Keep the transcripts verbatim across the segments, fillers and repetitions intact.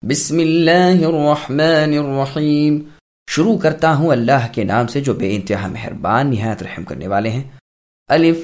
بسم اللہ الرحمن الرحیم۔ شروع کرتا ہوں اللہ کے نام سے جو بے انتہا مہربان نہایت رحم کرنے والے ہیں۔ الف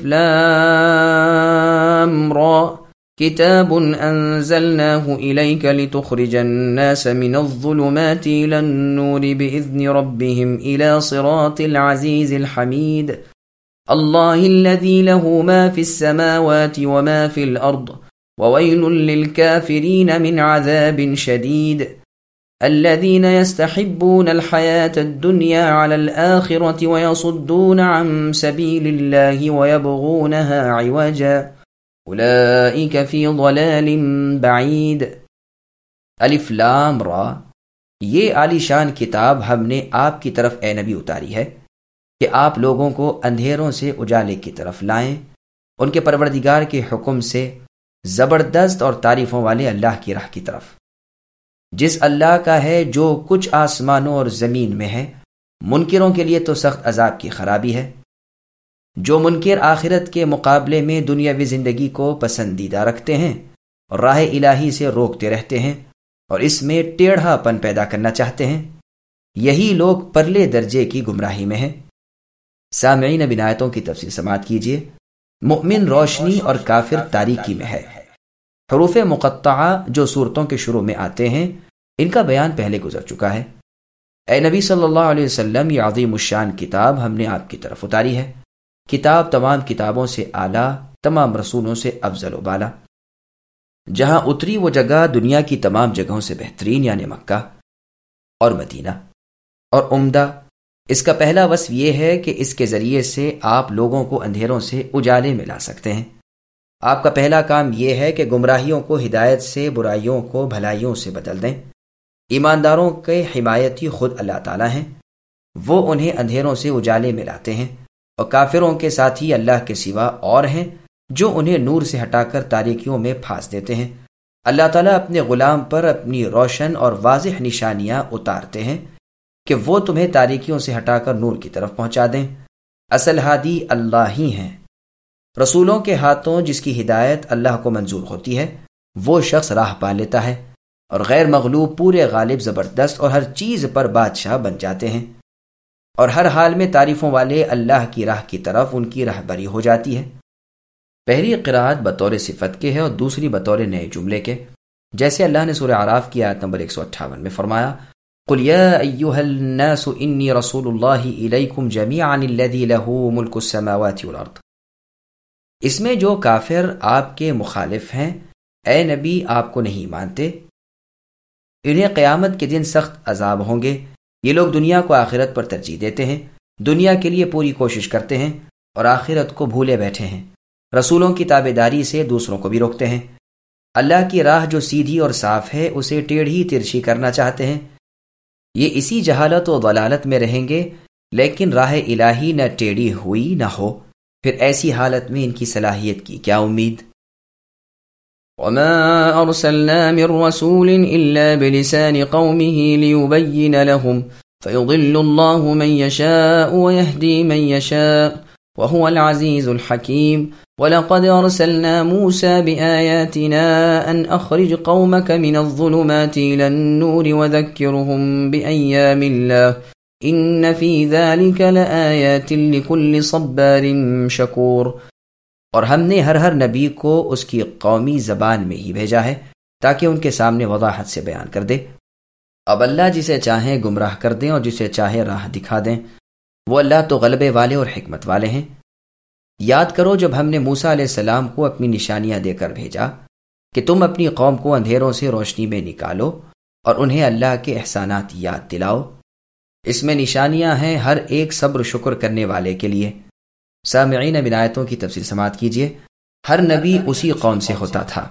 لام را کتاب انزلناه الیک لتخرج الناس من الظلمات الى النور باذن ربهم الى صراط العزیز الحمید اللہ الذی له ما فی السماوات وما فی الارض وويل للكافرين من عذاب شديد الذين يستحبون الحياة الدنيا على الآخرة ويصدون عن سبيل الله ويبغونها عوجا أولئك في ضلال بعيد۔ الف لام را، یہ عالی شان کتاب ہم نے آپ کی طرف اے نبی اتاری ہے کہ آپ لوگوں کو اندھیروں سے اجالے کی طرف لائیں، ان کے پروردگار کے حکم سے زبردست اور تعریفوں والے اللہ کی راہ کی طرف، جس اللہ کا ہے جو کچھ آسمانوں اور زمین میں ہے۔ منکروں کے لیے تو سخت عذاب کی خرابی ہے۔ جو منکر آخرت کے مقابلے میں دنیاوی زندگی کو پسندیدہ رکھتے ہیں اور راہ الہی سے روکتے رہتے ہیں اور اس میں ٹیڑھا پن پیدا کرنا چاہتے ہیں، یہی لوگ پرلے درجے کی گمراہی میں ہیں۔ سامعین، اب آیتوں کی تفصیل سماعت کیجیے۔ مؤمن روشنی اور کافر تاریکی میں ہے۔ حروف مقطعہ جو صورتوں کے شروع میں آتے ہیں، ان کا بیان پہلے گزر چکا ہے۔ اے نبی صلی اللہ علیہ وسلم، یہ عظیم الشان کتاب ہم نے آپ کی طرف اتاری ہے۔ کتاب تمام کتابوں سے اعلیٰ، تمام رسولوں سے افضل و بالا۔ جہاں اتری وہ جگہ دنیا کی تمام جگہوں سے بہترین، یعنی مکہ اور مدینہ، اور عمدہ۔ اس کا پہلا وصف یہ ہے کہ اس کے ذریعے سے آپ لوگوں کو اندھیروں سے اجالے میں لا سکتے ہیں۔ آپ کا پہلا کام یہ ہے کہ گمراہیوں کو ہدایت سے، برائیوں کو بھلائیوں سے بدل دیں۔ ایمانداروں کے حمایتی خود اللہ تعالیٰ ہیں، وہ انہیں اندھیروں سے اجالے میں لاتے ہیں، اور کافروں کے ساتھی اللہ کے سوا اور ہیں جو انہیں نور سے ہٹا کر تاریکیوں میں پھانس دیتے ہیں۔ اللہ تعالیٰ اپنے غلام پر اپنی روشن اور واضح نشانیاں اتارتے ہیں کہ وہ تمہیں تاریکیوں سے ہٹا کر نور کی طرف پہنچا دیں۔ اصل ہادی اللہ ہی ہیں۔ رسولوں کے ہاتھوں جس کی ہدایت اللہ کو منظور ہوتی ہے، وہ شخص راہ پا لیتا ہے، اور غیر مغلوب پورے غالب، زبردست اور ہر چیز پر بادشاہ بن جاتے ہیں، اور ہر حال میں تعریفوں والے اللہ کی راہ کی طرف ان کی رہبری ہو جاتی ہے۔ پہلی قرات بطور صفت کے ہے اور دوسری بطور نئے جملے کے، جیسے اللہ نے سورہ اعراف کی آیت نمبر ایک سو اٹھاون میں فرمایا، قل یا ایھا الناس انی رسول اللہ الیکم جمیعا الذی لہ ملک السماوات والارض۔ اس میں جو کافر آپ کے مخالف ہیں، اے نبی آپ کو نہیں مانتے، انہیں قیامت کے دن سخت عذاب ہوں گے۔ یہ لوگ دنیا کو آخرت پر ترجیح دیتے ہیں، دنیا کے لیے پوری کوشش کرتے ہیں اور آخرت کو بھولے بیٹھے ہیں، رسولوں کی تابعداری سے دوسروں کو بھی روکتے ہیں۔ اللہ کی راہ جو سیدھی اور صاف ہے، اسے ٹیڑھی ترچھی کرنا چاہتے ہیں۔ یہ اسی جہالت و ضلالت میں رہیں گے، لیکن راہ الہی نہ ٹیڑھی ہوئی نہ ہو، پھر ایسی حالت میں ان کی صلاحیت کی کیا امید؟ وما ارسلنا من رسول الا بلسان قومه ليبين لهم فيضل الله من يشاء ويهدي من يشاء وهو العزيز الحكيم وَلَقَدْ أَرْسَلْنَا مُوسَى بِآيَاتِنَا أَنْ أَخْرِجْ قَوْمَكَ مِنَ الظُّلُمَاتِ إِلَى النُّورِ وَذَكِّرْهُمْ بِأَيَّامِ اللَّهِ إِنَّ فِي ذَلِكَ لَآيَاتٍ لِكُلِّ صَبَّارٍ شَكُورٍ۔ اور ہم نے ہر ہر نبی کو اس کی قومی زبان میں ہی بھیجا ہے تاکہ ان کے سامنے وضاحت سے بیان کر دے۔ اب اللہ جسے چاہیں گمراہ کر دیں اور جسے چاہے راہ دکھا دیں، وہ اللہ تو غلبے والے اور حکمت والے ہیں۔ یاد کرو جب ہم نے موسیٰ علیہ السلام کو اپنی نشانیاں دے کر بھیجا کہ تم اپنی قوم کو اندھیروں سے روشنی میں نکالو اور انہیں اللہ کے احسانات یاد دلاؤ۔ اس میں نشانیاں ہیں ہر ایک صبر شکر کرنے والے کے لیے۔ سامعین، اب آیتوں کی تفصیل سماعت کیجیے۔ ہر نبی اسی قوم سے ہوتا تھا۔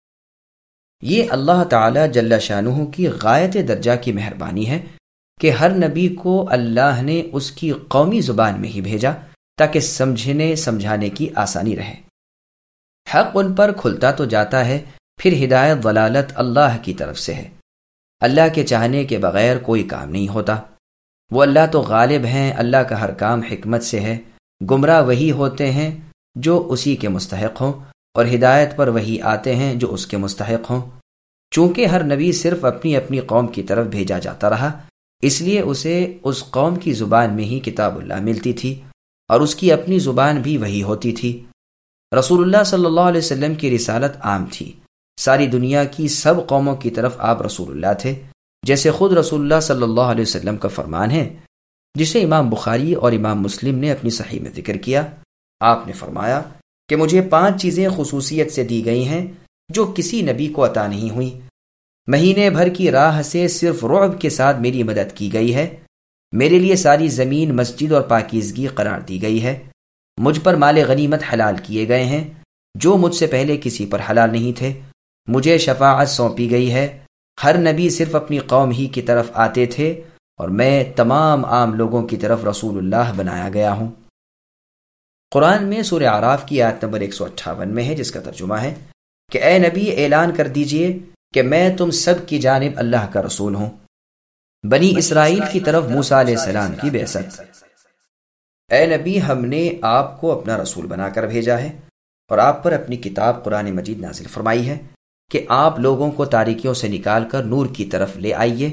یہ اللہ تعالی جل شانہ کی غایت درجہ کی مہربانی ہے کہ ہر نبی کو اللہ نے اس کی قومی زبان میں ہی بھیجا تاکہ سمجھنے سمجھانے کی آسانی رہے۔ حق ان پر کھلتا تو جاتا ہے، پھر ہدایت ضلالت اللہ کی طرف سے ہے۔ اللہ کے چاہنے کے بغیر کوئی کام نہیں ہوتا۔ وہ اللہ تو غالب ہیں، اللہ کا ہر کام حکمت سے ہے۔ گمراہ وہی ہوتے ہیں جو اسی کے مستحق ہوں، اور ہدایت پر وہی آتے ہیں جو اس کے مستحق ہوں۔ چونکہ ہر نبی صرف اپنی اپنی قوم کی طرف بھیجا جاتا رہا، اس لیے اسے اس قوم کی زبان میں ہی کتاب اللہ ملتی تھی اور اس کی اپنی زبان بھی وہی ہوتی تھی۔ رسول اللہ صلی اللہ علیہ وسلم کی رسالت عام تھی، ساری دنیا کی سب قوموں کی طرف آپ رسول اللہ تھے، جیسے خود رسول اللہ صلی اللہ علیہ وسلم کا فرمان ہے، جسے امام بخاری اور امام مسلم نے اپنی صحیح میں ذکر کیا۔ آپ نے فرمایا کہ مجھے پانچ چیزیں خصوصیت سے دی گئی ہیں جو کسی نبی کو عطا نہیں ہوئی۔ مہینے بھر کی راہ سے صرف رعب کے ساتھ میری مدد کی گئی ہے، میرے لیے ساری زمین مسجد اور پاکیزگی قرار دی گئی ہے، مجھ پر مال غنیمت حلال کیے گئے ہیں جو مجھ سے پہلے کسی پر حلال نہیں تھے، مجھے شفاعت سونپی گئی ہے، ہر نبی صرف اپنی قوم ہی کی طرف آتے تھے اور میں تمام عام لوگوں کی طرف رسول اللہ بنایا گیا ہوں۔ قرآن میں سورہ اعراف کی آیت نمبر ایک سو اٹھاون میں ہے، جس کا ترجمہ ہے کہ اے نبی اعلان کر دیجئے کہ میں تم سب کی جانب اللہ کا رسول ہوں۔ بنی اسرائیل کی طرف موسیٰ علیہ السلام کی بعثت۔ اے نبی، ہم نے آپ کو اپنا رسول بنا کر بھیجا ہے اور آپ پر اپنی کتاب قرآن مجید نازل فرمائی ہے کہ آپ لوگوں کو تاریکیوں سے نکال کر نور کی طرف لے آئیے۔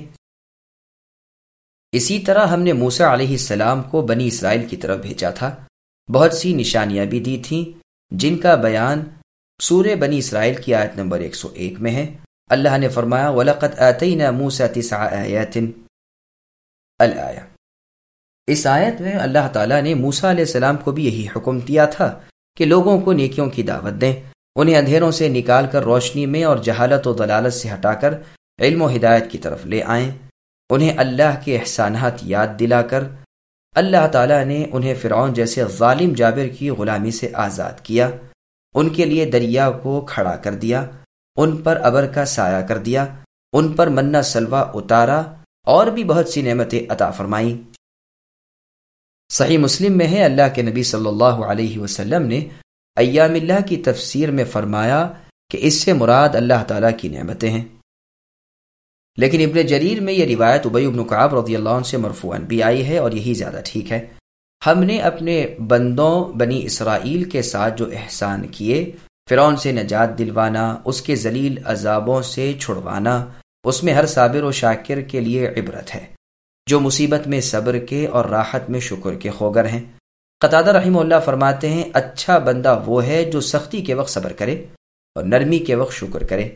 اسی طرح ہم نے موسیٰ علیہ السلام کو بنی اسرائیل کی طرف بھیجا تھا، بہت سی نشانیاں بھی دی تھیں جن کا بیان سورہ بنی اسرائیل کی آیت نمبر ایک سو ایک میں ہے۔ اللہ نے فرمایا وَلَقَدْ آتَيْنَا مُوسَىٰ تِسْعَ آيَاتٍ الآیہ۔ اس آیت میں اللہ تعالیٰ نے موسیٰ علیہ السلام کو بھی یہی حکم دیا تھا کہ لوگوں کو نیکیوں کی دعوت دیں، انہیں اندھیروں سے نکال کر روشنی میں اور جہالت و ضلالت سے ہٹا کر علم و ہدایت کی طرف لے آئیں، انہیں اللہ کے احسانات یاد دلا کر اللہ تعالیٰ نے انہیں فرعون جیسے ظالم جابر کی غلامی سے آزاد کیا، ان کے لیے دریا کو کھڑا کر دیا، ان پر ابر کا سایہ کر دیا، ان پر منہ سلوہ اتارا اور بھی بہت سی نعمتیں عطا فرمائیں۔ صحیح مسلم میں ہے، اللہ کے نبی صلی اللہ علیہ وسلم نے ایام اللہ کی تفسیر میں فرمایا کہ اس سے مراد اللہ تعالیٰ کی نعمتیں ہیں، لیکن ابن جریر میں یہ روایت ابی بن کعب رضی اللہ عنہ سے مرفوعاً بھی آئی ہے اور یہی زیادہ ٹھیک ہے۔ ہم نے اپنے بندوں بنی اسرائیل کے ساتھ جو احسان کیے، فرعون سے نجات دلوانا، اس کے ذلیل عذابوں سے چھڑوانا، اس میں ہر صابر و شاکر کے لیے عبرت ہے، جو مصیبت میں صبر کے اور راحت میں شکر کے خوگر ہیں۔ قتادہ رحمہ اللہ فرماتے ہیں اچھا بندہ وہ ہے جو سختی کے وقت صبر کرے اور نرمی کے وقت شکر کرے۔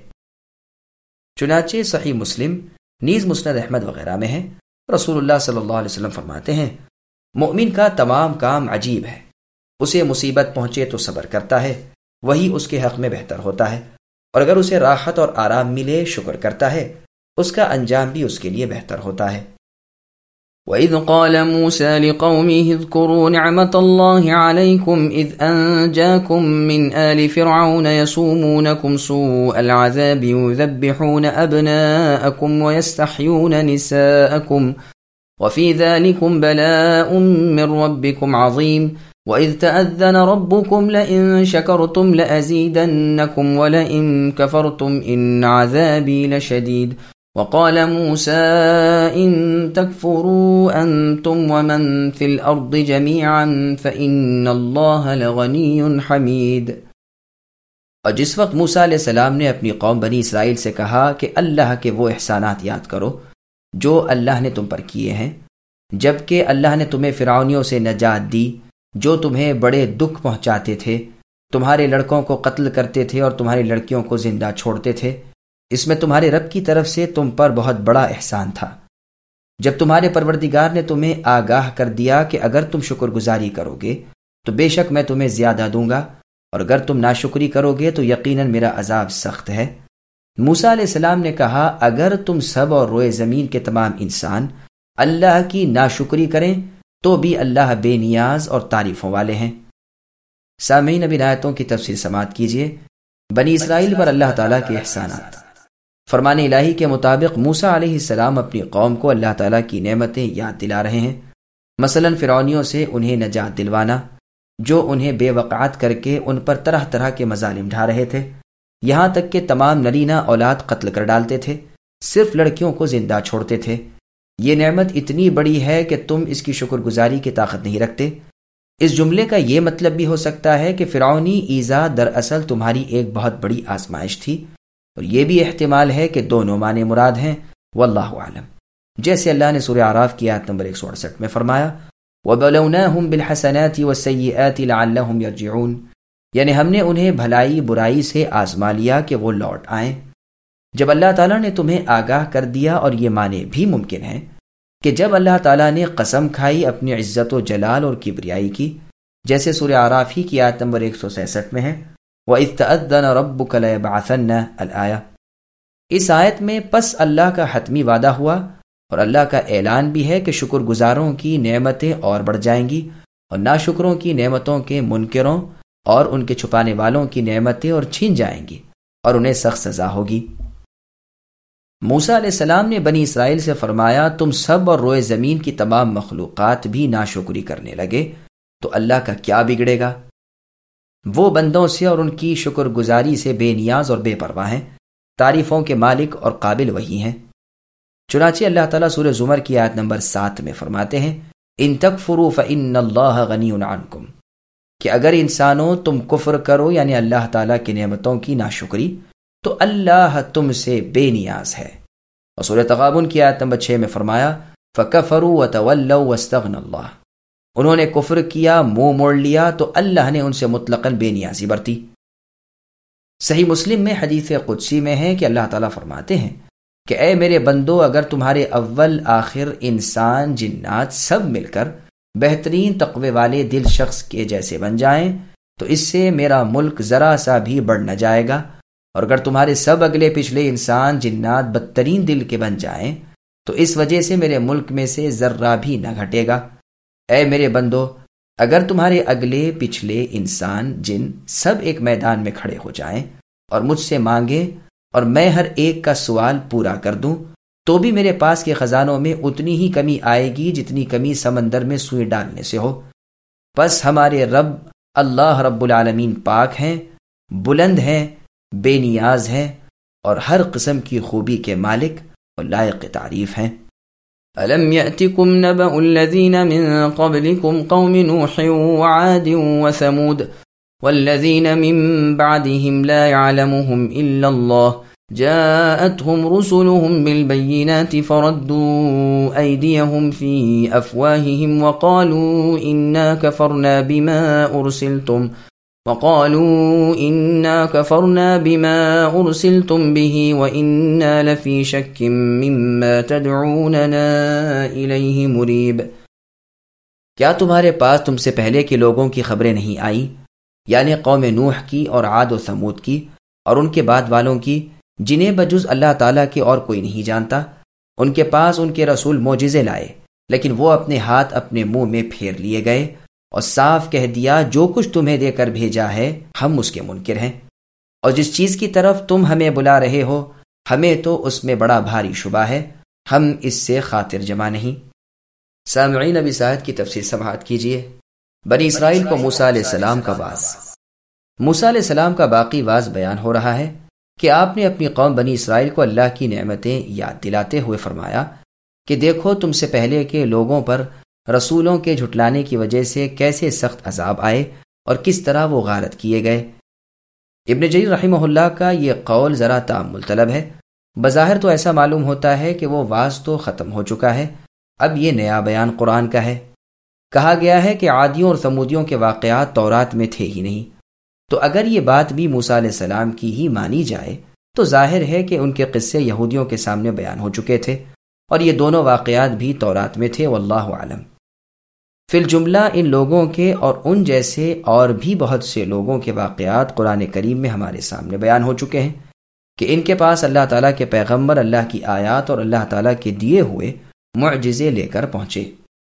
چنانچہ صحیح مسلم نیز مسند احمد وغیرہ میں ہے، رسول اللہ صلی اللہ علیہ وسلم فرماتے ہیں مومن کا تمام کام عجیب ہے، اسے مصیبت پہنچے تو صبر کرتا ہے، وہی اس کے حق میں بہتر ہوتا ہے، اور اگر اسے راحت اور آرام ملے شکر کرتا ہے، اس کا انجام بھی اس کے لیے بہتر ہوتا ہے۔ وَإِذْ قَالَ مُوسَىٰ لِقَوْمِهِ اذْكُرُوا نِعْمَةَ اللَّهِ عَلَيْكُمْ إِذْ أَنجَاكُم مِّنْ آلِ فِرْعَوْنَ يَسُومُونَكُمْ سُوءَ الْعَذَابِ يُذَبِّحُونَ أَبْنَاءَكُمْ وَيَسْتَحْيُونَ نِسَاءَكُمْ وَفِي ذَلِكُمْ بَلَاءٌ مِّن رَّبِّكُمْ عَظِيمٌ وَإِذْ تَأَذَّنَ رَبُّكُمْ لَئِن شَكَرْتُمْ لَأَزِيدَنَّكُمْ وَلَئِن كَفَرْتُمْ إِنَّ عَذَابِي لَشَدِيدٌ وقال موسى إن تكفروا أنتم ومن في الأرض جميعا فإن الله لغني حميد۔ اور جس وقت موسیٰ علیہ السلام نے اپنی قوم بنی اسرائیل سے کہا کہ اللہ کے وہ احسانات یاد کرو جو اللہ نے تم پر کیے ہیں، جبکہ اللہ نے تمہیں فرعونیوں سے نجات دی جو تمہیں بڑے دکھ پہنچاتے تھے، تمہارے لڑکوں کو قتل کرتے تھے اور تمہاری لڑکیوں کو زندہ چھوڑتے تھے، اس میں تمہارے رب کی طرف سے تم پر بہت بڑا احسان تھا جب تمہارے پروردگار نے تمہیں آگاہ کر دیا کہ اگر تم شکر گزاری کرو گے تو بے شک میں تمہیں زیادہ دوں گا، اور اگر تم ناشکری کرو گے تو یقیناً میرا عذاب سخت ہے۔ موسیٰ علیہ السلام نے کہا اگر تم سب اور روئے زمین کے تمام انسان اللہ کی ناشکری کریں تو بھی اللہ بے نیاز اور تعریفوں والے ہیں۔ سامعین، اب ان آیتوں کی تفسیر سماعت کیجیے۔ بنی اسرائیل پر اللہ تعالیٰ کے احسانات۔ فرمان الہی کے مطابق موسیٰ علیہ السلام اپنی قوم کو اللہ تعالیٰ کی نعمتیں یاد دلا رہے ہیں، مثلاً فرعونیوں سے انہیں نجات دلوانا جو انہیں بے وقعت کر کے ان پر طرح طرح کے مظالم ڈھا رہے تھے، یہاں تک کہ تمام نرینہ اولاد قتل کر ڈالتے تھے، صرف لڑکیوں کو زندہ چھوڑتے تھے۔ یہ نعمت اتنی بڑی ہے کہ تم اس کی شکر گزاری کی طاقت نہیں رکھتے۔ اس جملے کا یہ مطلب بھی ہو سکتا ہے کہ فرعونی ایذا دراصل تمہاری ایک بہت بڑی آزمائش تھی اور یہ بھی احتمال ہے کہ دونوں معنی مراد ہیں، واللہ اعلم، جیسے اللہ نے سورہ اعراف کی آیت نمبر ایک سو اڑسٹھ میں فرمایا وَبَلَوْنَاهُمْ بِالْحَسَنَاتِ وَالسَّيِّئَاتِ لَعَلَّهُمْ يَرْجِعُونَ، یعنی ہم نے انہیں بھلائی برائی سے آزما لیا کہ وہ لوٹ آئیں۔ جب اللہ تعالیٰ نے تمہیں آگاہ کر دیا، اور یہ معنی بھی ممکن ہے کہ جب اللہ تعالیٰ نے قسم کھائی اپنی عزت و جلال اور کبریائی کی، جیسے سورہ اعراف ہی کی آیت نمبر ایک سو سینسٹھ میں ہے وَإِذْ تَأَذَّنَ رَبُّكَ لَيَبْعَثَنَّ الآیہ۔ اس آیت میں پس اللہ کا حتمی وعدہ ہوا، اور اللہ کا اعلان بھی ہے کہ شکر گزاروں کی نعمتیں اور بڑھ جائیں گی، اور ناشکروں کی نعمتوں کے منکروں اور ان کے چھپانے والوں کی نعمتیں اور چھین جائیں گی، اور انہیں سخت سزا ہوگی۔ موسیٰ علیہ السلام نے بنی اسرائیل سے فرمایا تم سب اور روئے زمین کی تمام مخلوقات بھی ناشکری کرنے لگے تو اللہ کا کیا بگڑے گا؟ وہ بندوں سے اور ان کی شکر گزاری سے بے نیاز اور بے پرواہ ہیں، تعریفوں کے مالک اور قابل وہی ہیں۔ چنانچہ اللہ تعالیٰ سورہ زمر کی آیت نمبر سات میں فرماتے ہیں ان تکفروا فإن اللہ غنی عنکم، کہ اگر انسانوں تم کفر کرو یعنی اللہ تعالیٰ کی نعمتوں کی ناشکری، تو اللہ تم سے بے نیاز ہے۔ اور سورہ تغابن کی آیت نمبر چھ میں فرمایا فَكَفَرُوا وَتَوَلَّوْا وَاسْتَغْنَى اللَّهُ، انہوں نے کفر کیا، منہ موڑ لیا، تو اللہ نے ان سے مطلقاً بے نیازی برتی۔ صحیح مسلم میں حدیث قدسی میں ہے کہ اللہ تعالیٰ فرماتے ہیں کہ اے میرے بندو، اگر تمہارے اول آخر انسان جنات سب مل کر بہترین تقوی والے دل شخص کے جیسے بن جائیں تو اس سے میرا ملک ذرا سا بھی بڑھ نہ جائے گا، اور اگر تمہارے سب اگلے پچھلے انسان جنات بدترین دل کے بن جائیں تو اس وجہ سے میرے ملک میں سے ذرہ بھی نہ گھٹے گا۔ اے میرے بندو، اگر تمہارے اگلے پچھلے انسان جن سب ایک میدان میں کھڑے ہو جائیں اور مجھ سے مانگیں اور میں ہر ایک کا سوال پورا کر دوں تو بھی میرے پاس کے خزانوں میں اتنی ہی کمی آئے گی جتنی کمی سمندر میں سوئی ڈالنے سے ہو۔ بس ہمارے رب اللہ رب العالمین پاک ہیں، بلند ہیں، بے نیاز ہیں، اور ہر قسم کی خوبی کے مالک اور لائق تعریف ہیں۔ أَلَمْ يَأْتِكُمْ نَبَأُ الَّذِينَ مِن قَبْلِكُمْ قَوْمِ نُوحٍ وَعَادٍ وَثَمُودَ وَالَّذِينَ مِن بَعْدِهِمْ لَا يَعْلَمُهُمْ إِلَّا اللَّهُ جَاءَتْهُمْ رُسُلُهُم بِالْبَيِّنَاتِ فَرَدُّوا أَيْدِيَهُمْ فِي أَفْوَاهِهِمْ وَقَالُوا إِنَّا كَفَرْنَا بِمَا أُرْسِلْتُمْ وقالوا إنا كفرنا بما أرسلتم به وإنا لفي شك مما تدعوننا إليه مريب۔ کیا تمہارے پاس تم سے پہلے کے لوگوں کی خبریں نہیں آئیں، یعنی قوم نوح کی اور عاد و ثمود کی اور ان کے بعد والوں کی، جنہیں بجز اللہ تعالیٰ کے اور کوئی نہیں جانتا؟ ان کے پاس ان کے رسول معجزے لائے، لیکن وہ اپنے ہاتھ اپنے منہ میں پھیر لیے گئے اور صاف کہہ دیا جو کچھ تمہیں دے کر بھیجا ہے ہم اس کے منکر ہیں، اور جس چیز کی طرف تم ہمیں بلا رہے ہو ہمیں تو اس میں بڑا بھاری شبہ ہے، ہم اس سے خاطر جمع نہیں۔ سامعین، اب اس آیت کی تفسیر سماعت کیجیے۔ بنی اسرائیل کو موسیٰ علیہ السلام کا واز۔ موسیٰ علیہ السلام کا باقی واز بیان ہو رہا ہے کہ آپ نے اپنی قوم بنی اسرائیل کو اللہ کی نعمتیں یاد دلاتے ہوئے فرمایا کہ دیکھو تم سے پہلے کے لوگوں پر رسولوں کے جھٹلانے کی وجہ سے کیسے سخت عذاب آئے اور کس طرح وہ غارت کیے گئے۔ ابن جریر رحمہ اللہ کا یہ قول ذرا تأمل طلب ہے۔ بظاہر تو ایسا معلوم ہوتا ہے کہ وہ واز تو ختم ہو چکا ہے، اب یہ نیا بیان قرآن کا ہے۔ کہا گیا ہے کہ عادیوں اور ثمودیوں کے واقعات تورات میں تھے ہی نہیں، تو اگر یہ بات بھی موسیٰ علیہ السلام کی ہی مانی جائے تو ظاہر ہے کہ ان کے قصے یہودیوں کے سامنے بیان ہو چکے تھے، اور یہ دونوں واقعات بھی تورات میں تھے، واللہ اعلم۔ فی الجملہ ان لوگوں کے اور ان جیسے اور بھی بہت سے لوگوں کے واقعات قرآن کریم میں ہمارے سامنے بیان ہو چکے ہیں کہ ان کے پاس اللہ تعالیٰ کے پیغمبر اللہ کی آیات اور اللہ تعالیٰ کے دیے ہوئے معجزے لے کر پہنچے۔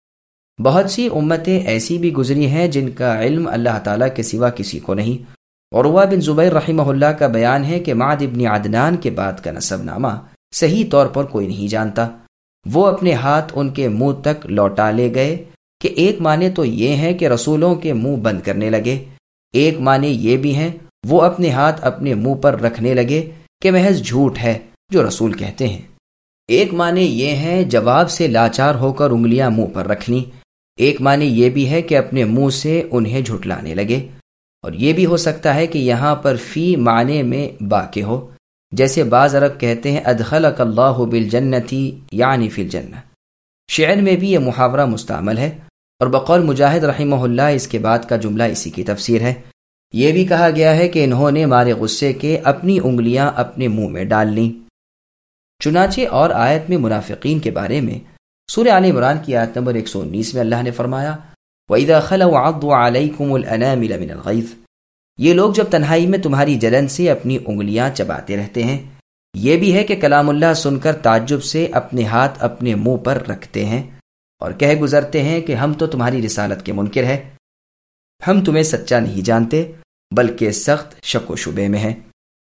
بہت سی امتیں ایسی بھی گزری ہیں جن کا علم اللہ تعالیٰ کے سوا کسی کو نہیں۔ عروہ بن زبیر رحمہ اللہ کا بیان ہے کہ معد ابن عدنان کے بعد کا نسب نامہ صحیح طور پر کوئی نہیں جانتا۔ وہ اپنے ہاتھ ان کے منہ تک لوٹا لے گئے کہ ایک معنی تو یہ ہے کہ رسولوں کے منہ بند کرنے لگے، ایک معنی یہ بھی ہیں وہ اپنے ہاتھ اپنے منہ پر رکھنے لگے کہ محض جھوٹ ہے جو رسول کہتے ہیں، ایک معنی یہ ہے جواب سے لاچار ہو کر انگلیاں منہ پر رکھ لیں، ایک معنی یہ بھی ہے کہ اپنے منہ سے انہیں جھٹلانے لگے، اور یہ بھی ہو سکتا ہے کہ یہاں پر فی معنی میں با کے ہو، جیسے بعض عرب کہتے ہیں ادخلک اللہ بالجنتی یعنی فی الجنہ۔ شعر میں بھی یہ محاورہ مستعمل ہے، اور بقول مجاہد رحمہ اللہ اس کے بعد کا جملہ اسی کی تفسیر ہے۔ یہ بھی کہا گیا ہے کہ انہوں نے مارے غصے کے اپنی انگلیاں اپنے منہ میں ڈال لیں۔ چنانچہ اور آیت میں منافقین کے بارے میں سورہ آل عمران کی آیت نمبر ایک سو انیس میں اللہ نے فرمایا وَإِذَا خَلَوْا عَضُّوا عَلَيْكُمُ الْأَنَامِلَ مِنَ الْغَيْظِ۔ یہ لوگ جب تنہائی میں تمہاری جلن سے اپنی انگلیاں چباتے رہتے ہیں۔ یہ بھی ہے کہ کلام اللہ سن کر تعجب سے اپنے ہاتھ اپنے منہ پر رکھتے ہیں اور کہہ گزرتے ہیں کہ ہم تو تمہاری رسالت کے منکر ہیں، ہم تمہیں سچا نہیں جانتے بلکہ سخت شک و شبے میں ہیں۔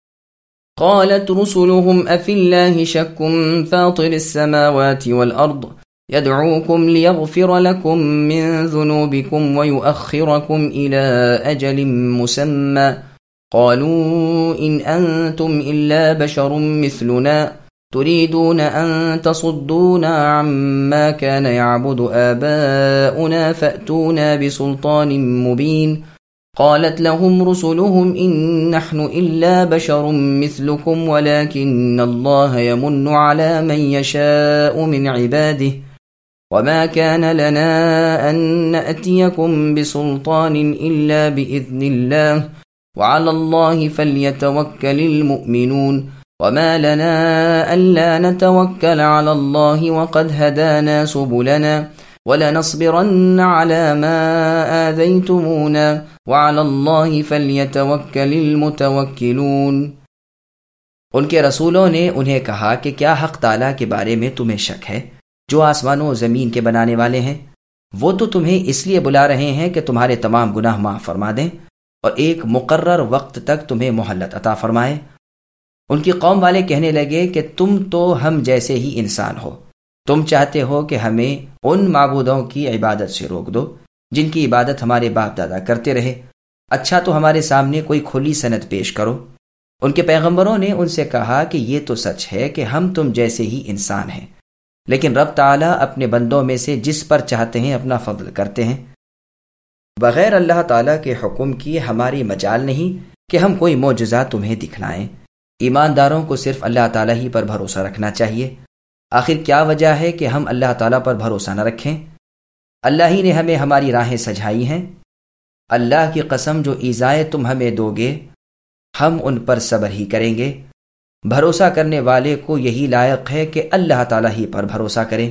قالت رسلهم أفي الله شك فاطر السماوات والأرض يدعوكم ليغفر لكم من ذنوبكم ويؤخركم إلى أجل مسمى قالوا إن أنتم إلا بشر مثلنا تريدون أن تصدونا عما كان يعبد آباؤنا فأتونا بسلطان مبين قالت لهم رسلهم إن نحن إلا بشر مثلكم ولكن الله يمن على من يشاء من عباده وما كان لنا أن نأتيكم بسلطان إلا بإذن الله وعلى الله فليتوكل المؤمنون وما لنا ألا نتوكل على الله وقد هدانا سبلنا وَلَنَصْبِرَنَّ عَلَى مَا آذَيْتُمُونَا وَعَلَى اللَّهِ فَلْيَتَوَكَّلِ الْمُتَوَكِّلُونَ۔ ان کے رسولوں نے انہیں کہا کہ کیا حق تعالیٰ کے بارے میں تمہیں شک ہے جو آسمانوں و زمین کے بنانے والے ہیں؟ وہ تو تمہیں اس لیے بلا رہے ہیں کہ تمہارے تمام گناہ معاف فرما دیں اور ایک مقرر وقت تک تمہیں مہلت عطا فرمائے۔ ان کی قوم والے کہنے لگے کہ تم تو ہم جیسے ہی انسان ہو، تم چاہتے ہو کہ ہمیں ان معبودوں کی عبادت سے روک دو جن کی عبادت ہمارے باپ دادا کرتے رہے، اچھا تو ہمارے سامنے کوئی کھلی سند پیش کرو۔ ان کے پیغمبروں نے ان سے کہا کہ یہ تو سچ ہے کہ ہم تم جیسے ہی انسان ہیں، لیکن رب تعالیٰ اپنے بندوں میں سے جس پر چاہتے ہیں اپنا فضل کرتے ہیں۔ بغیر اللہ تعالیٰ کے حکم کی ہماری مجال نہیں کہ ہم کوئی معجزہ تمہیں دکھلائیں۔ ایمانداروں کو صرف اللہ تعالیٰ ہی پر بھروسہ رکھنا چاہیے۔ آخر کیا وجہ ہے کہ ہم اللہ تعالیٰ پر بھروسہ نہ رکھیں؟ اللہ ہی نے ہمیں ہماری راہیں سجھائی ہیں۔ اللہ کی قسم جو ایذائیں تم ہمیں دو گے ہم ان پر صبر ہی کریں گے۔ بھروسہ کرنے والے کو یہی لائق ہے کہ اللہ تعالیٰ ہی پر بھروسہ کریں۔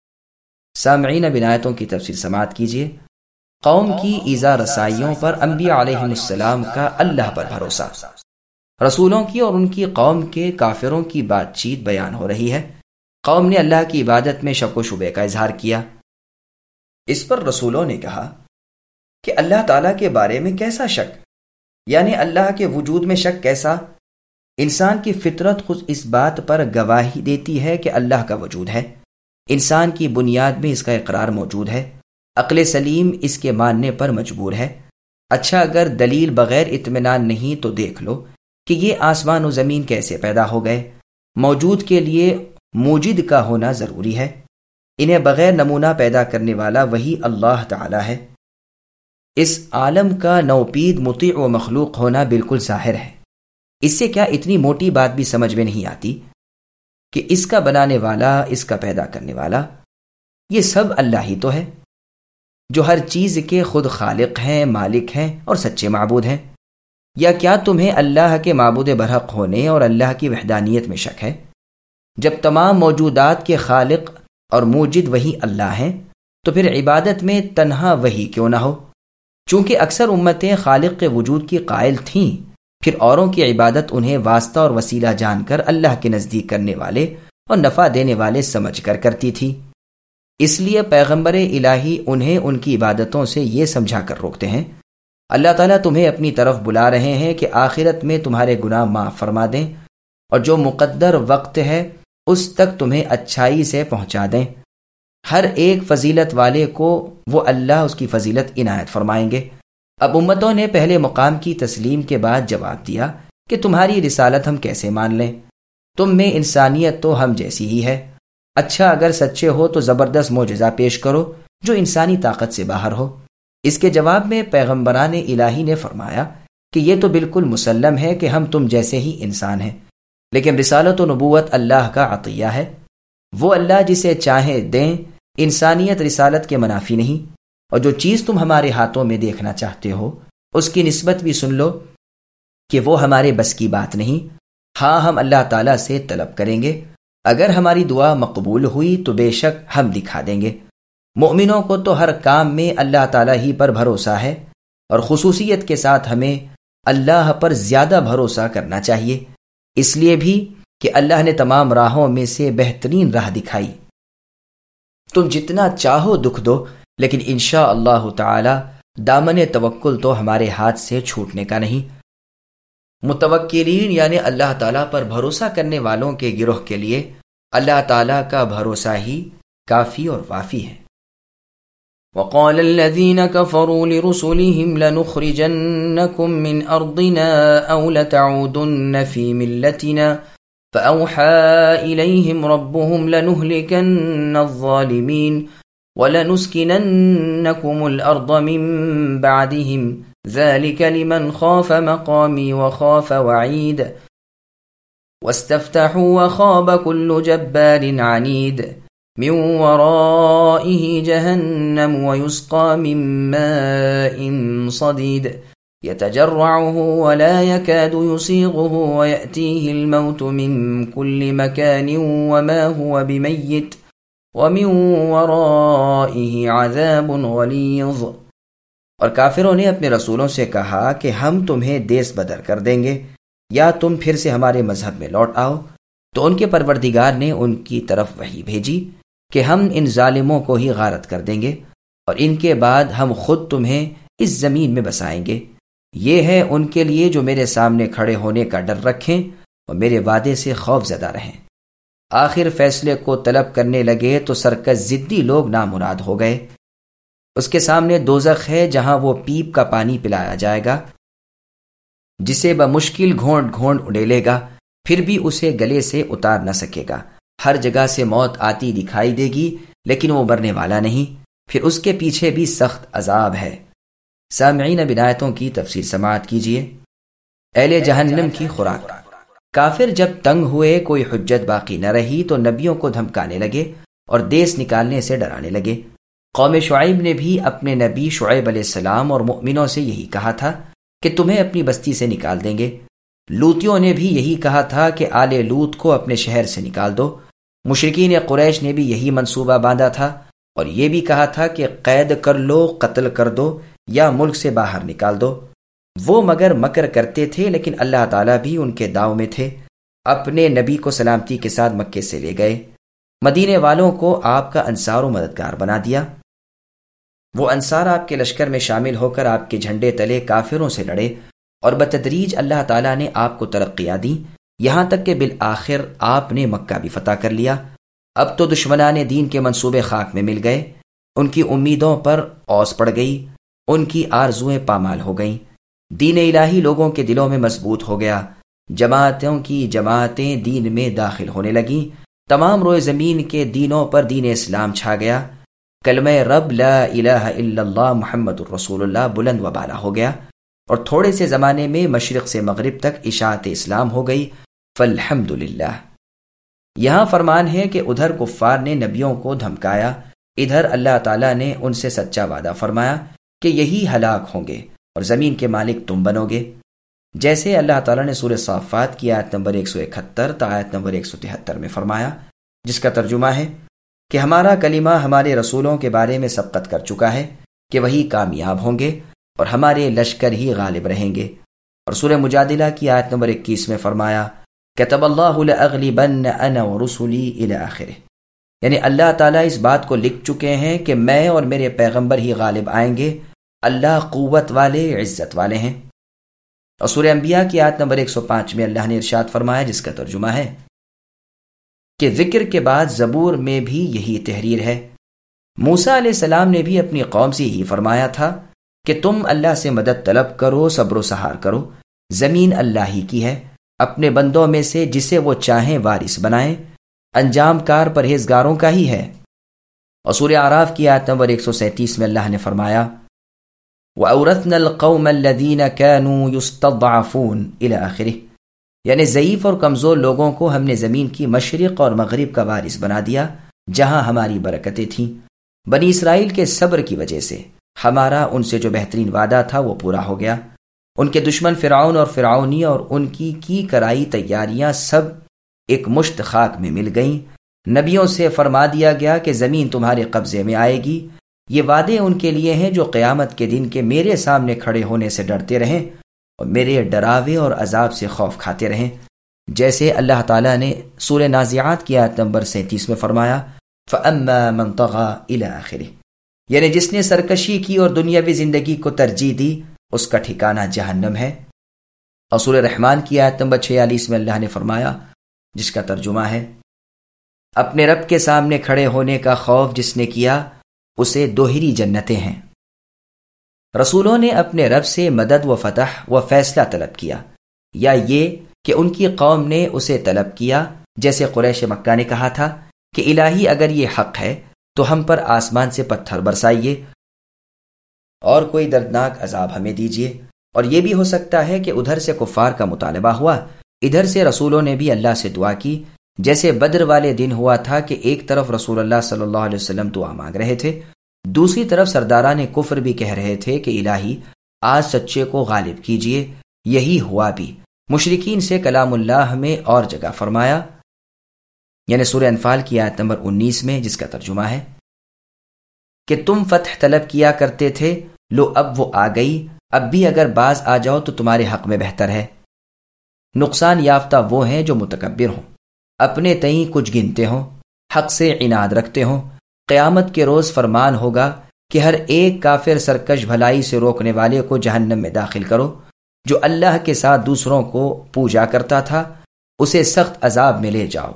سامعین اب آیتوں کی تفسیر سماعت کیجیے۔ قوم کی ایذا رسائیوں پر انبیاء علیہ السلام کا اللہ پر بھروسہ، رسولوں کی اور ان کی قوم کے کافروں کی بات چیت بیان ہو رہی ہے۔ قوم نے اللہ کی عبادت میں شک و شبے کا اظہار کیا۔ اس پر رسولوں نے کہا کہ اللہ تعالیٰ کے بارے میں کیسا شک، یعنی اللہ کے وجود میں شک کیسا؟ انسان کی فطرت خود اس بات پر گواہی دیتی ہے کہ اللہ کا وجود ہے، انسان کی بنیاد میں اس کا اقرار موجود ہے، عقل سلیم اس کے ماننے پر مجبور ہے۔ اچھا اگر دلیل بغیر اطمینان نہیں تو دیکھ لو کہ یہ آسمان و زمین کیسے پیدا ہو گئے۔ موجود کے لیے موجد کا ہونا ضروری ہے، انہیں بغیر نمونہ پیدا کرنے والا وہی اللہ تعالی ہے۔ اس عالم کا نوپید مطیع و مخلوق ہونا بالکل ظاہر ہے، اس سے کیا اتنی موٹی بات بھی سمجھ میں نہیں آتی کہ اس کا بنانے والا، اس کا پیدا کرنے والا، یہ سب اللہ ہی تو ہے جو ہر چیز کے خود خالق ہیں، مالک ہیں اور سچے معبود ہیں۔ یا کیا تمہیں اللہ کے معبود برحق ہونے اور اللہ کی وحدانیت میں شک ہے؟ جب تمام موجودات کے خالق اور موجد وہی اللہ ہیں تو پھر عبادت میں تنہا وہی کیوں نہ ہو؟ چونکہ اکثر امتیں خالق کے وجود کی قائل تھیں، پھر اوروں کی عبادت انہیں واسطہ اور وسیلہ جان کر اللہ کے نزدیک کرنے والے اور نفع دینے والے سمجھ کر کرتی تھی۔ اس لیے پیغمبر الہی انہیں ان کی عبادتوں سے یہ سمجھا کر روکتے ہیں اللہ تعالیٰ تمہیں اپنی طرف بلا رہے ہیں کہ آخرت میں تمہارے گناہ معاف فرما دیں اور جو مقدر وقت ہے اس تک تمہیں اچھائی سے پہنچا دیں۔ ہر ایک فضیلت والے کو وہ اللہ اس کی فضیلت عنایت فرمائیں گے۔ اب امتوں نے پہلے مقام کی تسلیم کے بعد جواب دیا کہ تمہاری رسالت ہم کیسے مان لیں؟ تم میں انسانیت تو ہم جیسی ہی ہے، اچھا اگر سچے ہو تو زبردست معجزہ پیش کرو جو انسانی طاقت سے باہر ہو۔ اس کے جواب میں پیغمبران الہی نے فرمایا کہ یہ تو بالکل مسلم ہے کہ ہم تم جیسے ہی انسان ہیں، لیکن رسالت و نبوت اللہ کا عطیہ ہے، وہ اللہ جسے چاہے دیں۔ انسانیت رسالت کے منافی نہیں، اور جو چیز تم ہمارے ہاتھوں میں دیکھنا چاہتے ہو اس کی نسبت بھی سن لو کہ وہ ہمارے بس کی بات نہیں۔ ہاں، ہم اللہ تعالیٰ سے طلب کریں گے، اگر ہماری دعا مقبول ہوئی تو بے شک ہم دکھا دیں گے۔ مومنوں کو تو ہر کام میں اللہ تعالیٰ ہی پر بھروسہ ہے، اور خصوصیت کے ساتھ ہمیں اللہ پر زیادہ بھروسہ کرنا چاہیے، اس لیے بھی کہ اللہ نے تمام راہوں میں سے بہترین راہ دکھائی۔ تم جتنا چاہو دکھ دو، لیکن انشاء اللہ تعالی دامن توکل تو ہمارے ہاتھ سے چھوٹنے کا نہیں۔ متوکلین یعنی اللہ تعالیٰ پر بھروسہ کرنے والوں کے گروہ کے لیے اللہ تعالیٰ کا بھروسہ ہی کافی اور وافی ہے۔ وقال الذين كفروا لرسلهم لنخرجنكم من أرضنا أو لتعودن في ملتنا فأوحى إليهم ربهم لنهلكن الظالمين وَلَنُسْكِنَنَّكُمُ الْأَرْضَ مِنْ بَعْدِهِمْ ذَلِكَ لِمَنْ خَافَ مَقَامِي وَخَافَ وَعِيدِ وَاسْتَفْتَحُوا وَخَابَ كُلُّ جَبَّارٍ عَنِيدٍ مِنْ وَرَائِهِ جَهَنَّمُ وَيُسْقَى مِنْ مَاءٍ صَدِيدٍ يَتَجَرَّعُهُ وَلَا يَكَادُ يُسِيغُهُ وَيَأْتِيهِ الْمَوْتُ مِنْ كُلِّ مَكَانٍ وَمَا هُوَ بِمَيِّتٍ وَمِن وَرَائِهِ عَذَابٌ غَلِيظٌ۔ اور کافروں نے اپنے رسولوں سے کہا کہ ہم تمہیں دیس بدر کر دیں گے یا تم پھر سے ہمارے مذہب میں لوٹ آؤ، تو ان کے پروردگار نے ان کی طرف وحی بھیجی کہ ہم ان ظالموں کو ہی غارت کر دیں گے، اور ان کے بعد ہم خود تمہیں اس زمین میں بسائیں گے۔ یہ ہے ان کے لیے جو میرے سامنے کھڑے ہونے کا ڈر رکھیں اور میرے وعدے سے خوف زدہ رہیں۔ آخر فیصلے کو طلب کرنے لگے تو سرکش ضدی لوگ نامراد ہو گئے۔ اس کے سامنے دوزخ ہے جہاں وہ پیپ کا پانی پلایا جائے گا، جسے بمشکل گھونٹ گھونٹ اڈیلے گا، پھر بھی اسے گلے سے اتار نہ سکے گا۔ ہر جگہ سے موت آتی دکھائی دے گی، لیکن وہ مرنے والا نہیں، پھر اس کے پیچھے بھی سخت عذاب ہے۔ سامعین، اب آیتوں کی تفسیر سماعت کیجیے۔ اہل جہنم کی خوراک۔ کافر جب تنگ ہوئے، کوئی حجت باقی نہ رہی، تو نبیوں کو دھمکانے لگے اور دیس نکالنے سے ڈرانے لگے۔ قوم شعیب نے بھی اپنے نبی شعیب علیہ السلام اور مؤمنوں سے یہی کہا تھا کہ تمہیں اپنی بستی سے نکال دیں گے۔ لوتیوں نے بھی یہی کہا تھا کہ آل لوت کو اپنے شہر سے نکال دو۔ مشرکین قریش نے بھی یہی منصوبہ باندھا تھا اور یہ بھی کہا تھا کہ قید کر لو، قتل کر دو یا ملک سے باہر نکال دو۔ وہ مگر مکر کرتے تھے، لیکن اللہ تعالیٰ بھی ان کے داؤ میں تھے۔ اپنے نبی کو سلامتی کے ساتھ مکے سے لے گئے، مدینے والوں کو آپ کا انصار و مددگار بنا دیا۔ وہ انصار آپ کے لشکر میں شامل ہو کر آپ کے جھنڈے تلے کافروں سے لڑے، اور بتدریج اللہ تعالیٰ نے آپ کو ترقیاں دیں، یہاں تک کہ بالآخر آپ نے مکہ بھی فتح کر لیا۔ اب تو دشمنان دین کے منصوبے خاک میں مل گئے، ان کی امیدوں پر اوس پڑ گئی، ان کی آرزویں پامال ہو گئیں۔ دین الہی لوگوں کے دلوں میں مضبوط ہو گیا، جماعتوں کی جماعتیں دین میں داخل ہونے لگیں، تمام روئے زمین کے دینوں پر دین اسلام چھا گیا، کلمہ رب لا الہ الا اللہ محمد الرسول اللہ بلند و بالا ہو گیا، اور تھوڑے سے زمانے میں مشرق سے مغرب تک اشاعت اسلام ہو گئی۔ فالحمد للہ۔ یہاں فرمان ہے کہ ادھر کفار نے نبیوں کو دھمکایا، ادھر اللہ تعالیٰ نے ان سے سچا وعدہ فرمایا کہ یہی ہلاک ہوں گے اور زمین کے مالک تم بنو گے، جیسے اللہ تعالیٰ نے سورہ صافات کی آیت نمبر ایک سو اکہتر تا آیت نمبر ایک سو تہتر میں فرمایا، جس کا ترجمہ ہے کہ ہمارا کلمہ ہمارے رسولوں کے بارے میں سبقت کر چکا ہے کہ وہی کامیاب ہوں گے اور ہمارے لشکر ہی غالب رہیں گے۔ اور سورہ مجادلہ کی آیت نمبر اکیس میں فرمایا کتب اللہ لأغلبن انا ورسلی الی آخرہ، یعنی اللہ تعالیٰ اس بات کو لکھ چکے ہیں کہ میں اور میرے پیغمبر ہی غالب آئیں گے، اللہ قوت والے، عزت والے ہیں۔ اور سورہ انبیاء کی آیت نمبر ایک سو پانچ میں اللہ نے ارشاد فرمایا، جس کا ترجمہ ہے کہ ذکر کے بعد زبور میں بھی یہی تحریر ہے۔ موسیٰ علیہ السلام نے بھی اپنی قوم سے یہی فرمایا تھا کہ تم اللہ سے مدد طلب کرو، صبر و سہار کرو، زمین اللہ ہی کی ہے، اپنے بندوں میں سے جسے وہ چاہیں وارث بنائیں، انجام کار پرہیزگاروں کا ہی ہے۔ اور سورہ اعراف کی آیت نمبر ایک سو سینتیس میں اللہ نے فرمایا وَأَوْرَثْنَا الْقَوْمَ الَّذِينَ كَانُوا يُسْتَضْعَفُونَ إِلَى آخِرِهِ، یعنی ضعیف اور کمزور لوگوں کو ہم نے زمین کی مشرق اور مغرب کا وارث بنا دیا جہاں ہماری برکتیں تھیں۔ بنی اسرائیل کے صبر کی وجہ سے ہمارا ان سے جو بہترین وعدہ تھا وہ پورا ہو گیا۔ ان کے دشمن فرعون اور فرعونی اور ان کی کی کرائی تیاریاں سب ایک مشت خاک میں مل گئیں۔ نبیوں سے فرما دیا گیا کہ زمین تمہارے قبضے میں آئے گی۔ یہ وعدے ان کے لیے ہیں جو قیامت کے دن کے میرے سامنے کھڑے ہونے سے ڈرتے رہیں اور میرے ڈراوے اور عذاب سے خوف کھاتے رہیں، جیسے اللہ تعالیٰ نے سورہ نازعات کی آیت نمبر سینتیس میں فرمایا فَأَمَّا مَنْ طَغَى إِلَى آخِرِهِ، یعنی جس نے سرکشی کی اور دنیاوی زندگی کو ترجیح دی اس کا ٹھکانہ جہنم ہے۔ اور سورہ رحمان کی آیت نمبر چھیالیس میں اللہ نے فرمایا، جس کا ترجمہ ہے اپنے رب کے سامنے کھڑے ہونے کا خوف جس نے کیا اسے دوہری جنتیں ہیں۔ رسولوں نے اپنے رب سے مدد و فتح و فیصلہ طلب کیا، یا یہ کہ ان کی قوم نے اسے طلب کیا، جیسے قریش مکہ نے کہا تھا کہ الہی اگر یہ حق ہے تو ہم پر آسمان سے پتھر برسائیے اور کوئی دردناک عذاب ہمیں دیجیے۔ اور یہ بھی ہو سکتا ہے کہ ادھر سے کفار کا مطالبہ ہوا، ادھر سے رسولوں نے بھی اللہ سے دعا کی، جیسے بدر والے دن ہوا تھا کہ ایک طرف رسول اللہ صلی اللہ علیہ وسلم دعا مانگ رہے تھے، دوسری طرف سرداران کفر بھی کہہ رہے تھے کہ الہی آج سچے کو غالب کیجیے۔ یہی ہوا بھی۔ مشرکین سے کلام اللہ میں اور جگہ فرمایا، یعنی سورہ انفال کی آیت نمبر انیس میں، جس کا ترجمہ ہے کہ تم فتح طلب کیا کرتے تھے، لو اب وہ آ گئی، اب بھی اگر باز آ جاؤ تو تمہارے حق میں بہتر ہے۔ نقصان یافتہ وہ ہیں جو متکبر ہوں، اپنے تئیں کچھ گنتے ہوں، حق سے عناد رکھتے ہوں۔ قیامت کے روز فرمان ہوگا کہ ہر ایک کافر سرکش بھلائی سے روکنے والے کو جہنم میں داخل کرو۔ جو اللہ کے ساتھ دوسروں کو پوجا کرتا تھا اسے سخت عذاب میں لے جاؤ۔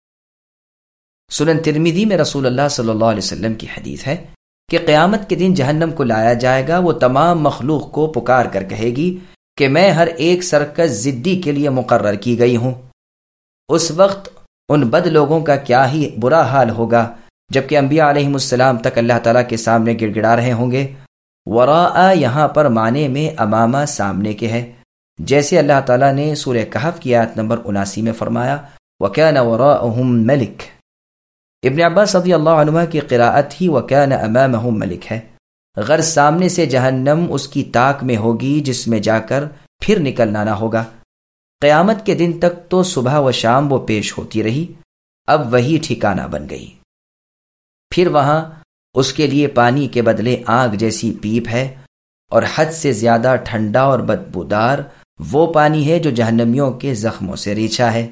سنن ترمذی میں رسول اللہ صلی اللہ علیہ وسلم کی حدیث ہے کہ قیامت کے دن جہنم کو لایا جائے گا، وہ تمام مخلوق کو پکار کر کہے گی کہ میں ہر ایک سرکش ضدی کے لیے مقرر کی گئی ہوں۔ اس وقت ان بد لوگوں کا کیا ہی برا حال ہوگا، جبکہ انبیاء علیہم السلام تک اللہ تعالیٰ کے سامنے گڑ گڑا رہے ہوں گے۔ وراء یہاں پر معنی میں امامہ سامنے کے ہے، جیسے اللہ تعالیٰ نے سورہ کہف کی آیت نمبر اناسی میں فرمایا وَكَانَ وَرَاءَهُمْ مَلِكٌ۔ ابن عباس رضی اللہ عنہ کی قراءت ہی وَكَانَ أَمَامَهُمْ مَلِكٌ ہے، غرض سامنے سے جہنم اس کی طاق میں ہوگی جس میں جا کر پھر نکلنا نہ ہوگا۔ قیامت کے دن تک تو صبح و شام وہ پیش ہوتی رہی، اب وہی ٹھکانہ بن گئی۔ پھر وہاں اس کے لیے پانی کے بدلے آگ جیسی پیپ ہے، اور حد سے زیادہ ٹھنڈا اور بدبودار وہ پانی ہے جو جہنمیوں کے زخموں سے ریچھا ہے،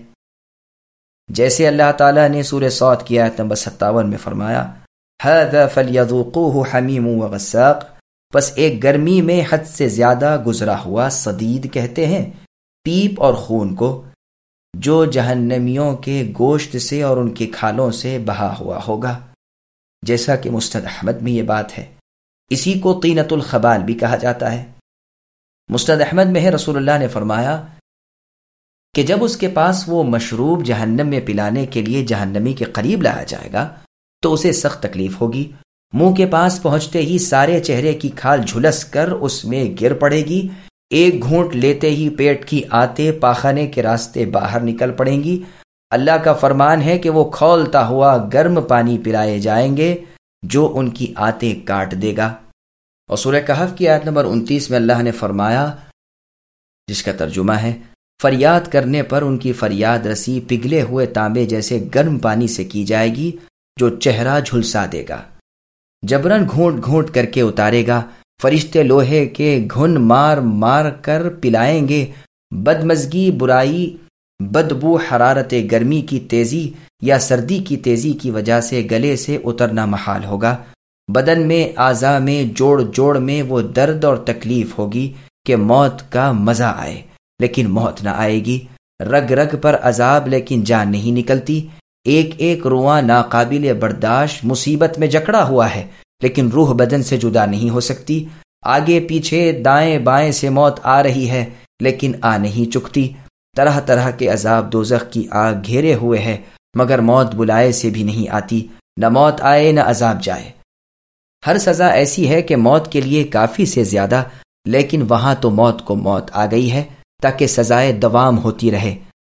جیسے اللہ تعالیٰ نے سورہ صاد کی آیت نمبر ستاون میں فرمایا هَذَا فَلْيَذُوقُوهُ حَمِيمٌ وَغَسَّاقٌ، پس ایک گرمی میں حد سے زیادہ گزرا ہوا صدید کہتے ہیں پیپ اور خون کو، جو جہنمیوں کے گوشت سے اور ان کی کھالوں سے بہا ہوا ہوگا، جیسا کہ مسند احمد میں یہ بات ہے۔ اسی کو طینۃ الخبال بھی کہا جاتا ہے۔ مسند احمد میں ہے رسول اللہ نے فرمایا کہ جب اس کے پاس وہ مشروب جہنم میں پلانے کے لیے جہنمی کے قریب لایا جائے گا تو اسے سخت تکلیف ہوگی، منہ کے پاس پہنچتے ہی سارے چہرے کی کھال جھلس کر اس میں گر پڑے گی، ایک گھونٹ لیتے ہی پیٹ کی آتے پاخانے کے راستے باہر نکل پڑیں گی۔ اللہ کا فرمان ہے کہ وہ کھولتا ہوا گرم پانی پلائے جائیں گے جو ان کی آتے کاٹ دے گا۔ اور سورہ کہف کی آیت نمبر انتیس میں اللہ نے فرمایا، جس کا ترجمہ ہے فریاد کرنے پر ان کی فریاد رسی پگھلے ہوئے تانبے جیسے گرم پانی سے کی جائے گی جو چہرہ جھلسا دے گا، جبرن گھونٹ گھونٹ کر کے اتارے گا، فرشتے لوہے کے گھن مار مار کر پلائیں گے، بدمزگی، برائی، بدبو، حرارت گرمی کی تیزی یا سردی کی تیزی کی وجہ سے گلے سے اترنا محال ہوگا، بدن میں، اعضاء میں، جوڑ جوڑ میں وہ درد اور تکلیف ہوگی کہ موت کا مزہ آئے لیکن موت نہ آئے گی، رگ رگ پر عذاب لیکن جان نہیں نکلتی، ایک ایک رواں ناقابل برداشت مصیبت میں جکڑا ہوا ہے لیکن روح بدن سے جدا نہیں ہو سکتی، آگے پیچھے دائیں بائیں سے موت آ رہی ہے لیکن آ نہیں چکتی، طرح طرح کے عذاب دوزخ کی آگ گھیرے ہوئے ہے مگر موت بلائے سے بھی نہیں آتی، نہ موت آئے نہ عذاب جائے۔ ہر سزا ایسی ہے کہ موت کے لیے کافی سے زیادہ، لیکن وہاں تو موت کو موت آ گئی ہے تاکہ سزائے دوام ہوتی رہے،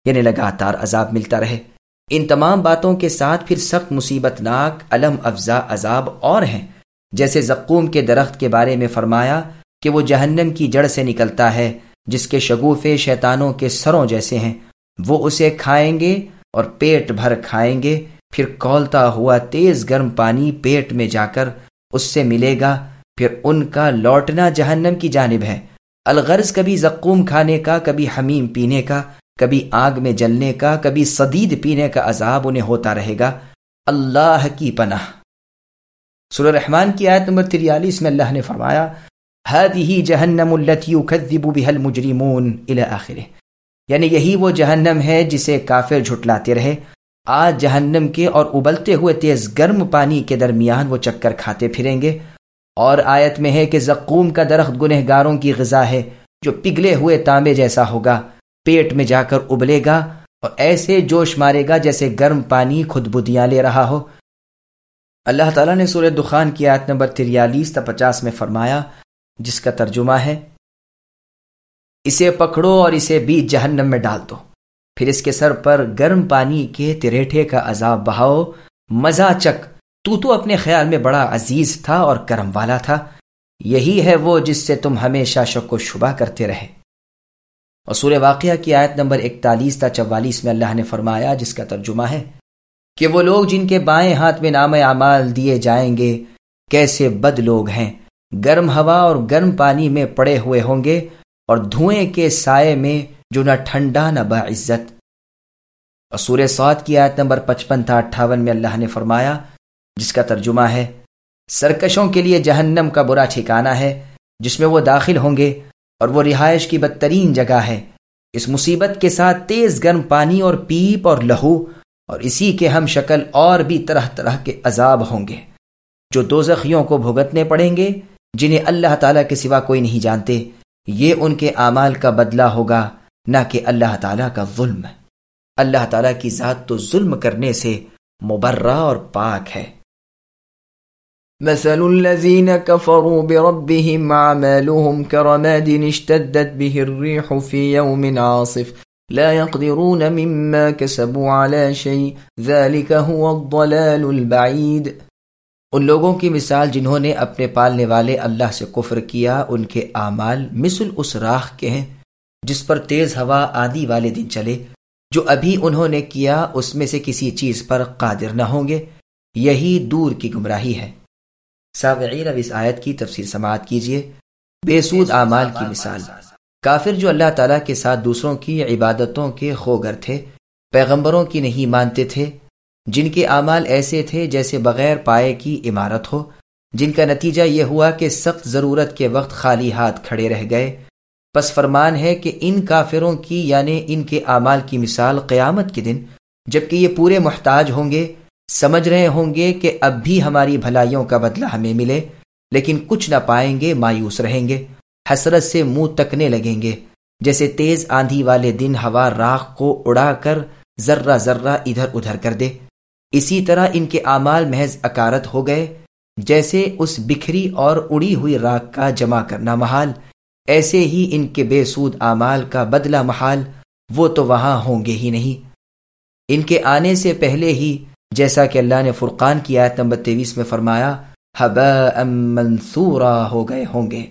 یعنی لگاتار عذاب ملتا رہے۔ ان تمام باتوں کے ساتھ پھر سخت مصیبت ناک الم افزا عذاب اور ہیں، جیسے زقوم کے درخت کے بارے میں فرمایا کہ وہ جہنم کی جڑ سے نکلتا ہے، جس کے شگوفے شیطانوں کے سروں جیسے ہیں۔ وہ اسے کھائیں گے اور پیٹ بھر کھائیں گے، پھر کھولتا ہوا تیز گرم پانی پیٹ میں جا کر اس سے ملے گا، پھر ان کا لوٹنا جہنم کی جانب ہے۔ الغرض کبھی زقوم کھانے کا، کبھی حمیم پینے کا، کبھی آگ میں جلنے کا، کبھی صدید پینے کا عذاب انہیں ہوتا رہے گا۔ اللہ کی پناہ۔ سورہ رحمان کی آیت نمبر تریالیس میں اللہ نے فرمایا هذه جہنم التي يكذب بها المجرمون الى آخرہ، یعنی یہی وہ جہنم ہے جسے کافر جھٹلاتے رہے۔ آج جہنم کے اور ابلتے ہوئے تیز گرم پانی کے درمیان وہ چکر کھاتے پھریں گے۔ اور آیت میں ہے کہ زقوم کا درخت گنہگاروں کی غذا ہے، جو پگھلے ہوئے تانبے جیسا ہوگا، پیٹ میں جا کر ابلے گا اور ایسے جوش مارے گا جیسے گرم پانی خود بدیاں لے رہا ہو۔ اللہ تعالیٰ نے سورہ دخان کی آیت نمبر تریالیس تا پچاس میں فرمایا، جس کا ترجمہ ہے اسے پکڑو اور اسے بیچ جہنم میں ڈال دو، پھر اس کے سر پر گرم پانی کے تریٹھے کا عذاب بہاؤ، مزہ چک، تو تو اپنے خیال میں بڑا عزیز تھا اور کرم والا تھا، یہی ہے وہ جس سے تم ہمیشہ شک و شبہ کرتے رہے۔ اور سورہ واقعہ کی آیت نمبر اکتالیس تا چوالیس میں اللہ نے فرمایا، جس کا ترجمہ ہے کہ وہ لوگ جن کے بائیں ہاتھ میں نام اعمال دیے جائیں گے کیسے بد لوگ ہیں، گرم ہوا اور گرم پانی میں پڑے ہوئے ہوں گے اور دھوئیں کے سائے میں جو نہ ٹھنڈا نہ باعزت۔ اور سورہ صاد کی آیت نمبر پچپن تا اٹھاون میں اللہ نے فرمایا، جس کا ترجمہ ہے سرکشوں کے لیے جہنم کا برا ٹھکانہ ہے، جس میں وہ داخل ہوں گے اور وہ رہائش کی بدترین جگہ ہے۔ اس مصیبت کے ساتھ تیز گرم پانی اور پیپ اور لہو اور اسی کے ہم شکل اور بھی طرح طرح کے عذاب ہوں گے جو دوزخیوں کو بھگتنے پڑیں گے، جنہیں اللہ تعالیٰ کے سوا کوئی نہیں جانتے۔ یہ ان کے اعمال کا بدلہ ہوگا، نہ کہ اللہ تعالیٰ کا ظلم۔ اللہ تعالیٰ کی ذات تو ظلم کرنے سے مبرہ اور پاک ہے۔ مثل الذين كفروا بربهم أعمالهم كرماد اشتدت به الريح في يوم عاصف لا يقدرون مما كسبوا على شيء ذلك هو الضلال البعيد۔ ان لوگوں کی مثال جنہوں نے اپنے پالنے والے اللہ سے کفر کیا، ان کے اعمال مثل اس راکھ کے ہیں جس پر تیز ہوا آندھی والے دن چلے۔ جو ابھی انہوں نے کیا اس میں سے کسی چیز پر قادر نہ ہوں گے، یہی دور کی گمراہی ہے۔ سامعین، اب اس آیت کی تفسیر سماعت کیجیے۔ بے سود اعمال کی مثال۔ کافر جو اللہ تعالیٰ کے ساتھ دوسروں کی عبادتوں کے خوگر تھے، پیغمبروں کی نہیں مانتے تھے، جن کے اعمال ایسے تھے جیسے بغیر پائے کی عمارت ہو، جن کا نتیجہ یہ ہوا کہ سخت ضرورت کے وقت خالی ہاتھ کھڑے رہ گئے۔ پس فرمان ہے کہ ان کافروں کی یعنی ان کے اعمال کی مثال قیامت کے دن، جبکہ یہ پورے محتاج ہوں گے، سمجھ رہے ہوں گے کہ اب بھی ہماری بھلائیوں کا بدلہ ہمیں ملے، لیکن کچھ نہ پائیں گے، مایوس رہیں گے، حسرت سے منہ تکنے لگیں گے، جیسے تیز آندھی والے دن ہوا راکھ کو اڑا کر ذرہ ذرہ ادھر ادھر کر دے۔ اسی طرح ان کے اعمال محض اکارت ہو گئے، جیسے اس بکھری اور اڑی ہوئی راکھ کا جمع کرنا محال، ایسے ہی ان کے بے سود اعمال کا بدلہ محال، وہ تو وہاں ہوں گے ہی نہیں۔ ان کے آنے سے پہلے ہی، جیسا کہ اللہ نے فرقان کی آیت نمبر تیئیس میں فرمایا، ہباء منثورا ہو گئے ہوں گے۔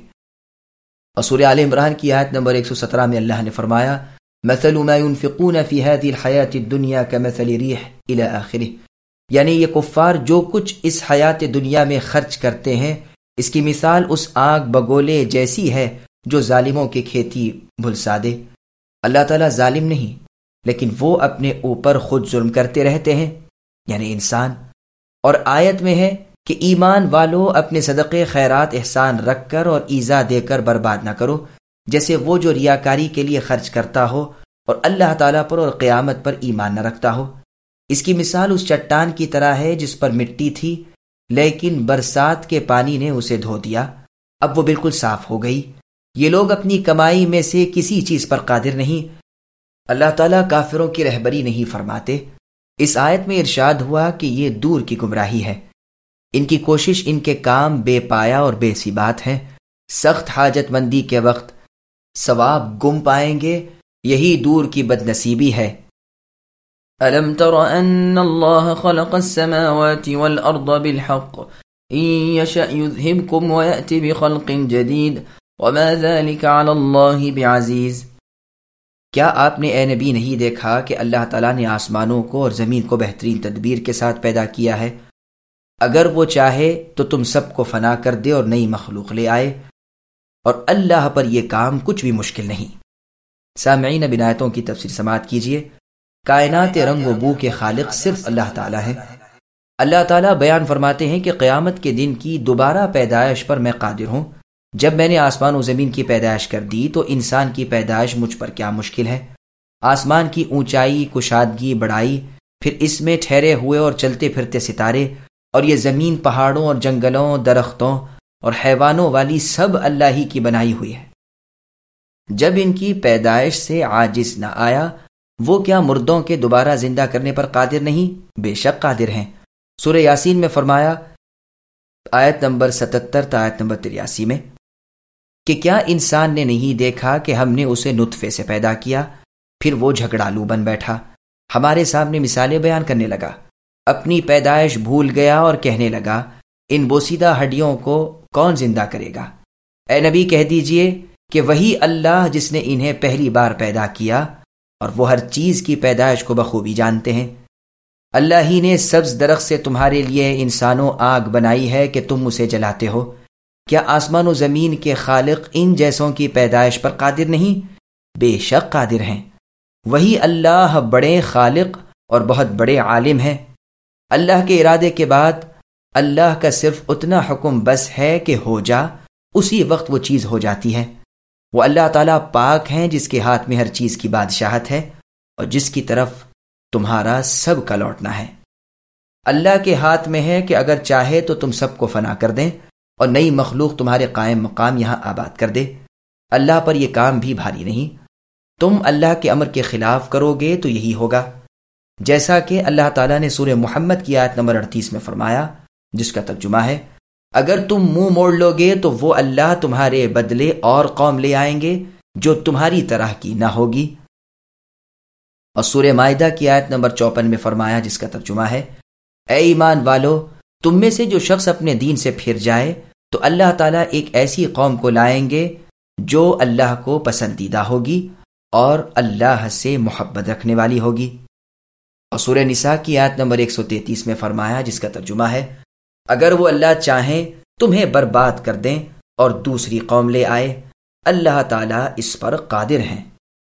اور سورہ آل عمران کی آیت نمبر ایک سو سترہ میں اللہ نے فرمایا، مثل ما ينفقون في هذه الحياة الدنيا كمثل ريح الى آخرہ، یعنی یہ کفار جو کچھ اس حیات دنیا میں خرچ کرتے ہیں، اس کی مثال اس آگ بگولے جیسی ہے جو ظالموں کی کھیتی بھلسا دے۔ اللہ تعالیٰ ظالم نہیں، لیکن وہ اپنے اوپر خود ظلم کرتے رہتے ہیں، یعنی انسان۔ اور آیت میں ہے کہ ایمان والو اپنے صدقے خیرات احسان رکھ کر اور ایذا دے کر برباد نہ کرو، جیسے وہ جو ریاکاری کے لیے خرچ کرتا ہو اور اللہ تعالیٰ پر اور قیامت پر ایمان نہ رکھتا ہو۔ اس کی مثال اس چٹان کی طرح ہے جس پر مٹی تھی، لیکن برسات کے پانی نے اسے دھو دیا، اب وہ بالکل صاف ہو گئی۔ یہ لوگ اپنی کمائی میں سے کسی چیز پر قادر نہیں۔ اللہ تعالیٰ کافروں کی رہبری نہیں فرماتے۔ اس آیت میں ارشاد ہوا کہ یہ دور کی گمراہی ہے، ان کی کوشش، ان کے کام بے پایا اور بے سی بات ہیں۔ سخت حاجت مندی کے وقت ثواب گم پائیں گے یہی دور کی بد نصیبی ہے۔ ألم تر أن الله خلق السماوات والأرض بالحق إن يشأ يذهبكم ويأتي بخلق جديد وما ذلك على الله بعزيز۔ کیا آپ نے اے نبی نہیں دیکھا کہ اللہ تعالیٰ نے آسمانوں کو اور زمین کو بہترین تدبیر کے ساتھ پیدا کیا ہے؟ اگر وہ چاہے تو تم سب کو فنا کر دے اور نئی مخلوق لے آئے، اور اللہ پر یہ کام کچھ بھی مشکل نہیں۔ سامعین، اب آیتوں کی تفسیر سماعت کیجیے۔ کائنات رنگ و بو کے خالق صرف اللہ تعالیٰ ہے۔ اللہ تعالیٰ بیان فرماتے ہیں کہ قیامت کے دن کی دوبارہ پیدائش پر میں قادر ہوں۔ جب میں نے آسمان و زمین کی پیدائش کر دی تو انسان کی پیدائش مجھ پر کیا مشکل ہے؟ آسمان کی اونچائی، کشادگی، بڑائی، پھر اس میں ٹھہرے ہوئے اور چلتے پھرتے ستارے، اور یہ زمین پہاڑوں اور جنگلوں، درختوں اور حیوانوں والی سب اللہ ہی کی بنائی ہوئی ہے۔ جب ان کی پیدائش سے عاجز نہ آیا، وہ کیا مردوں کے دوبارہ زندہ کرنے پر قادر نہیں؟ بے شک قادر ہیں۔ سورہ یاسین میں فرمایا، آیت نمبر ستتر تا آیت نمبر تریاسی میں، کہ کیا انسان نے نہیں دیکھا کہ ہم نے اسے نطفے سے پیدا کیا، پھر وہ جھگڑالو بن بیٹھا، ہمارے سامنے مثالیں بیان کرنے لگا، اپنی پیدائش بھول گیا اور کہنے لگا ان بوسیدہ ہڈیوں کو کون زندہ کرے گا؟ اے نبی کہہ دیجئے کہ وہی اللہ جس نے انہیں پہلی بار پیدا کیا، اور وہ ہر چیز کی پیدائش کو بخوبی جانتے ہیں۔ اللہ ہی نے سبز درخت سے تمہارے لیے انسانوں آگ بنائی ہے کہ تم اسے جلاتے ہو۔ کیا آسمان و زمین کے خالق ان جیسوں کی پیدائش پر قادر نہیں؟ بے شک قادر ہیں۔ وہی اللہ بڑے خالق اور بہت بڑے عالم ہیں۔ اللہ کے ارادے کے بعد اللہ کا صرف اتنا حکم بس ہے کہ ہو جا، اسی وقت وہ چیز ہو جاتی ہے۔ وہ اللہ تعالیٰ پاک ہیں جس کے ہاتھ میں ہر چیز کی بادشاہت ہے اور جس کی طرف تمہارا سب کا لوٹنا ہے۔ اللہ کے ہاتھ میں ہے کہ اگر چاہے تو تم سب کو فنا کر دیں اور نئی مخلوق تمہارے قائم مقام یہاں آباد کر دے۔ اللہ پر یہ کام بھی بھاری نہیں۔ تم اللہ کے امر کے خلاف کرو گے تو یہی ہوگا، جیسا کہ اللہ تعالیٰ نے سورہ محمد کی آیت نمبر اڑتیس میں فرمایا، جس کا ترجمہ ہے، اگر تم منہ موڑ لو گے تو وہ اللہ تمہارے بدلے اور قوم لے آئیں گے جو تمہاری طرح کی نہ ہوگی۔ اور سورہ مائدہ کی آیت نمبر چوپن میں فرمایا، جس کا ترجمہ ہے، اے ایمان والو، تم میں سے جو شخص اپنے دین سے پھر جائے تو اللہ تعالیٰ ایک ایسی قوم کو لائیں گے جو اللہ کو پسندیدہ ہوگی اور اللہ سے محبت رکھنے والی ہوگی۔ اور سورہ نساء کی آیت نمبر ایک سو تینتیس میں فرمایا، جس کا ترجمہ ہے، اگر وہ اللہ چاہیں تمہیں برباد کر دیں اور دوسری قوم لے آئے، اللہ تعالیٰ اس پر قادر ہیں۔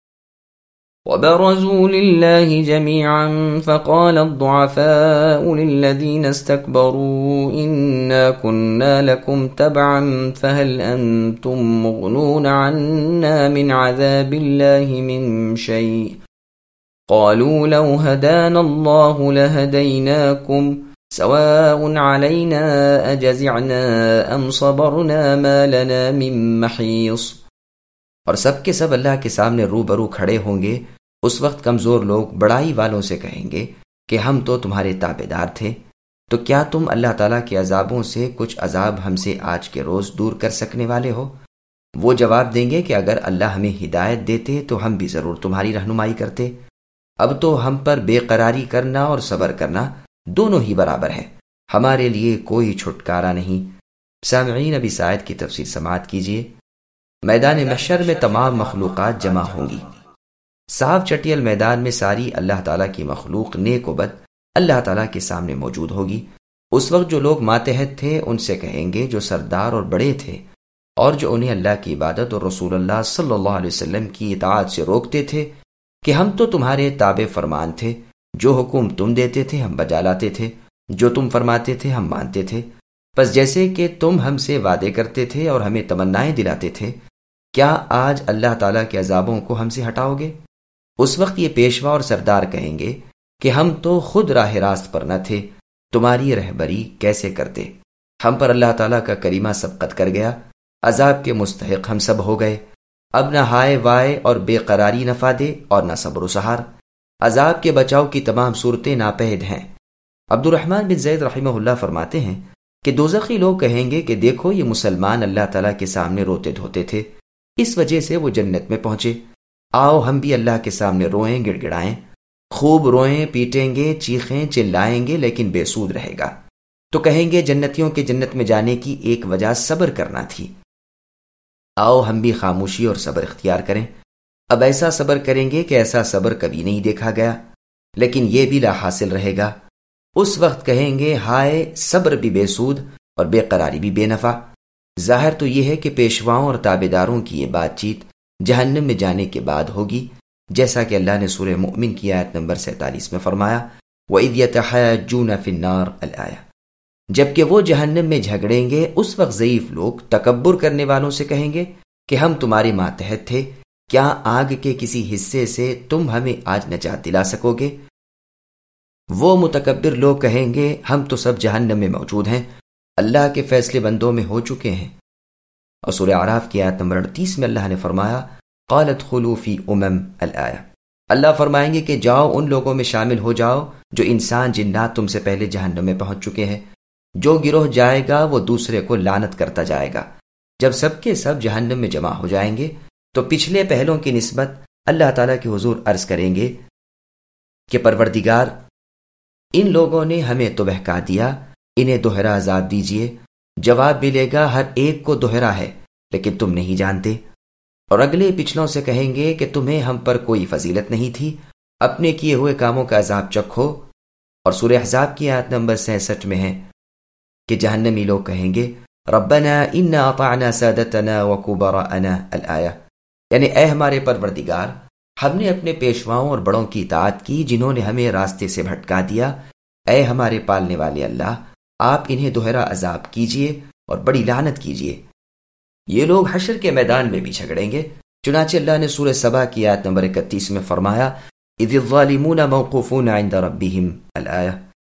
وبرزوا لله جميعا فقال الضعفاء للذين استكبروا إنا كنا لكم تبعا فهل أنتم مغنون عنا من عذاب الله من شيء قالوا لو هدانا الله لهديناكم سواء علينا أجزعنا أم صبرنا ما لنا من محيص۔ اور سب کے سب اللہ کے سامنے روبرو کھڑے ہوں گے۔ اس وقت کمزور لوگ بڑائی والوں سے کہیں گے کہ ہم تو تمہارے تابع دار تھے، تو کیا تم اللہ تعالیٰ کے عذابوں سے کچھ عذاب ہم سے آج کے روز دور کر سکنے والے ہو؟ وہ جواب دیں گے کہ اگر اللہ ہمیں ہدایت دیتے تو ہم بھی ضرور تمہاری رہنمائی کرتے۔ اب تو ہم پر بے قراری کرنا اور صبر کرنا دونوں ہی برابر ہے، ہمارے لیے کوئی چھٹکارا نہیں۔ سامعین، اب اس آیت کی تفسیر سماعت کیجیے۔ میدان محشر میں تمام مخلوقات جمع ہوں گی۔ صاف چٹیل میدان میں ساری اللہ تعالیٰ کی مخلوق نیک و بد اللہ تعالیٰ کے سامنے موجود ہوگی۔ اس وقت جو لوگ ماتحت تھے ان سے کہیں گے جو سردار اور بڑے تھے اور جو انہیں اللہ کی عبادت اور رسول اللہ صلی اللہ علیہ وسلم کی اطاعت سے روکتے تھے کہ ہم تو تمہارے تابع فرمان تھے، جو حکم تم دیتے تھے ہم بجا لاتے تھے، جو تم فرماتے تھے ہم مانتے تھے، بس جیسے کہ تم ہم سے وعدے کرتے تھے اور ہمیں تمنائیں دلاتے تھے، کیا آج اللہ تعالیٰ کے عذابوں کو ہم سے ہٹاؤ گے؟ اس وقت یہ پیشوا اور سردار کہیں گے کہ ہم تو خود راہ راست پر نہ تھے، تمہاری رہبری کیسے کرتے؟ ہم پر اللہ تعالیٰ کا کریمہ سبقت کر گیا، عذاب کے مستحق ہم سب ہو گئے۔ اب نہ ہائے وائے اور بے قراری نفع دے اور نہ صبر و سہار۔ عذاب کے بچاؤ کی تمام صورتیں ناپید ہیں۔ عبد الرحمن بن زید رحمہ اللہ فرماتے ہیں کہ دوزخی لوگ کہیں گے کہ دیکھو یہ مسلمان اللہ تعالیٰ کے سامنے روتے دھوتے تھے، اس وجہ سے وہ جنت میں پہنچے، آؤ ہم بھی اللہ کے سامنے روئیں گڑ گڑائیں، خوب روئیں پیٹیں گے چیخیں چلائیں گے، لیکن بے سود رہے گا۔ تو کہیں گے جنتیوں کے جنت میں جانے کی ایک وجہ صبر کرنا تھی۔ آؤ ہم بھی خاموشی اور صبر اختیار کریں۔ اب ایسا صبر کریں گے کہ ایسا صبر کبھی نہیں دیکھا گیا، لیکن یہ بھی لا حاصل رہے گا۔ اس وقت کہیں گے ہائے، صبر بھی بے سود اور بے قراری بھی بے نفع۔ ظاہر تو یہ ہے کہ پیشواؤں اور تابعداروں کی یہ بات چیت جہنم میں جانے کے بعد ہوگی، جیسا کہ اللہ نے سورہ مؤمن کی آیت نمبر سینتالیس میں فرمایا، وَإِذْ يَتَحَاجُّونَ فِي النَّارِ الآیہ۔ جبکہ وہ جہنم میں جھگڑیں گے، اس وقت ضعیف لوگ تکبر کرنے والوں سے کہیں گے کہ ہم تمہارے ماتحت تھے، کیا آگ کے کسی حصے سے تم ہمیں آج نجات دلا سکو گے؟ وہ متکبر لوگ کہیں گے ہم تو سب جہنم میں موجود ہیں، اللہ کے فیصلے بندوں میں ہو چکے ہیں۔ اور سورہ اعراف کی آیت نمبر اڑتیس میں اللہ نے فرمایا، قالت خلو فی امم الآیہ۔ اللہ فرمائیں گے کہ جاؤ ان لوگوں میں شامل ہو جاؤ جو انسان جنات تم سے پہلے جہنم میں پہنچ چکے ہیں۔ جو گروہ جائے گا وہ دوسرے کو لعنت کرتا جائے گا۔ جب سب کے سب جہنم میں جمع ہو جائیں گے تو پچھلے پہلوں کی نسبت اللہ تعالیٰ کے حضور عرض کریں گے کہ پروردگار، ان لوگوں نے ہمیں تو بہکا دیا، انہیں دوہرا عذاب دیجئے۔ جواب ملے گا ہر ایک کو دوہرا ہے، لیکن تم نہیں جانتے۔ اور اگلے پچھلوں سے کہیں گے کہ تمہیں ہم پر کوئی فضیلت نہیں تھی، اپنے کیے ہوئے کاموں کا عذاب چکھو۔ اور سورہ احزاب کی آیت نمبر سینسٹھ میں ہے کہ جہنمی لوگ کہیں گے ربنا انا اطعنا سادتنا وکبراءنا الآیہ، یعنی اے ہمارے پروردگار، ہم نے اپنے پیشواؤں اور بڑوں کی اطاعت کی جنہوں نے ہمیں راستے سے بھٹکا دیا۔ اے ہمارے پالنے والے اللہ، آپ انہیں دوہرا عذاب کیجئے اور بڑی لعنت کیجئے۔ یہ لوگ حشر کے میدان میں بھی جھگڑیں گے، چنانچہ اللہ نے سورہ سبا کی آیت نمبر اکتیس میں فرمایا، اذ الظالمون موقوفون عند ربهم الآیہ،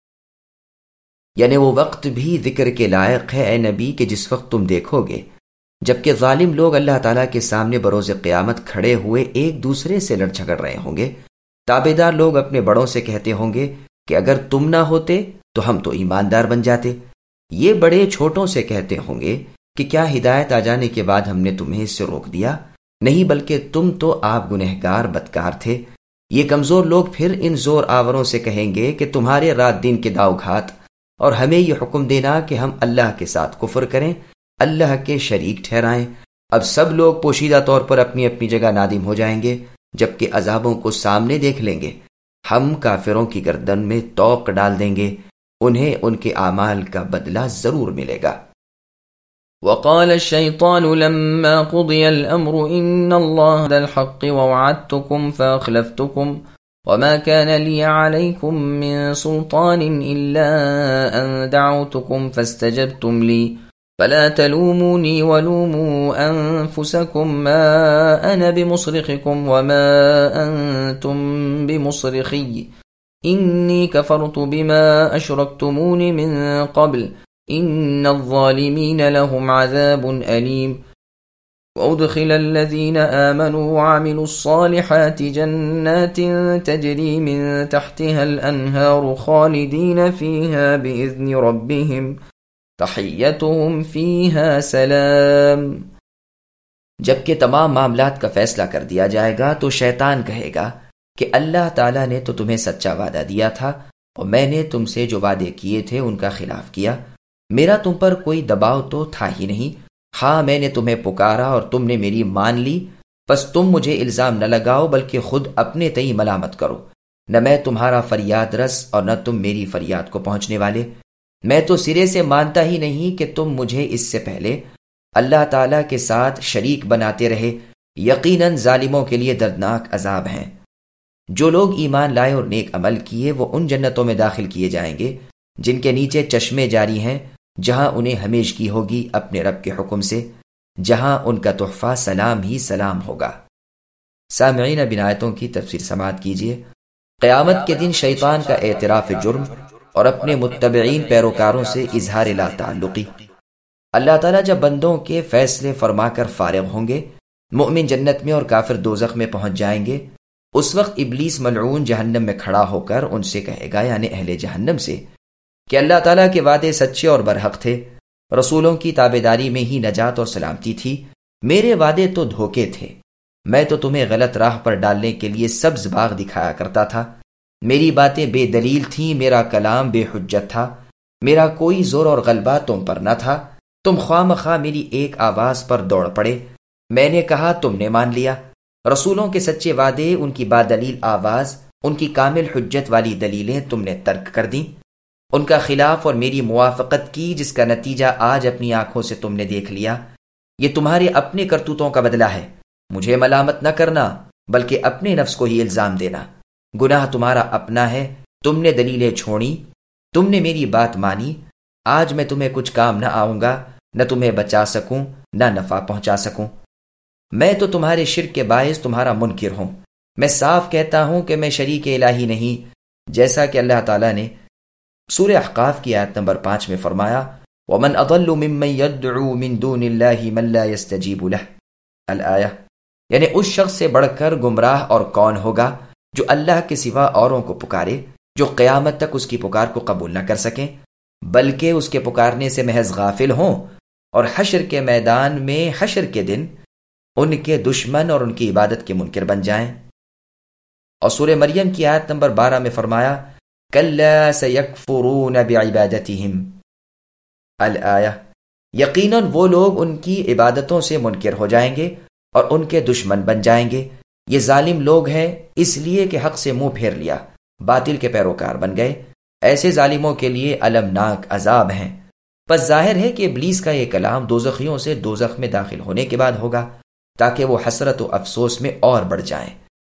یعنی وہ وقت بھی ذکر کے لائق ہے اے نبی کہ جس وقت تم دیکھو گے جبکہ ظالم لوگ اللہ تعالیٰ کے سامنے بروز قیامت کھڑے ہوئے ایک دوسرے سے لڑ جھگڑ رہے ہوں گے۔ تابعدار لوگ اپنے بڑوں سے کہتے ہوں گے کہ اگر تم نہ ہوتے تو ہم تو ایماندار بن جاتے۔ یہ بڑے چھوٹوں سے کہتے ہوں گے کہ کیا ہدایت آ جانے کے بعد ہم نے تمہیں اس سے روک دیا؟ نہیں، بلکہ تم تو آپ گنہگار بدکار تھے۔ یہ کمزور لوگ پھر ان زور آوروں سے کہیں گے کہ تمہارے رات دن کے داؤ گھات اور ہمیں یہ حکم دینا کہ ہم اللہ کے ساتھ کفر کریں، اللہ کے شریک ٹھہرائیں۔ اب سب لوگ پوشیدہ طور پر اپنی اپنی جگہ نادم ہو جائیں گے، جبکہ عذابوں کو سامنے دیکھ لیں گے۔ ہم کافروں کی گردن میں توق ڈال دیں گے، انہیں ان کے اعمال کا بدلہ ضرور ملے گا۔ وقال الشيطان لما قضي الأمر إن الله ذا الحق ووعدتكم فأخلفتكم وما كان لي عليكم من سلطان إلا أن دعوتكم فاستجبتم لي فلا تلوموني ولوموا أنفسكم ما أنا بمصرخكم وما أنتم بمصرخي إني كفرت بما أشركتمون من قبل إن الظالمين لهم عذاب أليم وأدخل الذين آمنوا وعملوا الصالحات جنات تجري من تحتها الأنهار خالدين فيها بإذن ربهم تحيتهم فيها سلام۔ جبکہ تمام معاملات کا فیصلہ کر دیا جائے گا تو شیطان کہے گا کہ اللہ تعالیٰ نے تو تمہیں سچا وعدہ دیا تھا اور میں نے تم سے جو وعدے کیے تھے ان کا خلاف کیا، میرا تم پر کوئی دباؤ تو تھا ہی نہیں۔ ہاں، میں نے تمہیں پکارا اور تم نے میری مان لی، پس تم مجھے الزام نہ لگاؤ بلکہ خود اپنے تئیں ملامت کرو۔ نہ میں تمہارا فریاد رس اور نہ تم میری فریاد کو پہنچنے والے۔ میں تو سرے سے مانتا ہی نہیں کہ تم مجھے اس سے پہلے اللہ تعالیٰ کے ساتھ شریک بناتے رہے۔ یقیناً ظالموں کے لیے دردناک عذاب ہیں۔ جو لوگ ایمان لائے اور نیک عمل کیے وہ ان جنتوں میں داخل کیے جائیں گے جن کے نیچے چشمے جاری ہیں، جہاں انہیں ہمیش کی ہوگی اپنے رب کے حکم سے، جہاں ان کا تحفہ سلام ہی سلام ہوگا۔ سامعین، اب ان آیتوں کی تفسیر سماعت کیجیے۔ قیامت کے دن شیطان کا اعتراف جرم اور اپنے متبعین پیروکاروں سے اظہار لا تعلقی۔ اللہ تعالیٰ جب بندوں کے فیصلے فرما کر فارغ ہوں گے، مؤمن جنت میں اور کافر دوزخ میں پہنچ جائیں گے، اس وقت ابلیس ملعون جہنم میں کھڑا ہو کر ان سے کہے گا، یعنی اہل جہنم سے، کہ اللہ تعالیٰ کے وعدے سچے اور برحق تھے، رسولوں کی تابعداری میں ہی نجات اور سلامتی تھی، میرے وعدے تو دھوکے تھے، میں تو تمہیں غلط راہ پر ڈالنے کے لیے سبز باغ دکھایا کرتا تھا، میری باتیں بے دلیل تھیں، میرا کلام بے حجت تھا، میرا کوئی زور اور غلبہ تم پر نہ تھا، تم خواہ مخواہ میری ایک آواز پر دوڑ پڑے، میں نے کہا تم نے مان لیا۔ رسولوں کے سچے وعدے، ان کی بادلیل آواز، ان کی کامل حجت والی دلیلیں تم نے ترک کر دیں، ان کا خلاف اور میری موافقت کی، جس کا نتیجہ آج اپنی آنکھوں سے تم نے دیکھ لیا۔ یہ تمہارے اپنے کرتوتوں کا بدلہ ہے، مجھے ملامت نہ کرنا بلکہ اپنے نفس کو ہی الزام دینا۔ گناہ تمہارا اپنا ہے، تم نے دلیلیں چھوڑی، تم نے میری بات مانی، آج میں تمہیں کچھ کام نہ آؤں گا، نہ تمہیں بچا سکوں نہ نفع پہنچا سکوں۔ میں تو تمہارے شرک کے باعث تمہارا منکر ہوں، میں صاف کہتا ہوں کہ میں شریک الہی نہیں، جیسا کہ اللہ تعالیٰ نے سورہ احقاف کی آیت نمبر پانچ میں فرمایا، وَمَنْ أَضَلُّ مِمَّنْ يَدْعُو مِن دُونِ اللَّهِ مَنْ لَا يَسْتَجِيبُ لَهُ الآیہ، یعنی اس شخص سے بڑھ کر گمراہ اور کون ہوگا جو اللہ کے سوا اوروں کو پکارے، جو قیامت تک اس کی پکار کو قبول نہ کر سکیں بلکہ اس کے پکارنے سے محض غافل ہوں، اور حشر کے میدان میں حشر کے دن ان کے دشمن اور ان کی عبادت کے منکر بن جائیں۔ اور سورہ مریم کی آیت نمبر بارہ میں فرمایا، کَلَّا سَيَكْفُرُونَ بِعِبَادَتِهِمْ الآیہ، یقیناً وہ لوگ ان کی عبادتوں سے منکر ہو جائیں گے اور ان کے دشمن بن جائیں گے۔ یہ ظالم لوگ ہیں، اس لیے کہ حق سے منہ پھیر لیا، باطل کے پیروکار بن گئے، ایسے ظالموں کے لیے المناک عذاب ہیں۔ پس ظاہر ہے کہ ابلیس کا یہ کلام دوزخیوں سے دوزخ میں داخل ہونے کے بعد ہوگا تاکہ وہ حسرت و افسوس میں اور بڑھ جائیں۔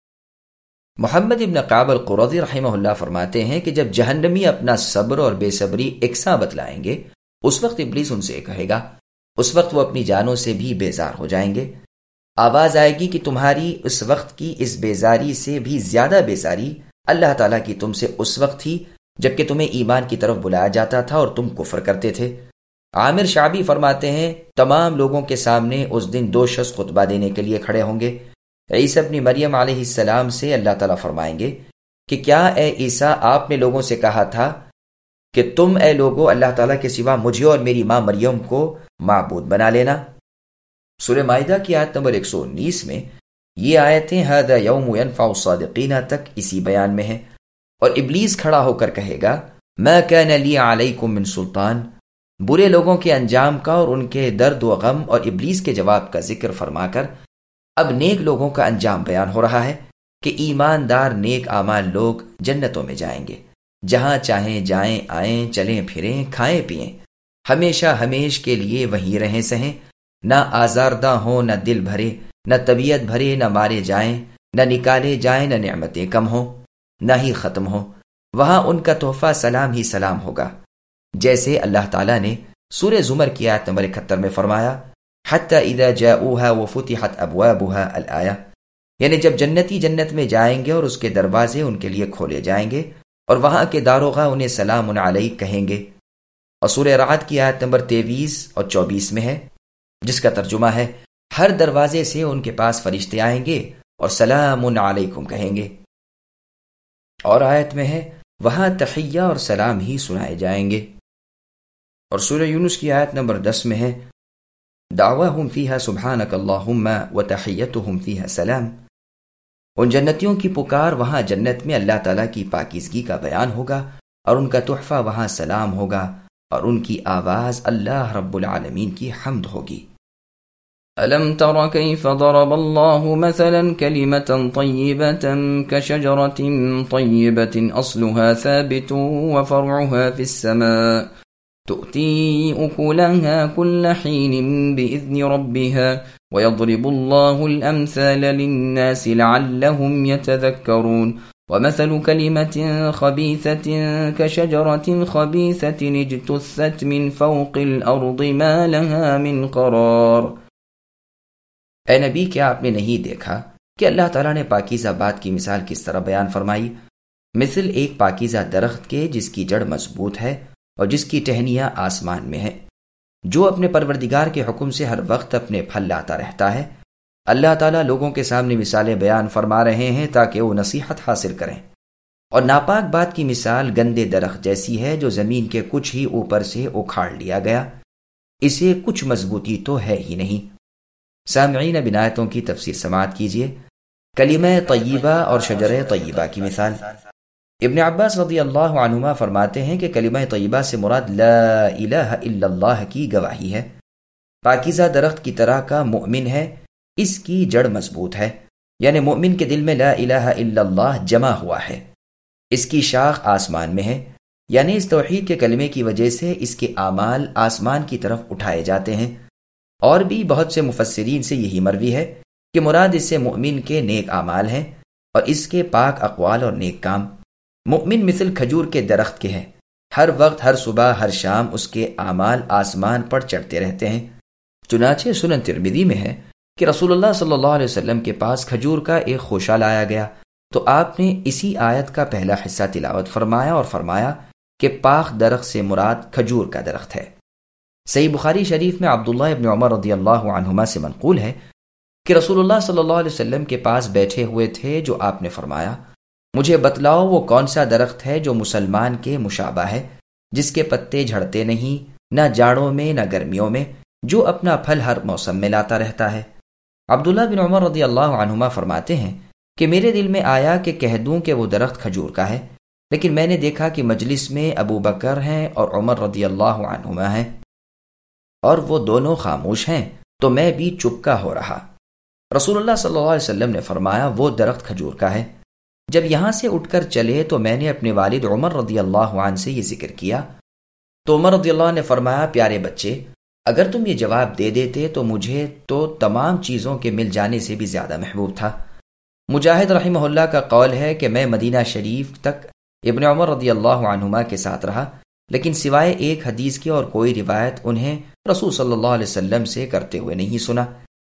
محمد ابن قعب القرظی رحمہ اللہ فرماتے ہیں کہ جب جہنمی اپنا صبر اور بے صبری یکساں بتلائیں گے، اس وقت ابلیس ان سے کہے گا، اس وقت وہ اپنی جانوں سے بھی بیزار ہو جائیں گے۔ آواز آئے گی کہ تمہاری اس وقت کی اس بیزاری سے بھی زیادہ بیزاری اللہ تعالیٰ کی تم سے اس وقت تھی جبکہ تمہیں ایمان کی طرف بلایا جاتا تھا اور تم کفر کرتے تھے۔ عامر شعبی فرماتے ہیں، تمام لوگوں کے سامنے اس دن دو شخص خطبہ دینے کے لیے کھڑے ہوں گے۔ عیسیٰ ابن مریم علیہ السلام سے اللہ تعالیٰ فرمائیں گے کہ کیا اے عیسیٰ آپ نے لوگوں سے کہا تھا کہ تم اے لوگو اللہ تعالیٰ کے سوا مجھے اور میری ماں مریم کو معبود بنا لینا۔ سورہ مائدہ کی آیت نمبر ایک سو انیس میں یہ آیتیں ھذا یوم ینفع الصادقین تک اسی بیان میں ہیں۔ اور ابلیس کھڑا ہو کر کہے گا، ما کان لی علیکم من سلطان، برے لوگوں کے انجام کا اور ان کے درد و غم اور ابلیس کے جواب کا ذکر فرما کر اب نیک لوگوں کا انجام بیان ہو رہا ہے کہ ایماندار نیک اعمال لوگ جنتوں میں جائیں گے، جہاں چاہیں جائیں، آئیں، چلیں پھریں، کھائیں پئیں، ہمیشہ ہمیش کے لیے وہیں رہیں سہیں، نہ آزاردہ ہوں، نہ دل بھرے، نہ طبیعت بھرے، نہ مارے جائیں، نہ نکالے جائیں، نہ نعمتیں کم ہوں، نہ ہی ختم ہوں۔ وہاں ان کا تحفہ سلام ہی سلام ہوگا، جیسے اللہ تعالیٰ نے سورہ زمر کی آیت نمبر اکہتر میں فرمایا، حتی اذا جاؤوها وفتحت ابوابها الآیہ، یعنی جب جنتی جنت میں جائیں گے اور اس کے دروازے ان کے لیے کھولے جائیں گے اور وہاں کے داروغہ انہیں سلام علیک کہیں گے۔ اور سورہ رعد کی آیت نمبر تیئیس اور چوبیس میں ہے، جس کا ترجمہ ہے، ہر دروازے سے ان کے پاس فرشتے آئیں گے اور سلام علیکم کہیں گے۔ اور آیت میں ہے، وہاں تحیہ اور سلام ہی سنائے جائیں گے۔ اور سورہ یونس کی آیت نمبر دس میں ہے، دعواہم فیہا سبحانک اللہم وتحیتہم فیہا سلام، ان جنتیوں کی پکار وہاں جنت میں اللہ تعالیٰ کی پاکیزگی کا بیان ہوگا اور ان کا تحفہ وہاں سلام ہوگا اور ان کی آواز اللہ رب العالمین کی حمد ہوگی۔ ألم تر كيف ضرب الله مثلا كلمة طيبة كشجرة طيبة أصلها ثابت وفرعها في السماء تؤتي أكلها كل حين بإذن ربها ويضرب الله الأمثال للناس لعلهم يتذكرون ومثل كلمة خبيثة كشجرة خبيثة اجتثت من فوق الأرض ما لها من قرار۔ اے نبی، کیا آپ نے نہیں دیکھا کہ اللہ تعالیٰ نے پاکیزہ بات کی مثال کس طرح بیان فرمائی؟ مثل ایک پاکیزہ درخت کے جس کی جڑ مضبوط ہے اور جس کی ٹہنیاں آسمان میں ہیں، جو اپنے پروردگار کے حکم سے ہر وقت اپنے پھل لاتا رہتا ہے۔ اللہ تعالیٰ لوگوں کے سامنے مثالیں بیان فرما رہے ہیں تاکہ وہ نصیحت حاصل کریں۔ اور ناپاک بات کی مثال گندے درخت جیسی ہے جو زمین کے کچھ ہی اوپر سے اکھاڑ لیا گیا، اسے کچھ مضبوطی تو ہے ہی نہیں۔ سامعین اب آیتوں کی تفسیر سماعت کیجیے۔ کلمہ طیبہ اور شجرہ طیبہ کی مثال۔ ابن عباس رضی اللہ عنہما فرماتے ہیں کہ کلمہ طیبہ سے مراد لا الہ الا اللہ کی گواہی ہے۔ پاکیزہ درخت کی طرح کا مومن ہے، اس کی جڑ مضبوط ہے، یعنی مومن کے دل میں لا الہ الا اللہ جمع ہوا ہے۔ اس کی شاخ آسمان میں ہے، یعنی اس توحید کے کلمے کی وجہ سے اس کے اعمال آسمان کی طرف اٹھائے جاتے ہیں۔ اور بھی بہت سے مفسرین سے یہی مروی ہے کہ مراد اس سے مومن کے نیک اعمال ہیں اور اس کے پاک اقوال اور نیک کام۔ مومن مثل کھجور کے درخت کے ہے، ہر وقت ہر صبح ہر شام اس کے اعمال آسمان پر چڑھتے رہتے ہیں۔ چنانچہ سنن ترمذی میں ہے کہ رسول اللہ صلی اللہ علیہ وسلم کے پاس کھجور کا ایک خوشہ لایا گیا تو آپ نے اسی آیت کا پہلا حصہ تلاوت فرمایا اور فرمایا کہ پاک درخت سے مراد کھجور کا درخت ہے۔ صحیح بخاری شریف میں عبداللہ ابن عمر رضی اللہ عنہما سے منقول ہے کہ رسول اللہ صلی اللہ علیہ وسلم کے پاس بیٹھے ہوئے تھے جو آپ نے فرمایا، مجھے بتلاؤ وہ کون سا درخت ہے جو مسلمان کے مشابہ ہے، جس کے پتے جھڑتے نہیں، نہ جاڑوں میں نہ گرمیوں میں، جو اپنا پھل ہر موسم میں لاتا رہتا ہے۔ عبداللہ بن عمر رضی اللہ عنہما فرماتے ہیں کہ میرے دل میں آیا کہ کہہ دوں کہ وہ درخت کھجور کا ہے، لیکن میں نے دیکھا کہ مجلس میں ابو بکر ہیں اور عمر رضی اللہ عنہما ہیں اور وہ دونوں خاموش ہیں، تو میں بھی چپکا ہو رہا۔ رسول اللہ صلی اللہ علیہ وسلم نے فرمایا وہ درخت کھجور کا ہے۔ جب یہاں سے اٹھ کر چلے تو میں نے اپنے والد عمر رضی اللہ عنہ سے یہ ذکر کیا تو عمر رضی اللہ عنہ نے فرمایا، پیارے بچے، اگر تم یہ جواب دے دیتے تو مجھے تو تمام چیزوں کے مل جانے سے بھی زیادہ محبوب تھا۔ مجاہد رحمہ اللہ کا قول ہے کہ میں مدینہ شریف تک ابن عمر رضی اللہ عنہما کے ساتھ رہا، لیکن سوائے ایک حدیث کی اور کوئی روایت انہیں رسول صلی اللہ علیہ وسلم سے کرتے ہوئے نہیں سنا۔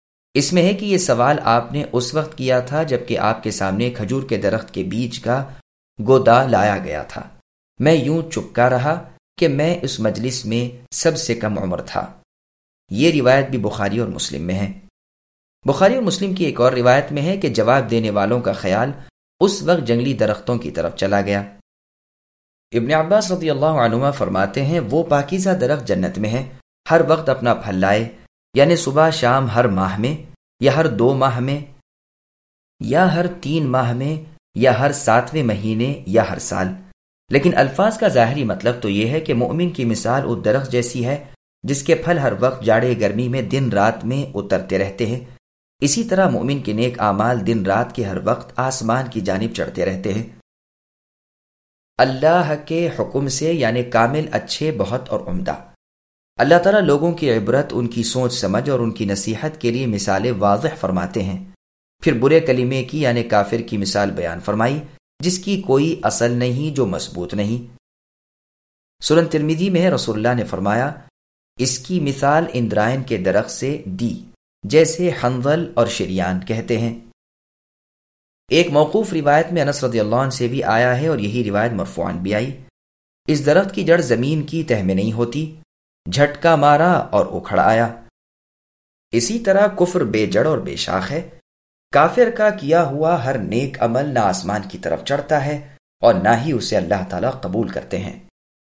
اس میں ہے کہ یہ سوال آپ نے اس وقت کیا تھا جبکہ آپ کے سامنے کھجور کے درخت کے بیج کا گودا لایا گیا تھا۔ میں یوں چپکا رہا کہ میں اس مجلس میں سب سے کم عمر تھا۔ یہ روایت بھی بخاری اور مسلم میں ہے۔ بخاری اور مسلم کی ایک اور روایت میں ہے کہ جواب دینے والوں کا خیال اس وقت جنگلی درختوں کی طرف چلا گیا۔ ابن عباس رضی اللہ عنہما فرماتے ہیں وہ پاکیزہ درخت جنت میں ہے، ہر وقت اپنا پھل لائے، یعنی صبح شام ہر ماہ میں یا ہر دو ماہ میں یا ہر تین ماہ میں یا ہر ساتویں مہینے یا ہر سال۔ لیکن الفاظ کا ظاہری مطلب تو یہ ہے کہ مومن کی مثال اس درخت جیسی ہے جس کے پھل ہر وقت جاڑے گرمی میں دن رات میں اترتے رہتے ہیں۔ اسی طرح مومن کے نیک اعمال دن رات کے ہر وقت آسمان کی جانب چڑھتے رہتے ہیں۔ اللہ کے حکم سے، یعنی کامل، اچھے، بہت اور عمدہ۔ اللہ تعالیٰ لوگوں کی عبرت، ان کی سوچ سمجھ اور ان کی نصیحت کے لیے مثالیں واضح فرماتے ہیں۔ پھر برے کلمے کی یعنی کافر کی مثال بیان فرمائی جس کی کوئی اصل نہیں، جو مضبوط نہیں۔ سنن ترمذی میں ہے رسول اللہ نے فرمایا اس کی مثال اندرائن کے درخت سے دی، جیسے حنظل اور شریان کہتے ہیں۔ ایک موقوف روایت میں انس رضی اللہ عنہ سے بھی آیا ہے اور یہی روایت مرفوعاً بھی آئی، اس درخت کی جڑ زمین کی تہ میں نہیں ہوتی، جھٹکا مارا اور اکھڑ آیا۔ اسی طرح کفر بے جڑ اور بے شاخ ہے، کافر کا کیا ہوا ہر نیک عمل نہ آسمان کی طرف چڑھتا ہے اور نہ ہی اسے اللہ تعالیٰ قبول کرتے ہیں۔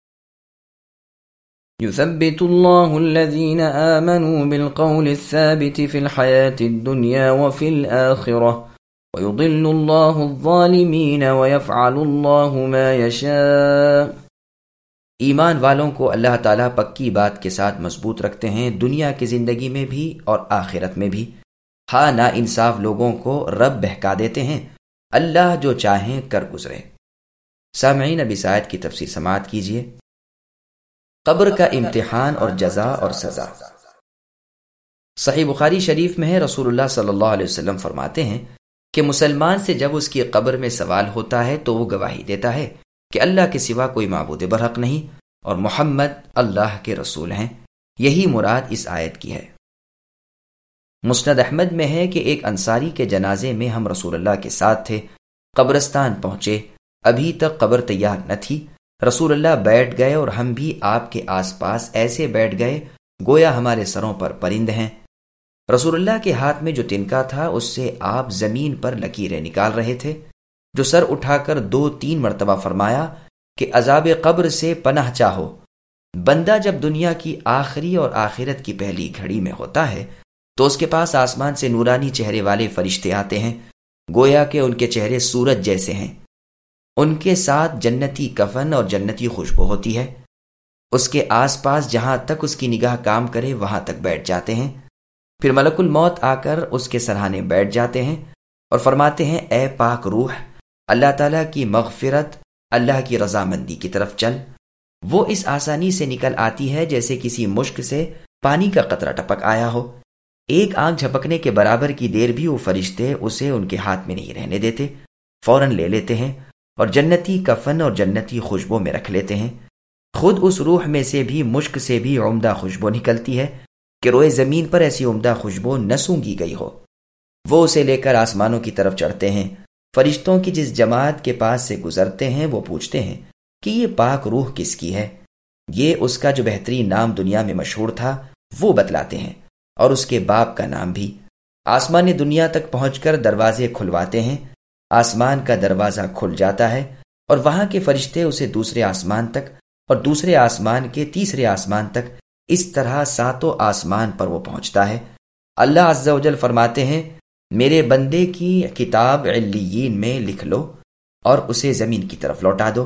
يثبت الله الذين آمنوا بالقول الثابت في الحياة الدنيا وفي الآخرة ويضل الله الظالمين ويفعل الله ما يشاء۔ ایمان والوں کو اللہ تعالیٰ پکی بات کے ساتھ مضبوط رکھتے ہیں، دنیا کی زندگی میں بھی اور آخرت میں بھی۔ ہاں نا انصاف لوگوں کو رب بہکا دیتے ہیں، اللہ جو چاہیں کر گزرے۔ سامعین اب اس آیت کی تفسیر سماعت کیجیے۔ قبر کا امتحان اور جزا اور سزا۔ صحیح بخاری شریف میں ہے رسول اللہ صلی اللہ علیہ وسلم فرماتے ہیں کہ مسلمان سے جب اس کی قبر میں سوال ہوتا ہے تو وہ گواہی دیتا ہے کہ اللہ کے سوا کوئی معبود برحق نہیں اور محمد اللہ کے رسول ہیں۔ یہی مراد اس آیت کی ہے۔ مسند احمد میں ہے کہ ایک انصاری کے جنازے میں ہم رسول اللہ کے ساتھ تھے، قبرستان پہنچے، ابھی تک قبر تیار نہ تھی، رسول اللہ بیٹھ گئے اور ہم بھی آپ کے آس پاس ایسے بیٹھ گئے گویا ہمارے سروں پر پرند ہیں۔ رسول اللہ کے ہاتھ میں جو تنکا تھا اس سے آپ زمین پر لکیریں نکال رہے تھے، جو سر اٹھا کر دو تین مرتبہ فرمایا کہ عذاب قبر سے پناہ چاہو۔ بندہ جب دنیا کی آخری اور آخرت کی پہلی گھڑی میں ہوتا ہے تو اس کے پاس آسمان سے نورانی چہرے والے فرشتے آتے ہیں، گویا کہ ان کے چہرے سورج جیسے ہیں۔ ان کے ساتھ جنتی کفن اور جنتی خوشبو ہوتی ہے۔ اس کے آس پاس جہاں تک اس کی نگاہ کام کرے وہاں تک بیٹھ جاتے ہیں۔ پھر ملک الموت آ کر اس کے سرہانے بیٹھ جاتے ہیں اور فرماتے ہیں، اے پاک روح، اللہ تعالیٰ کی مغفرت، اللہ کی رضامندی کی طرف چل۔ وہ اس آسانی سے نکل آتی ہے جیسے کسی مشک سے پانی کا قطرہ ٹپک آیا ہو۔ ایک آنکھ جھپکنے کے برابر کی دیر بھی وہ فرشتے اسے ان کے ہاتھ میں نہیں رہنے دیتے، فوراً لے لیتے ہیں اور جنتی کفن اور جنتی خوشبو میں رکھ لیتے ہیں۔ خود اس روح میں سے بھی مشک سے بھی عمدہ خوشبو نکلتی ہے کہ روئے زمین پر ایسی عمدہ خوشبو نہ سونگھی گئی ہو۔ وہ اسے لے کر آسمانوں کی طرف چڑھتے ہیں۔ فرشتوں کی جس جماعت کے پاس سے گزرتے ہیں وہ پوچھتے ہیں کہ یہ پاک روح کس کی ہے؟ یہ اس کا جو بہترین نام دنیا میں مشہور تھا وہ بتلاتے ہیں، اور اس کے باپ کا نام بھی۔ آسمان دنیا تک پہنچ کر دروازے کھلواتے ہیں۔ آسمان کا دروازہ کھل جاتا ہے اور وہاں کے فرشتے اسے دوسرے آسمان تک اور دوسرے آسمان کے تیسرے آسمان تک، اس طرح ساتوں آسمان پر وہ پہنچتا ہے۔ اللہ عز و جل فرماتے ہیں، میرے بندے کی کتاب علیین میں لکھ لو اور اسے زمین کی طرف لوٹا دو۔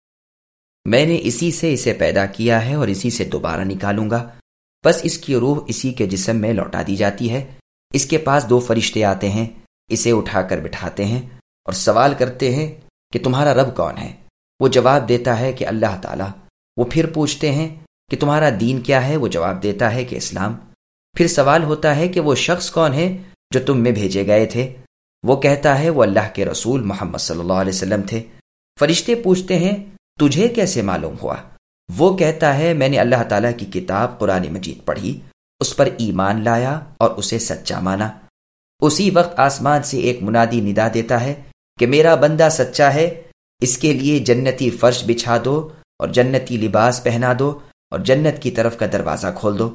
میں نے اسی سے اسے پیدا کیا ہے اور اسی سے دوبارہ نکالوں گا۔ بس اس کی روح اسی کے جسم میں لوٹا دی جاتی ہے۔ اس کے پاس دو فرشتے آتے ہیں، اسے اٹھا کر بٹھاتے ہیں اور سوال کرتے ہیں کہ تمہارا رب کون ہے؟ وہ جواب دیتا ہے کہ اللہ تعالیٰ۔ وہ پھر پوچھتے ہیں کہ تمہارا دین کیا ہے؟ وہ جواب دیتا ہے کہ اسلام۔ پھر سوال ہوتا ہے کہ وہ شخص کون ہے جو تم میں بھیجے گئے تھے؟ وہ کہتا ہے وہ اللہ کے رسول محمد صلی اللہ علیہ وسلم تھے۔ فرشتے پوچھتے ہیں تجھے کیسے معلوم ہوا؟ وہ کہتا ہے میں نے اللہ تعالیٰ کی کتاب قرآن مجید پڑھی، اس پر ایمان لایا اور اسے سچا مانا۔ اسی وقت آسمان سے ایک منادی ندا دیتا ہے کہ میرا بندہ سچا ہے، اس کے لیے جنتی فرش بچھا دو اور جنتی لباس پہنا دو اور جنت کی طرف کا دروازہ کھول دو۔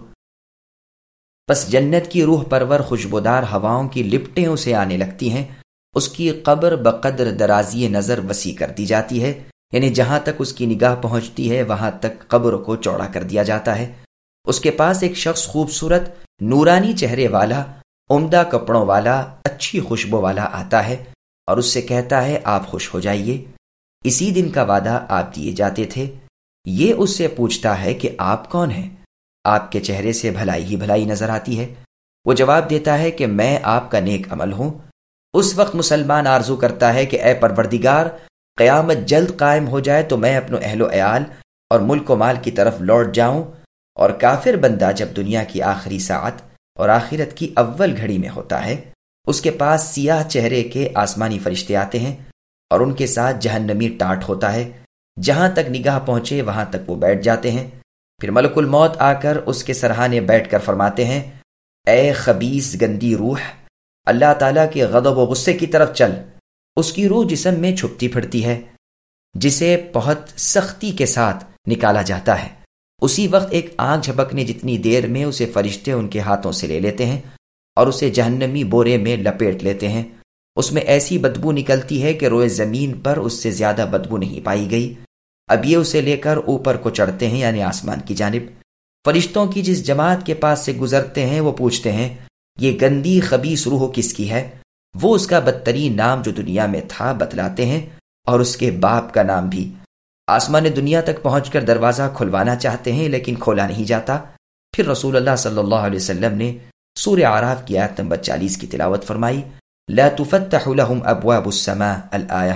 پس جنت کی روح پرور خوشبودار ہواؤں کی لپٹیں اسے آنے لگتی ہیں۔ اس کی قبر بقدر درازی نظر وسیع کر دی جاتی ہے، یعنی جہاں تک اس کی نگاہ پہنچتی ہے وہاں تک قبر کو چوڑا کر دیا جاتا ہے۔ اس کے پاس ایک شخص خوبصورت نورانی چہرے والا، عمدہ کپڑوں والا، اچھی خوشبو والا آتا ہے اور اس سے کہتا ہے آپ خوش ہو جائیے، اسی دن کا وعدہ آپ دیے جاتے تھے۔ یہ اس سے پوچھتا ہے کہ آپ کون ہیں؟ آپ کے چہرے سے بھلائی ہی بھلائی نظر آتی ہے۔ وہ جواب دیتا ہے کہ میں آپ کا نیک عمل ہوں۔ اس وقت مسلمان آرزو کرتا ہے کہ اے پروردگار، قیامت جلد قائم ہو جائے تو میں اپنے اہل و عیال اور ملک و مال کی طرف لوٹ جاؤں، اور کافر بندہ جب دنیا کی آخری ساعت اور آخرت کی اول گھڑی میں ہوتا ہے، اس کے پاس سیاہ چہرے کے آسمانی فرشتے آتے ہیں اور ان کے ساتھ جہنمی ٹاٹ ہوتا ہے۔ جہاں تک نگاہ پہنچے وہاں تک وہ بیٹھ جاتے ہیں۔ پھر ملک الموت آ کر اس کے سرہانے بیٹھ کر فرماتے ہیں، اے خبیث گندی روح، اللہ تعالیٰ کے غضب و غصے کی طرف چل۔ اس کی روح جسم میں چھپتی پھرتی ہے، جسے بہت سختی کے ساتھ نکالا جاتا ہے۔ اسی وقت ایک آنکھ جھپکنے جتنی دیر میں اسے فرشتے ان کے ہاتھوں سے لے لیتے ہیں اور اسے جہنمی بورے میں لپیٹ لیتے ہیں۔ اس میں ایسی بدبو نکلتی ہے کہ روئے زمین پر اس سے زیادہ بدبو نہیں پائی گئی۔ اب یہ اسے لے کر اوپر کو چڑھتے ہیں، یعنی آسمان کی جانب۔ فرشتوں کی جس جماعت کے پاس سے گزرتے ہیں وہ پوچھتے ہیں یہ گندی خبیث روح کس کی ہے؟ وہ اس کا بدترین نام جو دنیا میں تھا بتلاتے ہیں اور اس کے باپ کا نام بھی۔ آسمان دنیا تک پہنچ کر دروازہ کھلوانا چاہتے ہیں لیکن کھولا نہیں جاتا۔ پھر رسول اللہ صلی اللہ علیہ وسلم نے سورہ اعراف کی آیت نمبر چالیس کی تلاوت فرمائی، لا تفتح لهم ابواب السماء الآیہ،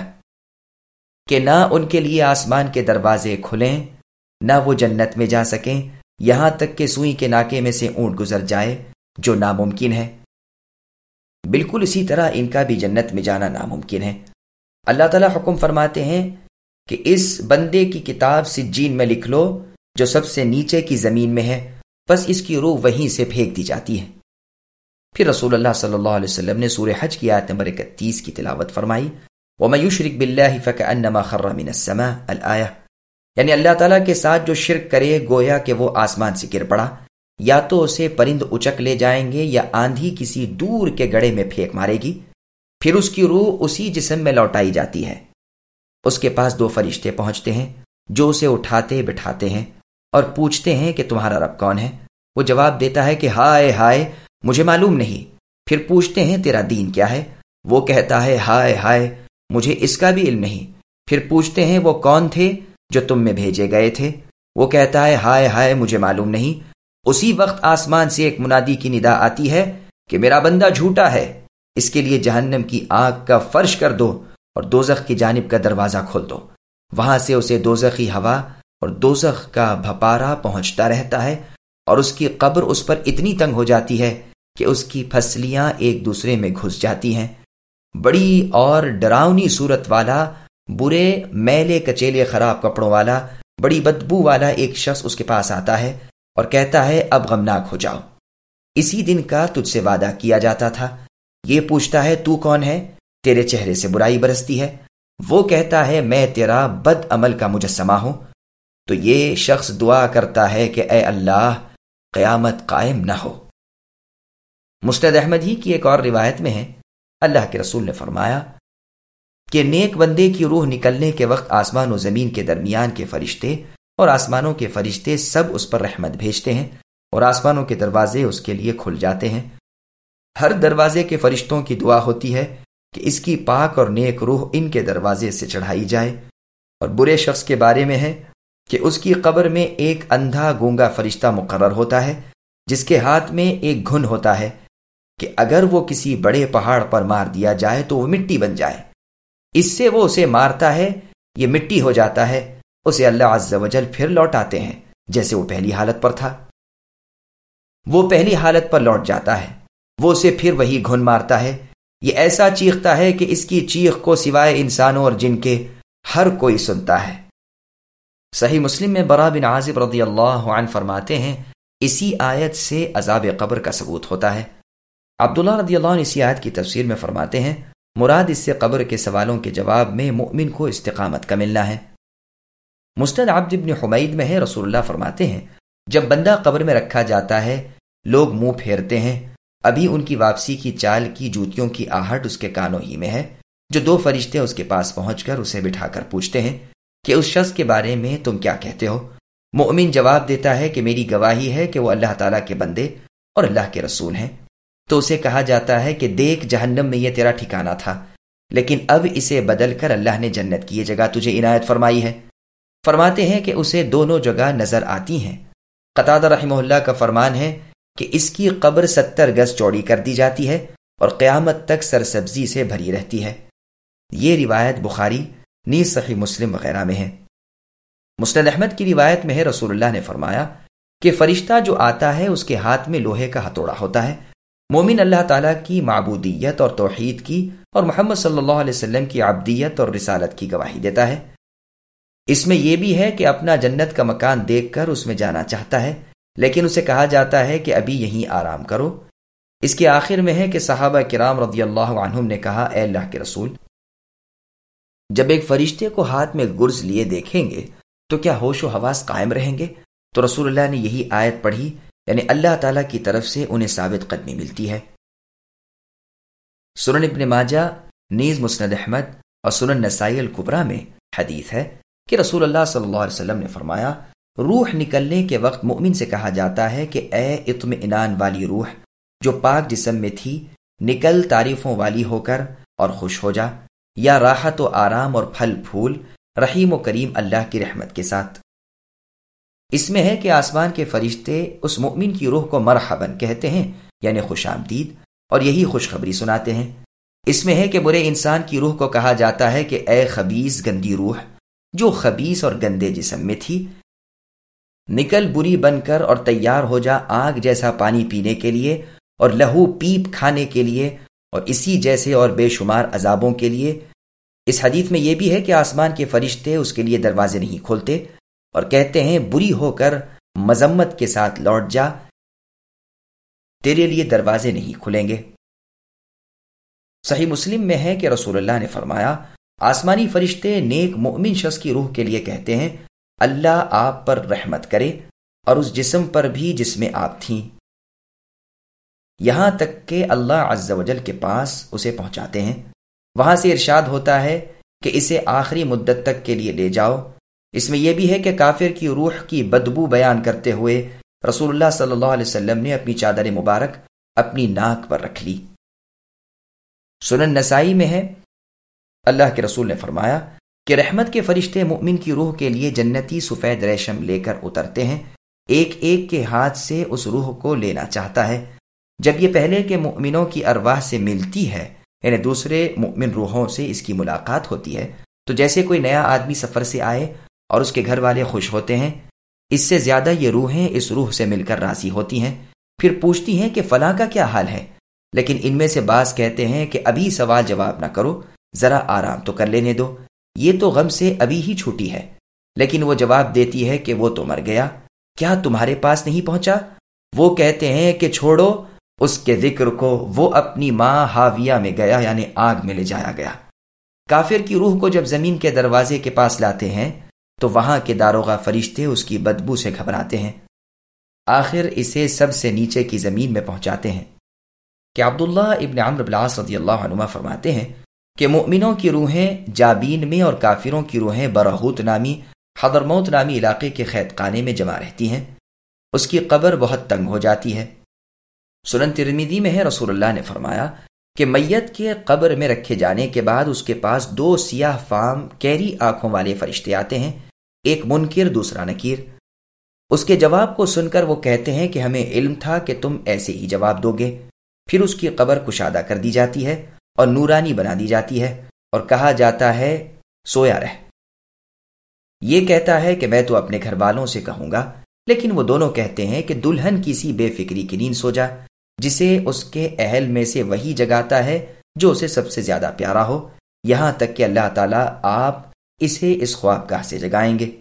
کہ نہ ان کے لیے آسمان کے دروازے کھلیں، نہ وہ جنت میں جا سکیں، یہاں تک کہ سوئی کے ناکے میں سے اونٹ گزر جائے، جو ناممکن ہے۔ بالکل اسی طرح ان کا بھی جنت میں جانا ناممکن ہے۔ اللہ تعالیٰ حکم فرماتے ہیں کہ اس بندے کی کتاب سجین میں لکھ لو جو سب سے نیچے کی زمین میں ہے، بس اس کی روح وہیں سے پھینک دی جاتی ہے۔ پھر رسول اللہ صلی اللہ علیہ وسلم نے سورہ حج کی آیت نمبر اکتیس کی تلاوت فرمائی، وَمَن يُشْرِكْ بِاللَّهِ فَكَأَنَّمَا خَرَّ مِنَ السَّمَاءِ الْآیہ، یعنی اللہ تعالیٰ کے ساتھ جو شرک کرے گویا کہ وہ آسمان سے گر پڑا، یا تو اسے پرند اچک لے جائیں گے یا آندھی کسی دور کے گڑھے میں پھینک مارے گی، پھر اس کی روح اسی جسم میں لوٹائی جاتی ہے۔ اس کے پاس دو فرشتے پہنچتے ہیں جو اسے اٹھاتے بٹھاتے ہیں اور پوچھتے ہیں کہ تمہارا رب کون ہے؟ وہ جواب دیتا ہے کہ ہائے ہائے، مجھے معلوم نہیں۔ پھر پوچھتے ہیں تیرا دین کیا ہے؟ وہ کہتا ہے ہائے ہائے مجھے اس کا بھی علم نہیں۔ پھر پوچھتے ہیں وہ کون تھے جو تم میں بھیجے گئے تھے؟ وہ کہتا ہے ہائے ہائے مجھے معلوم نہیں۔ اسی وقت آسمان سے ایک منادی کی ندا آتی ہے کہ میرا بندہ جھوٹا ہے، اس کے لیے جہنم کی آگ کا فرش کر دو اور دوزخ کی جانب کا دروازہ کھول دو۔ وہاں سے اسے دوزخی ہوا اور دوزخ کا بھپارا پہنچتا رہتا ہے، اور اس کی قبر اس پر اتنی تنگ ہو جاتی ہے کہ اس کی پھسلیاں ایک دوسرے میں گھس جاتی ہیں۔ بڑی اور ڈراؤنی صورت والا، برے میلے کچیلے خراب کپڑوں والا، بڑی بدبو والا ایک شخص اس کے پاس آتا ہے اور کہتا ہے اب غمناک ہو جاؤ، اسی دن کا تجھ سے وعدہ کیا جاتا تھا۔ یہ پوچھتا ہے تو کون ہے؟ تیرے چہرے سے برائی برستی ہے۔ وہ کہتا ہے میں تیرا بد عمل کا مجسمہ ہوں۔ تو یہ شخص دعا کرتا ہے کہ اے اللہ قیامت قائم نہ ہو۔ مسند احمد ہی کی ایک اور روایت میں ہے اللہ کے رسول نے فرمایا کہ نیک بندے کی روح نکلنے کے وقت آسمان و زمین کے درمیان کے فرشتے اور آسمانوں کے فرشتے سب اس پر رحمت بھیجتے ہیں، اور آسمانوں کے دروازے اس کے لیے کھل جاتے ہیں۔ ہر دروازے کے فرشتوں کی دعا ہوتی ہے کہ اس کی پاک اور نیک روح ان کے دروازے سے چڑھائی جائے، اور برے شخص کے بارے میں ہے کہ اس کی قبر میں ایک اندھا گونگا فرشتہ مقرر ہوتا ہے جس کے ہاتھ میں ایک گھن ہوتا ہے کہ اگر وہ کسی بڑے پہاڑ پر مار دیا جائے تو وہ مٹی بن جائے۔ اس سے وہ اسے مارتا ہے، یہ مٹی ہو جاتا ہے، اسے اللہ عز و جل پھر لوٹاتے ہیں جیسے وہ پہلی حالت پر تھا۔ وہ پہلی حالت پر لوٹ جاتا ہے، وہ اسے پھر وہی گھن مارتا ہے، یہ ایسا چیختا ہے کہ اس کی چیخ کو سوائے انسانوں اور جن کے ہر کوئی سنتا ہے۔ صحیح مسلم میں برا بن عازب رضی اللہ عنہ فرماتے ہیں اسی آیت سے عذاب قبر کا ثبوت ہوتا ہے۔ عبداللہ رضی اللہ عنہ اسی آیت کی تفسیر میں فرماتے ہیں مراد اس سے قبر کے سوالوں کے جواب میں مؤمن کو استقامت کا ملنا ہے۔ مسند عبد بن حمید میں ہے رسول اللہ فرماتے ہیں جب بندہ قبر میں رکھا جاتا ہے لوگ منہ پھیرتے ہیں، ابھی ان کی واپسی کی چال کی جوتیوں کی آہٹ اس کے کانوں ہی میں ہے، جو دو فرشتے اس کے پاس پہنچ کر اسے بٹھا کر پوچھتے ہیں کہ اس شخص کے بارے میں تم کیا کہتے ہو؟ مؤمن جواب دیتا ہے کہ میری گواہی ہے کہ وہ اللہ تعالیٰ کے بندے اور اللہ کے رسول ہیں۔ تو اسے کہا جاتا ہے کہ دیکھ جہنم میں یہ تیرا ٹھکانہ تھا، لیکن اب اسے بدل کر اللہ نے جنت کی یہ جگہ تجھے عنایت فرمائی ہے۔ فرماتے ہیں کہ اسے دونوں جگہ نظر آتی ہیں۔ قتادہ رحمہ اللہ کا فرمان ہے کہ اس کی قبر ستر گز چوڑی کر دی جاتی ہے اور قیامت تک سرسبزی سے بھری رہتی ہے۔ یہ روایت بخاری نیز صحیح مسلم وغیرہ میں ہے۔ مسند احمد کی روایت میں ہے رسول اللہ نے فرمایا کہ فرشتہ جو آتا ہے اس کے ہاتھ میں لوہے کا ہتھوڑا ہوتا ہے۔ مومن اللہ تعالیٰ کی معبودیت اور توحید کی اور محمد صلی اللہ علیہ وسلم کی عبدیت اور رسالت کی گواہی دیتا ہے۔ اس میں یہ بھی ہے کہ اپنا جنت کا مکان دیکھ کر اس میں جانا چاہتا ہے، لیکن اسے کہا جاتا ہے کہ ابھی یہیں آرام کرو۔ اس کے آخر میں ہے کہ صحابہ کرام رضی اللہ عنہم نے کہا اے اللہ کے رسول، جب ایک فرشتے کو ہاتھ میں گرز لیے دیکھیں گے تو کیا ہوش و حواس قائم رہیں گے؟ تو رسول اللہ نے یہی آیت پڑھی، یعنی اللہ تعالیٰ کی طرف سے انہیں ثابت قدمی ملتی ہے۔ سنن ابن ماجہ نیز مسند احمد اور سنن نسائی الکبریٰ میں حدیث ہے کہ رسول اللہ صلی اللہ علیہ وسلم نے فرمایا روح نکلنے کے وقت مؤمن سے کہا جاتا ہے کہ اے اطمئنان والی روح جو پاک جسم میں تھی، نکل تعریفوں والی ہو کر اور خوش ہو جا، یا راحت و آرام اور پھل پھول رحیم و کریم اللہ کی رحمت کے ساتھ۔ اس میں ہے کہ آسمان کے فرشتے اس مؤمن کی روح کو مرحباً کہتے ہیں، یعنی خوش آمدید، اور یہی خوشخبری سناتے ہیں۔ اس میں ہے کہ برے انسان کی روح کو کہا جاتا ہے کہ اے خبیث گندی روح جو خبیث اور گندے جسم میں تھی، نکل بری بن کر اور تیار ہو جا آگ جیسا پانی پینے کے لیے اور لہو پیپ کھانے کے لیے اور اسی جیسے اور بے شمار عذابوں کے لیے۔ اس حدیث میں یہ بھی ہے کہ آسمان کے فرشتے اس کے لیے دروازے نہیں کھولتے اور کہتے ہیں بری ہو کر مذمت کے ساتھ لوٹ جا، تیرے لیے دروازے نہیں کھلیں گے۔ صحیح مسلم میں ہے کہ رسول اللہ نے فرمایا آسمانی فرشتے نیک مؤمن شخص کی روح کے لیے کہتے ہیں اللہ آپ پر رحمت کرے اور اس جسم پر بھی جس میں آپ تھیں، یہاں تک کہ اللہ عز و جل کے پاس اسے پہنچاتے ہیں۔ وہاں سے ارشاد ہوتا ہے کہ اسے آخری مدت تک کے لیے لے جاؤ۔ اس میں یہ بھی ہے کہ کافر کی روح کی بدبو بیان کرتے ہوئے رسول اللہ صلی اللہ علیہ وسلم نے اپنی چادر مبارک اپنی ناک پر رکھ لی۔ سنن نسائی میں ہے، اللہ کے رسول نے فرمایا کہ رحمت کے فرشتے مومن کی روح کے لیے جنتی سفید ریشم لے کر اترتے ہیں، ایک ایک کے ہاتھ سے اس روح کو لینا چاہتا ہے۔ جب یہ پہلے کے مومنوں کی ارواح سے ملتی ہے، یعنی دوسرے مومن روحوں سے اس کی ملاقات ہوتی ہے، تو جیسے کوئی نیا آدمی سفر سے آئے اور اس کے گھر والے خوش ہوتے ہیں، اس سے زیادہ یہ روحیں اس روح سے مل کر راضی ہوتی ہیں، پھر پوچھتی ہیں کہ فلاں کا کیا حال ہے، لیکن ان میں سے بعض کہتے ہیں کہ ابھی سوال جواب نہ کرو، ذرا آرام تو کر لینے دو، یہ تو غم سے ابھی ہی چھوٹی ہے۔ لیکن وہ جواب دیتی ہے کہ وہ تو مر گیا، کیا تمہارے پاس نہیں پہنچا؟ وہ کہتے ہیں کہ چھوڑو اس کے ذکر کو، وہ اپنی ماں ہاویہ میں گیا، یعنی آگ میں لے جایا گیا۔ کافر کی روح کو جب زمین کے دروازے کے پاس لاتے ہیں تو وہاں کے داروغہ فرشتے اس کی بدبو سے گھبراتے ہیں، آخر اسے سب سے نیچے کی زمین میں پہنچاتے ہیں کہ عبداللہ ابن عمرو بن العاص رضی اللہ عنہما فرماتے ہیں کہ مؤمنوں کی روحیں جابین میں اور کافروں کی روحیں برہوت نامی حضرموت نامی علاقے کے قید خانے میں جمع رہتی ہیں، اس کی قبر بہت تنگ ہو جاتی ہے۔ سنن ترمذی میں ہے، رسول اللہ نے فرمایا کہ میت کے قبر میں رکھے جانے کے بعد اس کے پاس دو سیاہ فام کیری آنکھوں والے فرشتے آتے ہیں، ایک منکر دوسرا نکیر۔ اس کے جواب کو سن کر وہ کہتے ہیں کہ ہمیں علم تھا کہ تم ایسے ہی جواب دو گے۔ پھر اس کی قبر کشادہ کر دی جاتی ہے اور نورانی بنا دی جاتی ہے اور کہا جاتا ہے سویا رہ۔ یہ کہتا ہے کہ میں تو اپنے گھر والوں سے کہوں گا، لیکن وہ دونوں کہتے ہیں کہ دلہن کسی بے فکری کی نیند سو جا، جسے اس کے اہل میں سے وہی جگاتا ہے جو اسے سب سے زیادہ پیارا ہو، یہاں تک کہ اللہ تعالیٰ آپ اسے اس خوابگاہ سے جگائیں گے۔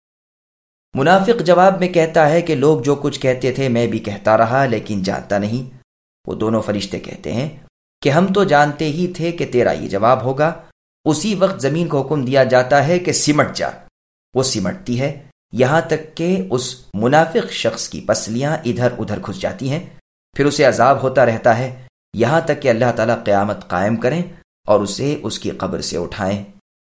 منافق جواب میں کہتا ہے کہ لوگ جو کچھ کہتے تھے میں بھی کہتا رہا، لیکن جانتا نہیں۔ وہ دونوں فرشتے کہتے ہیں کہ ہم تو جانتے ہی تھے کہ تیرا یہ جواب ہوگا۔ اسی وقت زمین کو حکم دیا جاتا ہے کہ سمٹ جا، وہ سمٹتی ہے، یہاں تک کہ اس منافق شخص کی پسلیاں ادھر ادھر گھس جاتی ہیں، پھر اسے عذاب ہوتا رہتا ہے یہاں تک کہ اللہ تعالیٰ قیامت قائم کریں اور اسے اس کی قبر سے اٹھائیں۔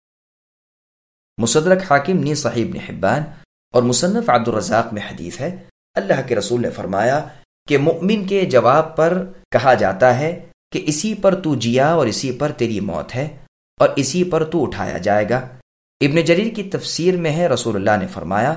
مصدرک حاکم نے صحیح ابن حبان اور مصنف عبد الرزاق میں حدیث ہے، اللہ کے رسول نے فرمایا کہ مؤمن کے جواب پر کہا جاتا ہے کہ اسی پر تو جیا اور اسی پر تیری موت ہے اور اسی پر تو اٹھایا جائے گا۔ ابن جریر کی تفسیر میں ہے، رسول اللہ نے فرمایا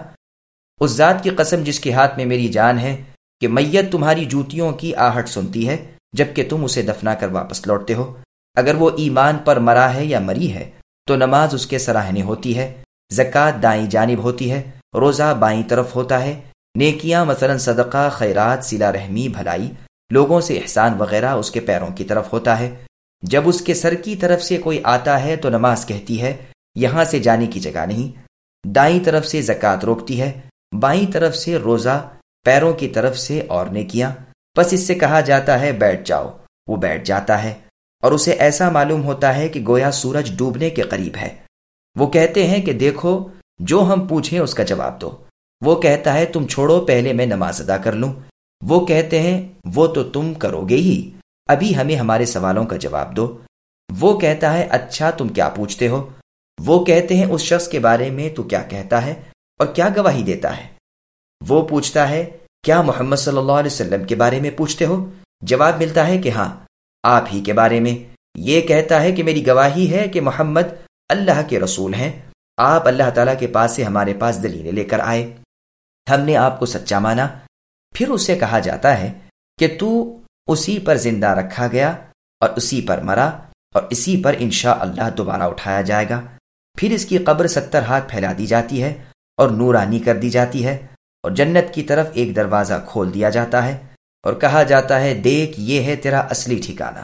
اس ذات کی قسم جس کے ہاتھ میں میری جان ہے کہ میت تمہاری جوتیوں کی آہٹ سنتی ہے جبکہ تم اسے دفنا کر واپس لوٹتے ہو، اگر وہ ایمان پر مرا ہے یا مری ہے تو نماز اس کے سراہنے ہوتی ہے، زکوٰۃ دائیں جانب ہوتی ہے، روزہ بائیں طرف ہوتا ہے، نیکیاں مثلا صدقہ، خیرات، صلہ رحمی، بھلائی، لوگوں سے احسان وغیرہ اس کے پیروں کی طرف ہوتا ہے۔ جب اس کے سر کی طرف سے کوئی آتا ہے تو نماز کہتی ہے یہاں سے جانے کی جگہ نہیں، دائیں طرف سے زکوٰۃ روکتی ہے، بائیں طرف سے روزہ، پیروں کی طرف سے اور نیکیاں، بس اس سے کہا جاتا ہے بیٹھ جاؤ، وہ بیٹھ جاتا ہے اور اسے ایسا معلوم ہوتا ہے کہ گویا سورج ڈوبنے کے قریب ہے۔ وہ کہتے ہیں کہ دیکھو جو ہم پوچھیں اس کا جواب دو۔ وہ کہتا ہے تم چھوڑو، پہلے میں نماز ادا کر لوں۔ وہ کہتے ہیں وہ تو تم کرو گے ہی، ابھی ہمیں ہمارے سوالوں کا جواب دو۔ وہ کہتا ہے اچھا تم کیا پوچھتے ہو؟ وہ کہتے ہیں اس شخص کے بارے میں تو کیا کہتا ہے اور کیا گواہی دیتا ہے؟ وہ پوچھتا ہے کیا محمد صلی اللہ علیہ وسلم کے بارے میں پوچھتے ہو؟ جواب ملتا ہے کہ ہاں، آپ ہی کے بارے میں۔ یہ کہتا ہے کہ میری گواہی ہے کہ محمد اللہ کے رسول ہیں، آپ اللہ تعالیٰ کے پاس سے ہمارے پاس دلیلیں لے کر آئے، ہم نے آپ کو سچا مانا۔ پھر اسے کہا جاتا ہے کہ تو اسی پر زندہ رکھا گیا اور اسی پر مرا اور اسی پر انشاءاللہ دوبارہ اٹھایا جائے گا۔ پھر اس کی قبر ستر ہاتھ پھیلا دی جاتی ہے اور نورانی کر دی جاتی ہے اور جنت کی طرف ایک دروازہ کھول دیا جاتا ہے اور کہا جاتا ہے دیکھ یہ ہے تیرا اصلی ٹھکانہ۔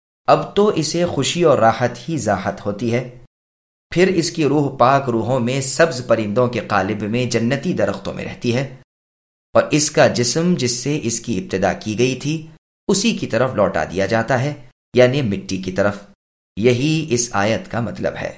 اب تو اسے خوشی اور راحت ہی ظاہر ہوتی ہے۔ پھر اس کی روح پاک روحوں میں سبز پرندوں کے قالب میں جنتی درختوں میں رہتی ہے اور اس کا جسم جس سے اس کی ابتدا کی گئی تھی اسی کی طرف لوٹا دیا جاتا ہے، یعنی مٹی کی طرف۔ یہی اس آیت کا مطلب ہے۔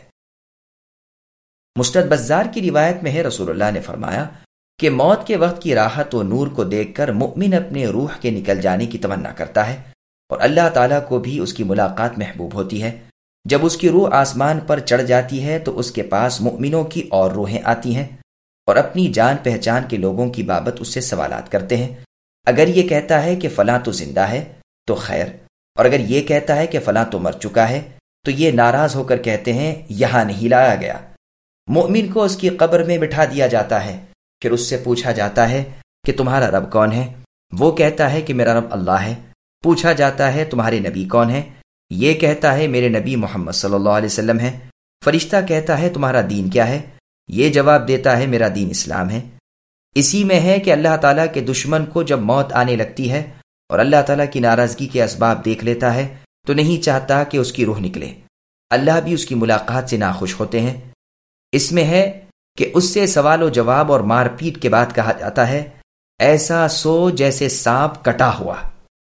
مسند بزار کی روایت میں ہے، رسول اللہ نے فرمایا کہ موت کے وقت کی راحت و نور کو دیکھ کر مؤمن اپنے روح کے نکل جانے کی تمنا کرتا ہے اور اللہ تعالیٰ کو بھی اس کی ملاقات محبوب ہوتی ہے۔ جب اس کی روح آسمان پر چڑھ جاتی ہے تو اس کے پاس مؤمنوں کی اور روحیں آتی ہیں اور اپنی جان پہچان کے لوگوں کی بابت اس سے سوالات کرتے ہیں۔ اگر یہ کہتا ہے کہ فلاں تو زندہ ہے تو خیر، اور اگر یہ کہتا ہے کہ فلاں تو مر چکا ہے تو یہ ناراض ہو کر کہتے ہیں یہاں نہیں لایا گیا۔ مومن کو اس کی قبر میں بٹھا دیا جاتا ہے، پھر اس سے پوچھا جاتا ہے کہ تمہارا رب کون ہے؟ وہ کہتا ہے کہ میرا رب اللہ ہے۔ پوچھا جاتا ہے تمہارے نبی کون ہے؟ یہ کہتا ہے میرے نبی محمد صلی اللہ علیہ وسلم ہے۔ فرشتہ کہتا ہے تمہارا دین کیا ہے؟ یہ جواب دیتا ہے میرا دین اسلام ہے۔ اسی میں ہے کہ اللہ تعالیٰ کے دشمن کو جب موت آنے لگتی ہے اور اللہ تعالیٰ کی ناراضگی کے اسباب دیکھ لیتا ہے تو نہیں چاہتا کہ اس کی روح نکلے۔ اللہ بھی اس کی ملاقات سے ناخوش ہوتے ہیں۔ اس میں ہے کہ اس سے سوال و جواب اور مار پیٹ کے بعد کہا جاتا ہے ایسا سو جیسے سانپ کٹا ہوا۔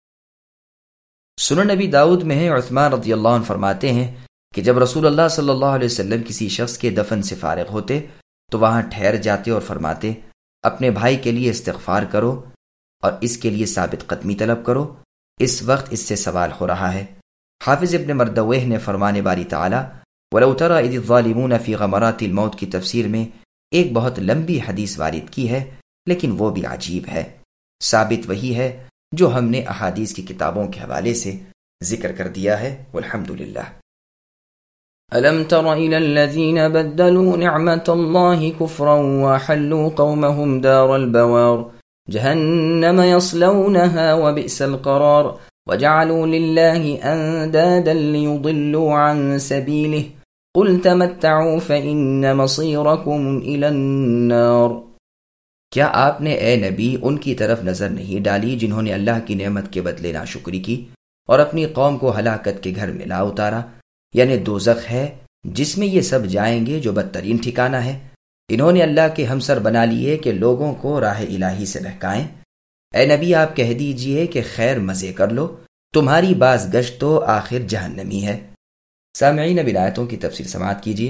سنن نبی داؤد میں ہے، عثمان رضی اللہ عنہ فرماتے ہیں کہ جب رسول اللہ صلی اللہ علیہ وسلم کسی شخص کے دفن سے فارغ ہوتے تو وہاں ٹھہر جاتے اور فرماتے اپنے بھائی کے لیے استغفار کرو اور اس کے لیے ثابت قدمی طلب کرو، اس وقت اس سے سوال ہو رہا ہے۔ حافظ ابن مردویہ نے فرمان باری تعالی وَلَوْ تَرَى إِذِ الظَّالِمُونَ فِي غَمَرَاتِ الْمَوْتِ کی تفسیر میں ایک بہت لمبی حدیث وارد کی ہے، لیکن وہ بھی عجیب ہے۔ ثابت وہی ہے جو ہم نے احادیث کی کتابوں کے حوالے سے ذکر کر دیا ہے، والحمدللہ۔ أَلَمْ تَرَ إِلَى الَّذِينَ بَدَّلُوا نِعْمَةَ اللَّهِ كُفْرًا وَحَلُّوا قَوْمَهُمْ دَارَ الْبَوَارِ جَهَنَّمَ يَصْلَوْنَهَا وَبِئْسَ الْقَرَارُ وَجَعَلُوا لِلَّهِ أَنْدَادًا لِيُضِلُّوا عَنْ سَبِيلِهِ قُلْ تَمَتَّعُوا فَإِنَّ مَصِيرَكُمْ إِلَى النَّارِ۔ کیا آپ نے اے نبی ان کی طرف نظر نہیں ڈالی جنہوں نے اللہ کی نعمت کے بدلے ناشکری کی اور اپنی قوم کو ہلاکت کے گھر میں لا اتارا، یعنی دوزخ ہے جس میں یہ سب جائیں گے جو بدترین ٹھکانہ ہے۔ انہوں نے اللہ کے ہمسر بنا لیے کہ لوگوں کو راہ الہی سے بہکائیں۔ اے نبی آپ کہہ دیجئے کہ خیر مزے کر لو، تمہاری باز گشت تو آخر جہنمی ہے۔ سامعین اب آیتوں کی تفسیر سماعت کیجیے۔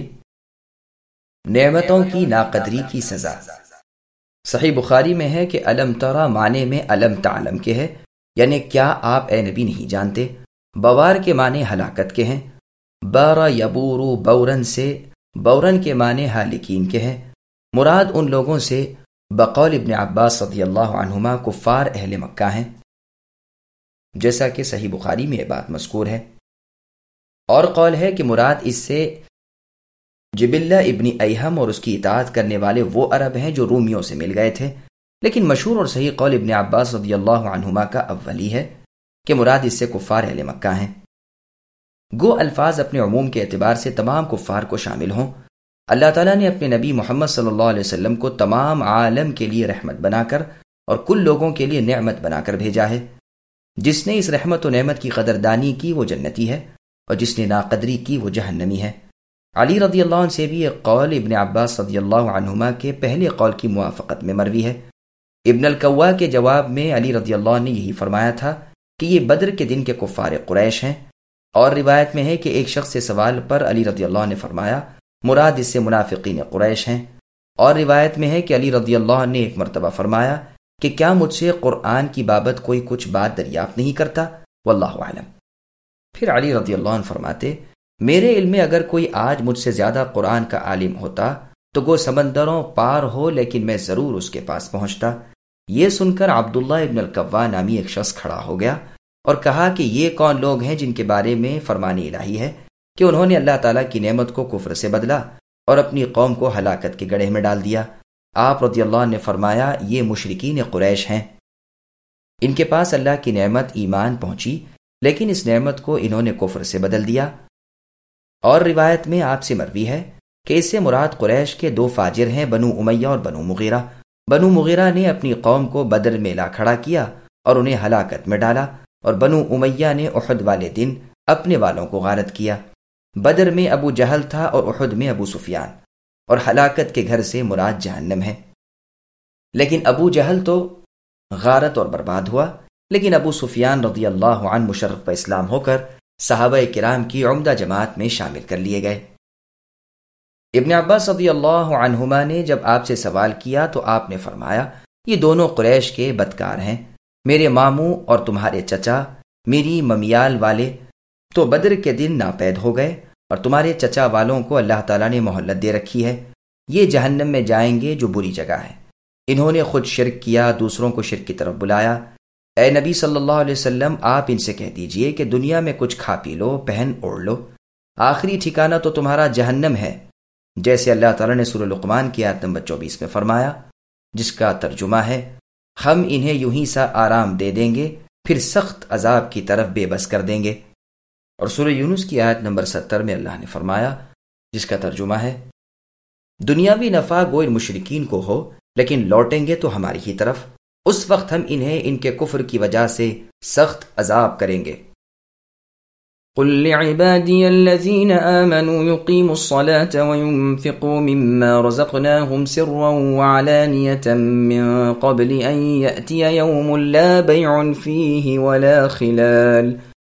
نعمتوں کی ناقدری کی سزا۔ صحیح بخاری میں ہے کہ علم ترا معنی میں علم تعلم کے ہے، یعنی کیا آپ اے نبی نہیں جانتے۔ بوار کے معنی ہلاکت کے ہیں۔ بارا یبورو بورن سے بورن کے معنی ہالکین کے ہیں۔ مراد ان لوگوں سے بقول ابن عباس رضی اللہ عنہما کفار اہل مکہ ہیں، جیسا کہ صحیح بخاری میں یہ بات مذکور ہے۔ اور قول ہے کہ مراد اس سے جبلہ ابن ایہم اور اس کی اطاعت کرنے والے وہ عرب ہیں جو رومیوں سے مل گئے تھے، لیکن مشہور اور صحیح قول ابن عباس رضی اللہ عنہما کا اولی ہے کہ مراد اس سے کفار اہل مکہ ہیں۔ گو الفاظ اپنے عموم کے اعتبار سے تمام کفار کو شامل ہوں۔ اللہ تعالیٰ نے اپنے نبی محمد صلی اللہ علیہ وسلم کو تمام عالم کے لیے رحمت بنا کر اور کل لوگوں کے لیے نعمت بنا کر بھیجا ہے۔ جس نے اس رحمت و نعمت کی قدردانی کی وہ جنتی ہے، اور جس نے ناقدری کی وہ جہنمی ہے۔ علی رضی اللہ عنہ سے بھی ایک قول ابن عباس رضی اللہ عنہما کے پہلے قول کی موافقت میں مروی ہے۔ ابن الکوا کے جواب میں علی رضی اللہ عنہ نے یہی فرمایا تھا کہ یہ بدر کے دن کے کفار قریش ہیں، اور روایت میں ہے کہ ایک شخص سے سوال پر علی رضی اللہ عنہ نے فرمایا مراد اس سے منافقین قریش ہیں، اور روایت میں ہے کہ علی رضی اللہ عنہ نے ایک مرتبہ فرمایا کہ کیا مجھ سے قرآن کی بابت کوئی کچھ بات دریافت نہیں کرتا؟ واللہ اعلم۔ پھر علی رضی اللہ عنہ فرماتے میرے علم میں اگر کوئی آج مجھ سے زیادہ قرآن کا عالم ہوتا تو گو سمندروں پار ہو، لیکن میں ضرور اس کے پاس پہنچتا۔ یہ سن کر عبداللہ ابن الکوا نامی ایک شخص کھڑا ہو گیا اور کہا کہ یہ کون لوگ ہیں جن کے بارے میں فرمان الہی ہے کہ انہوں نے اللہ تعالیٰ کی نعمت کو کفر سے بدلا اور اپنی قوم کو ہلاکت کے گڑھے میں ڈال دیا۔ آپ رضی اللہ عنہ نے فرمایا یہ مشرکین قریش ہیں، ان کے پاس اللہ کی نعمت ایمان پہنچی، لیکن اس نعمت کو انہوں نے کفر سے بدل دیا۔ اور روایت میں آپ سے مروی ہے کہ اس سے مراد قریش کے دو فاجر ہیں، بنو امیہ اور بنو مغیرہ۔ بنو مغیرہ نے اپنی قوم کو بدر میں لا کھڑا کیا اور انہیں ہلاکت میں ڈالا، اور بنو امیہ نے احد والے دن اپنے والوں کو غارت کیا۔ بدر میں ابو جہل تھا اور احد میں ابو سفیان، اور ہلاکت کے گھر سے مراد جہنم ہے۔ لیکن ابو جہل تو غارت اور برباد ہوا، لیکن ابو سفیان رضی اللہ عنہ مشرف اسلام ہو کر صحابہ کرام کی عمدہ جماعت میں شامل کر لیے گئے۔ ابن عباس رضی اللہ عنہما نے جب آپ سے سوال کیا تو آپ نے فرمایا یہ دونوں قریش کے بدکار ہیں، میرے ماموں اور تمہارے چچا میری ممیال والے تو بدر کے دن ناپید ہو گئے، اور تمہارے چچا والوں کو اللہ تعالیٰ نے مہلت دے رکھی ہے، یہ جہنم میں جائیں گے جو بری جگہ ہے۔ انہوں نے خود شرک کیا، دوسروں کو شرک کی طرف بلایا، اے نبی صلی اللہ علیہ وسلم، آپ ان سے کہہ دیجئے کہ دنیا میں کچھ کھا پی لو، پہن اوڑھ لو، آخری ٹھکانہ تو تمہارا جہنم ہے، جیسے اللہ تعالیٰ نے سورہ لقمان کی آیت نمبر چوبیس میں فرمایا، جس کا ترجمہ ہے ہم انہیں یوں ہی سا آرام دے دیں گے، پھر سخت عذاب کی طرف بے بس کر دیں گے۔ اور سورہ یونس کی آیت نمبر ستر میں اللہ نے فرمایا، جس کا ترجمہ ہے دنیاوی نفع گوئے مشرکین کو ہو، لیکن لوٹیں گے تو ہماری ہی طرف، اس وقت ہم انہیں ان کے کفر کی وجہ سے سخت عذاب کریں گے۔ قل لعبادي الذين آمنوا يقيموا الصلاة وينفقوا مما رزقناهم سرا وعلانية من قبل أن يأتي يوم لا بيع فيه ولا خلال۔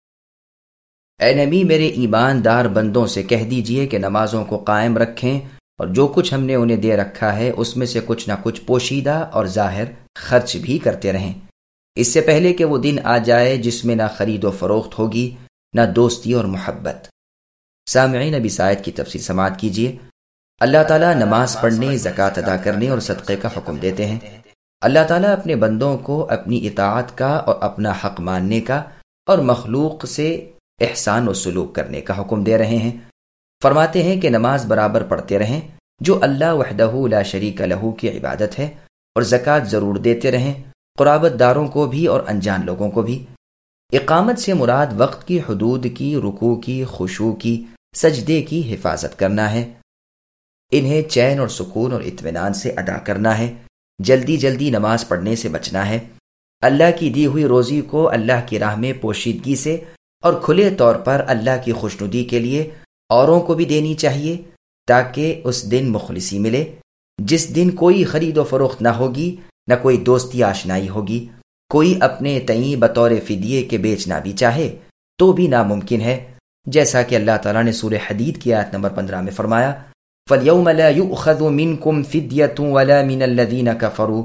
اے نبی، میرے ایماندار بندوں سے کہہ دیجئے کہ نمازوں کو قائم رکھیں اور جو کچھ ہم نے انہیں دے رکھا ہے اس میں سے کچھ نہ کچھ پوشیدہ اور ظاہر خرچ بھی کرتے رہیں، اس سے پہلے کہ وہ دن آ جائے جس میں نہ خرید و فروخت ہوگی نہ دوستی اور محبت۔ سامعین، ابی سعید کی تفسیر سماعت کیجیے۔ اللہ تعالیٰ نماز پڑھنے، زکوٰۃ ادا کرنے اور صدقے کا حکم دیتے ہیں۔ اللہ تعالیٰ اپنے بندوں کو اپنی اطاعت کا اور اپنا حق ماننے کا اور مخلوق سے احسان و سلوک کرنے کا حکم دے رہے ہیں۔ فرماتے ہیں کہ نماز برابر پڑھتے رہیں، جو اللہ وحدہ لا شریک لہ کی عبادت ہے، اور زکوٰۃ ضرور دیتے رہیں، قرابت داروں کو بھی اور انجان لوگوں کو بھی۔ اقامت سے مراد وقت کی حدود کی، رکوع کی، خشوع کی، سجدے کی حفاظت کرنا ہے۔ انہیں چین اور سکون اور اطمینان سے ادا کرنا ہے۔ جلدی جلدی نماز پڑھنے سے بچنا ہے۔ اللہ کی دی ہوئی روزی کو اللہ کی راہ میں پوشیدگی سے اور کھلے طور پر اللہ کی خوشنودی کے لیے اوروں کو بھی دینی چاہیے، تاکہ اس دن مخلصی ملے، جس دن کوئی خرید و فروخت نہ ہوگی، نہ کوئی دوستی آشنائی ہوگی۔ کوئی اپنے تئیں بطور فدیے کے بیچنا بھی چاہے تو بھی ناممکن ہے، جیسا کہ اللہ تعالیٰ نے سورہ حدید کی آیت نمبر پندرہ میں فرمایا، فَالْيَوْمَ لَا يُؤْخَذُ مِنْكُمْ فِدْيَةٌ وَلَا مِنَ الَّذِينَ كَفَرُوا۔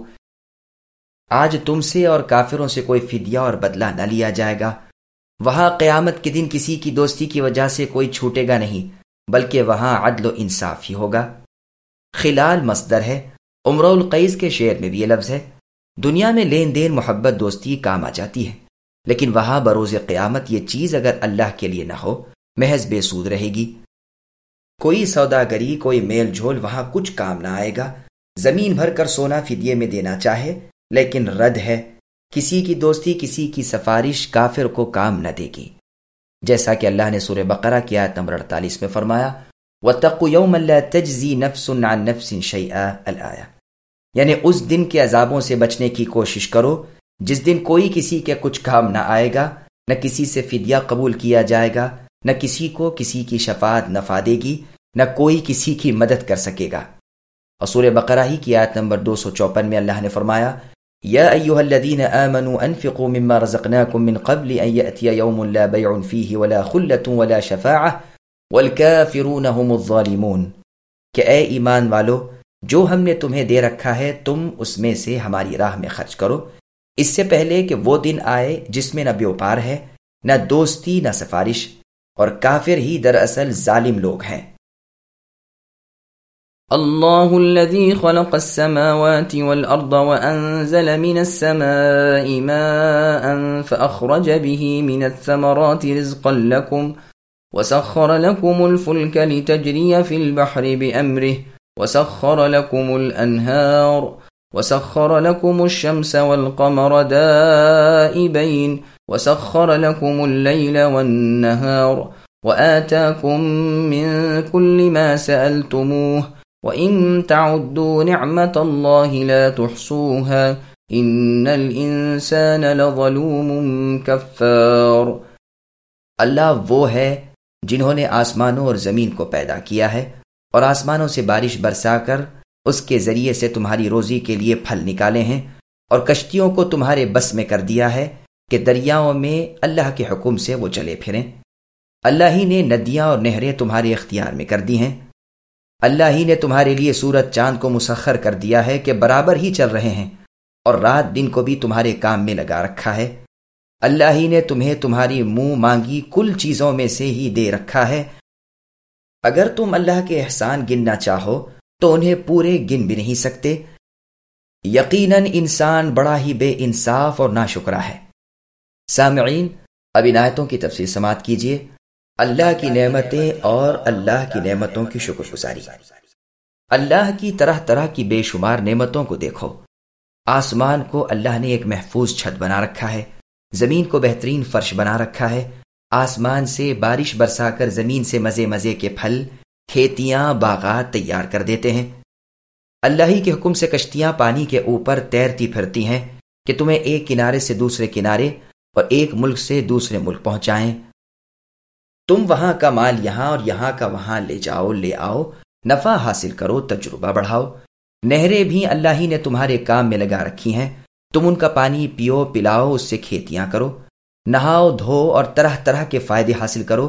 آج تم سے اور کافروں سے کوئی فدیہ اور بدلہ نہ لیا جائے گا۔ وہاں قیامت کے دن کسی کی دوستی کی وجہ سے کوئی چھوٹے گا نہیں، بلکہ وہاں عدل و انصاف ہی ہوگا۔ خلال مصدر ہے، امرؤ القیس کے شعر میں بھی یہ لفظ ہے۔ دنیا میں لین دین، محبت، دوستی کام آ جاتی ہے، لیکن وہاں بروز قیامت یہ چیز اگر اللہ کے لیے نہ ہو، محض بے سود رہے گی۔ کوئی سوداگری، کوئی میل جھول وہاں کچھ کام نہ آئے گا۔ زمین بھر کر سونا فدیے میں دینا چاہے، لیکن رد ہے۔ کسی کی دوستی، کسی کی سفارش کافر کو کام نہ دے گی، جیسا کہ اللہ نے سورہ بقرہ کی آیت نمبر اڑتالیس میں فرمایا، وَاتَّقُوا يَوْمًا لَا تَجْزِي نَفْسٌ عَن نَفْسٍ شَيْئًا، الآیہ، یعنی اس دن کے عذابوں سے بچنے کی کوشش کرو جس دن کوئی کسی کے کچھ کام نہ آئے گا، نہ کسی سے فدیہ قبول کیا جائے گا، نہ کسی کو کسی کی شفاعت نفع دے گی، نہ کوئی کسی کی مدد کر سکے گا۔ اور سورہ بقرہ ہی کی آیت نمبر دو سو چوپن میں اللہ نے فرمایا، یا ایھا الذین آمنوا انفقوا مما رزقناکم من قبل ان یأتی یوم لا بیع فیہ ولا خلۃ ولا شفاعہ والکافرون هم الظالمون، کہ اے ایمان والو، جو ہم نے تمہیں دے رکھا ہے تم اس میں سے ہماری راہ میں خرچ کرو، اس سے پہلے کہ وہ دن آئے جس میں نہ بیوپار ہے، نہ دوستی، نہ سفارش، اور کافر ہی دراصل ظالم لوگ ہیں۔ اللہ الذي خلق السماوات والأرض وأنزل من السماء ماء فأخرج به من الثمرات رزقا لكم وسخر لكم الفلك لتجري في البحر بأمره وسخر لكم الأنهار وسخر لكم الشمس والقمر دائبين وسخر لكم الليل والنهار وآتاكم من كل ما سألتموه وَإِن تَعُدُّوا نِعْمَةَ اللَّهِ لَا تُحْصُوهَا إِنَّ الْإِنسَانَ لَظَلُومٌ كَفَّارٌ۔ اللہ وہ ہے جنہوں نے آسمانوں اور زمین کو پیدا کیا ہے، اور آسمانوں سے بارش برسا کر اس کے ذریعے سے تمہاری روزی کے لیے پھل نکالے ہیں، اور کشتیوں کو تمہارے بس میں کر دیا ہے کہ دریاؤں میں اللہ کے حکم سے وہ چلے پھریں۔ اللہ ہی نے ندیاں اور نہریں تمہارے اختیار میں کر دی ہیں۔ اللہ ہی نے تمہارے لیے سورج چاند کو مسخر کر دیا ہے کہ برابر ہی چل رہے ہیں، اور رات دن کو بھی تمہارے کام میں لگا رکھا ہے۔ اللہ ہی نے تمہیں تمہاری منہ مانگی کل چیزوں میں سے ہی دے رکھا ہے۔ اگر تم اللہ کے احسان گننا چاہو تو انہیں پورے گن بھی نہیں سکتے۔ یقیناً انسان بڑا ہی بے انصاف اور ناشکرا ہے۔ سامعین، اب ان آیتوں کی تفسیر سماعت کیجیے۔ اللہ کی نعمتیں اور اللہ کی نعمتوں کی شکر گزاری۔ اللہ کی طرح طرح کی بے شمار نعمتوں کو دیکھو۔ آسمان کو اللہ نے ایک محفوظ چھت بنا رکھا ہے، زمین کو بہترین فرش بنا رکھا ہے، آسمان سے بارش برسا کر زمین سے مزے مزے کے پھل، کھیتیاں، باغات تیار کر دیتے ہیں۔ اللہ ہی کے حکم سے کشتیاں پانی کے اوپر تیرتی پھرتی ہیں کہ تمہیں ایک کنارے سے دوسرے کنارے اور ایک ملک سے دوسرے ملک پہنچائیں۔ تم وہاں کا مال یہاں اور یہاں کا وہاں لے جاؤ، لے آؤ، نفع حاصل کرو، تجربہ بڑھاؤ۔ نہریں بھی اللہ ہی نے تمہارے کام میں لگا رکھی ہیں، تم ان کا پانی پیو، پلاؤ، اس سے کھیتیاں کرو، نہاؤ، دھو اور طرح طرح کے فائدے حاصل کرو۔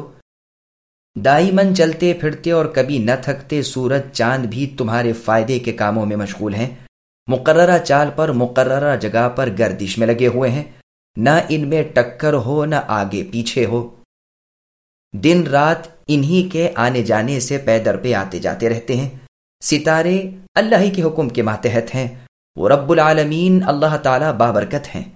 دائماً چلتے پھرتے اور کبھی نہ تھکتے سورج چاند بھی تمہارے فائدے کے کاموں میں مشغول ہیں، مقررہ چال پر مقررہ جگہ پر گردش میں لگے ہوئے ہیں، نہ ان میں ٹکر ہو نہ آگے پیچھے ہو۔ دن رات انہی کے آنے جانے سے پے در پہ آتے جاتے رہتے ہیں۔ ستارے اللہ ہی کے حکم کے ماتحت ہیں، وہ رب العالمین اللہ تعالی بابرکت ہیں۔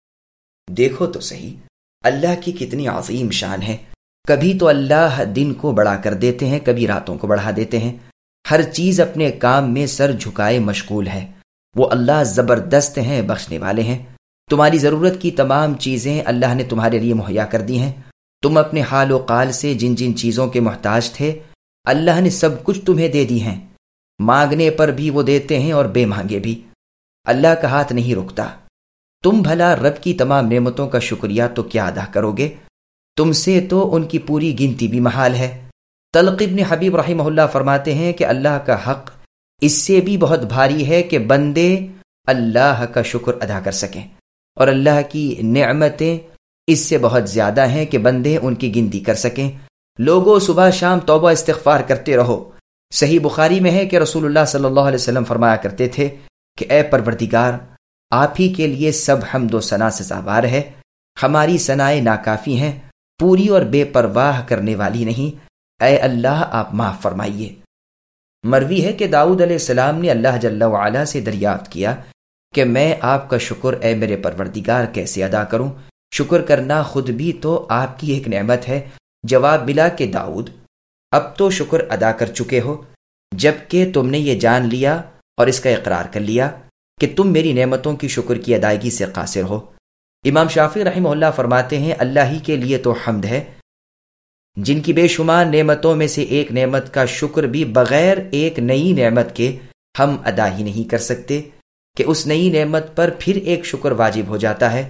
دیکھو تو صحیح اللہ کی کتنی عظیم شان ہے۔ کبھی تو اللہ دن کو بڑھا کر دیتے ہیں، کبھی راتوں کو بڑھا دیتے ہیں۔ ہر چیز اپنے کام میں سر جھکائے مشغول ہے۔ وہ اللہ زبردست ہیں، بخشنے والے ہیں۔ تمہاری ضرورت کی تمام چیزیں اللہ نے تمہارے لیے مہیا کر دی ہیں۔ تم اپنے حال و قال سے جن جن چیزوں کے محتاج تھے اللہ نے سب کچھ تمہیں دے دی ہیں۔ مانگنے پر بھی وہ دیتے ہیں اور بے مانگے بھی۔ اللہ کا ہاتھ نہیں رکتا۔ تم بھلا رب کی تمام نعمتوں کا شکریہ تو کیا ادا کرو گے؟ تم سے تو ان کی پوری گنتی بھی محال ہے۔ طلق ابن حبیب رحمہ اللہ فرماتے ہیں کہ اللہ کا حق اس سے بھی بہت بھاری ہے کہ بندے اللہ کا شکر ادا کر سکیں، اور اللہ کی نعمتیں اس سے بہت زیادہ ہیں کہ بندے ان کی گنتی کر سکیں۔ لوگوں صبح شام توبہ استغفار کرتے رہو۔ صحیح بخاری میں ہے کہ رسول اللہ صلی اللہ علیہ وسلم فرمایا کرتے تھے کہ اے پروردگار، آپ ہی کے لیے سب حمد و ثنا سزاوار ہے، ہماری ثنائیں ناکافی ہیں، پوری اور بے پرواہ کرنے والی نہیں، اے اللہ آپ معاف فرمائیے۔ مروی ہے کہ داؤد علیہ السلام نے اللہ جل وعلا سے دریافت کیا کہ میں آپ کا شکر اے میرے پروردگار کیسے ادا کروں؟ شکر کرنا خود بھی تو آپ کی ایک نعمت ہے۔ جواب ملا کہ داؤد، اب تو شکر ادا کر چکے ہو، جبکہ تم نے یہ جان لیا اور اس کا اقرار کر لیا کہ تم میری نعمتوں کی شکر کی ادائیگی سے قاصر ہو۔ امام شافعی رحمہ اللہ فرماتے ہیں اللہ ہی کے لیے تو حمد ہے جن کی بے شمار نعمتوں میں سے ایک نعمت کا شکر بھی بغیر ایک نئی نعمت کے ہم ادا ہی نہیں کر سکتے، کہ اس نئی نعمت پر پھر ایک شکر واجب ہو جاتا ہے،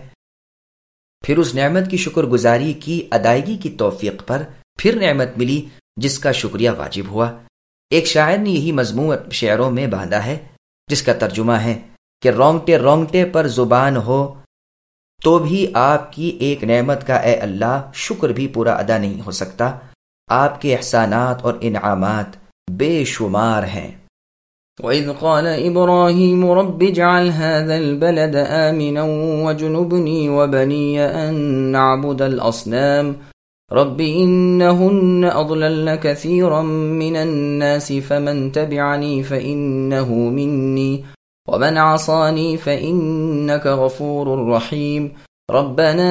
پھر اس نعمت کی شکر گزاری کی ادائیگی کی توفیق پر پھر نعمت ملی جس کا شکریہ واجب ہوا۔ ایک شاعر نے یہی مضمون شعروں میں باندھا ہے جس کا ترجمہ ہے کہ رونگٹے رونگٹے پر زبان ہو تو بھی آپ کی ایک نعمت کا اے اللہ شکر بھی پورا ادا نہیں ہو سکتا۔ آپ کے احسانات اور انعامات بے شمار ہیں۔ وَإِذْ قَالَ إِبْرَاهِيمُ رَبِّ اجْعَلْ هَذَا الْبَلَدَ آمِنًا وَاجْنُبْنِي وَبَنِيَّ أَن نَّعْبُدَ الْأَصْنَامَ رَبِّ إِنَّهُنَّ أَضْلَلْنَ كَثِيرًا مِّنَ النَّاسِ فَمَن تَبِعَنِي فَإِنَّهُ مِنِّي وَمَنْ عَصَانِي فَإِنَّكَ غَفُورٌ رَّحِيمٌ رَبَّنَا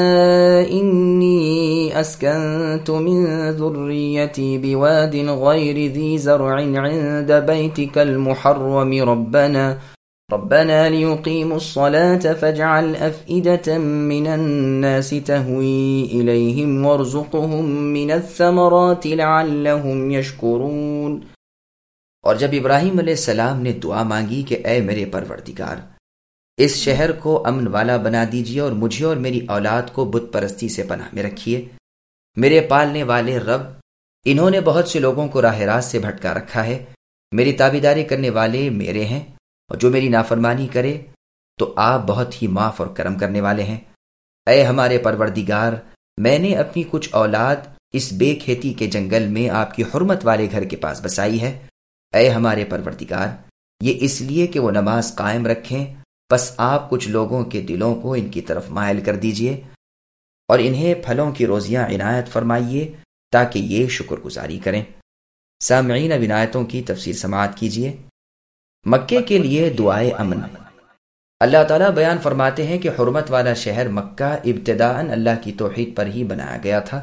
إِنِّي أَسْكَنتُ مِن ذُرِّيَّتِي بِوَادٍ غَيْرِ ذِي زَرْعٍ عِندَ بَيْتِكَ الْمُحَرَّمِ رَبَّنَا رَبَّنَا لِيُقِيمُوا الصَّلَاةَ فَاجْعَلْ أَفْئِدَةً مِّنَ النَّاسِ تَهْوِي إِلَيْهِمْ وَارْزُقْهُم مِّنَ الثَّمَرَاتِ لَعَلَّهُمْ يَشْكُرُونَ۔ اور جب ابراہیم علیہ السلام نے دعا مانگی کہ اے میرے پروردگار، اس شہر کو امن والا بنا دیجیے اور مجھے اور میری اولاد کو بت پرستی سے پناہ میں رکھیے، میرے پالنے والے رب، انہوں نے بہت سے لوگوں کو راہ راست سے بھٹکا رکھا ہے، میری تابعداری کرنے والے میرے ہیں، اور جو میری نافرمانی کرے تو آپ بہت ہی معاف اور کرم کرنے والے ہیں۔ اے ہمارے پروردگار، میں نے اپنی کچھ اولاد اس بے کھیتی کے جنگل میں آپ کی حرمت والے گھر کے پاس بسائی ہے۔ اے ہمارے پروردگار، یہ اس لیے کہ وہ نماز قائم رکھیں، بس آپ کچھ لوگوں کے دلوں کو ان کی طرف مائل کر دیجئے اور انہیں پھلوں کی روزیاں عنایت فرمائیے تاکہ یہ شکر گزاری کریں۔ سامعین، اب عنایتوں کی تفسیر سماعت کیجئے۔ مکے کے لیے دعائے امن۔ اللہ تعالیٰ بیان فرماتے ہیں کہ حرمت والا شہر مکہ ابتداءً اللہ کی توحید پر ہی بنایا گیا تھا۔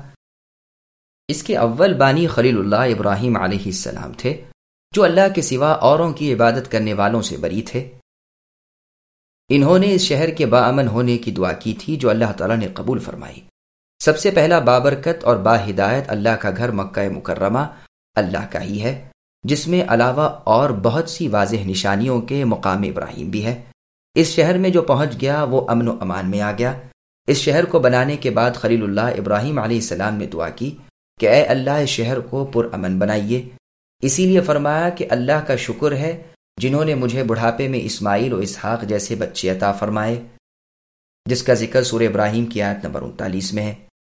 اس کے اول بانی خلیل اللہ ابراہیم علیہ السلام تھے، جو اللہ کے سوا اوروں کی عبادت کرنے والوں سے بری تھے۔ انہوں نے اس شہر کے باامن ہونے کی دعا کی تھی جو اللہ تعالیٰ نے قبول فرمائی۔ سب سے پہلا بابرکت اور با ہدایت اللہ کا گھر مکہ مکرمہ اللہ کا ہی ہے، جس میں علاوہ اور بہت سی واضح نشانیوں کے مقام ابراہیم بھی ہے۔ اس شہر میں جو پہنچ گیا وہ امن و امان میں آ گیا۔ اس شہر کو بنانے کے بعد خلیل اللہ ابراہیم علیہ السلام نے دعا کی کہ اے اللہ اس شہر کو پر امن بنائیے۔ اسی لیے فرمایا کہ اللہ کا شکر ہے جنہوں نے مجھے بڑھاپے میں اسماعیل و اسحاق جیسے بچے عطا فرمائے، جس کا ذکر سورہ ابراہیم کی آیت نمبر انتالیس میں ہے۔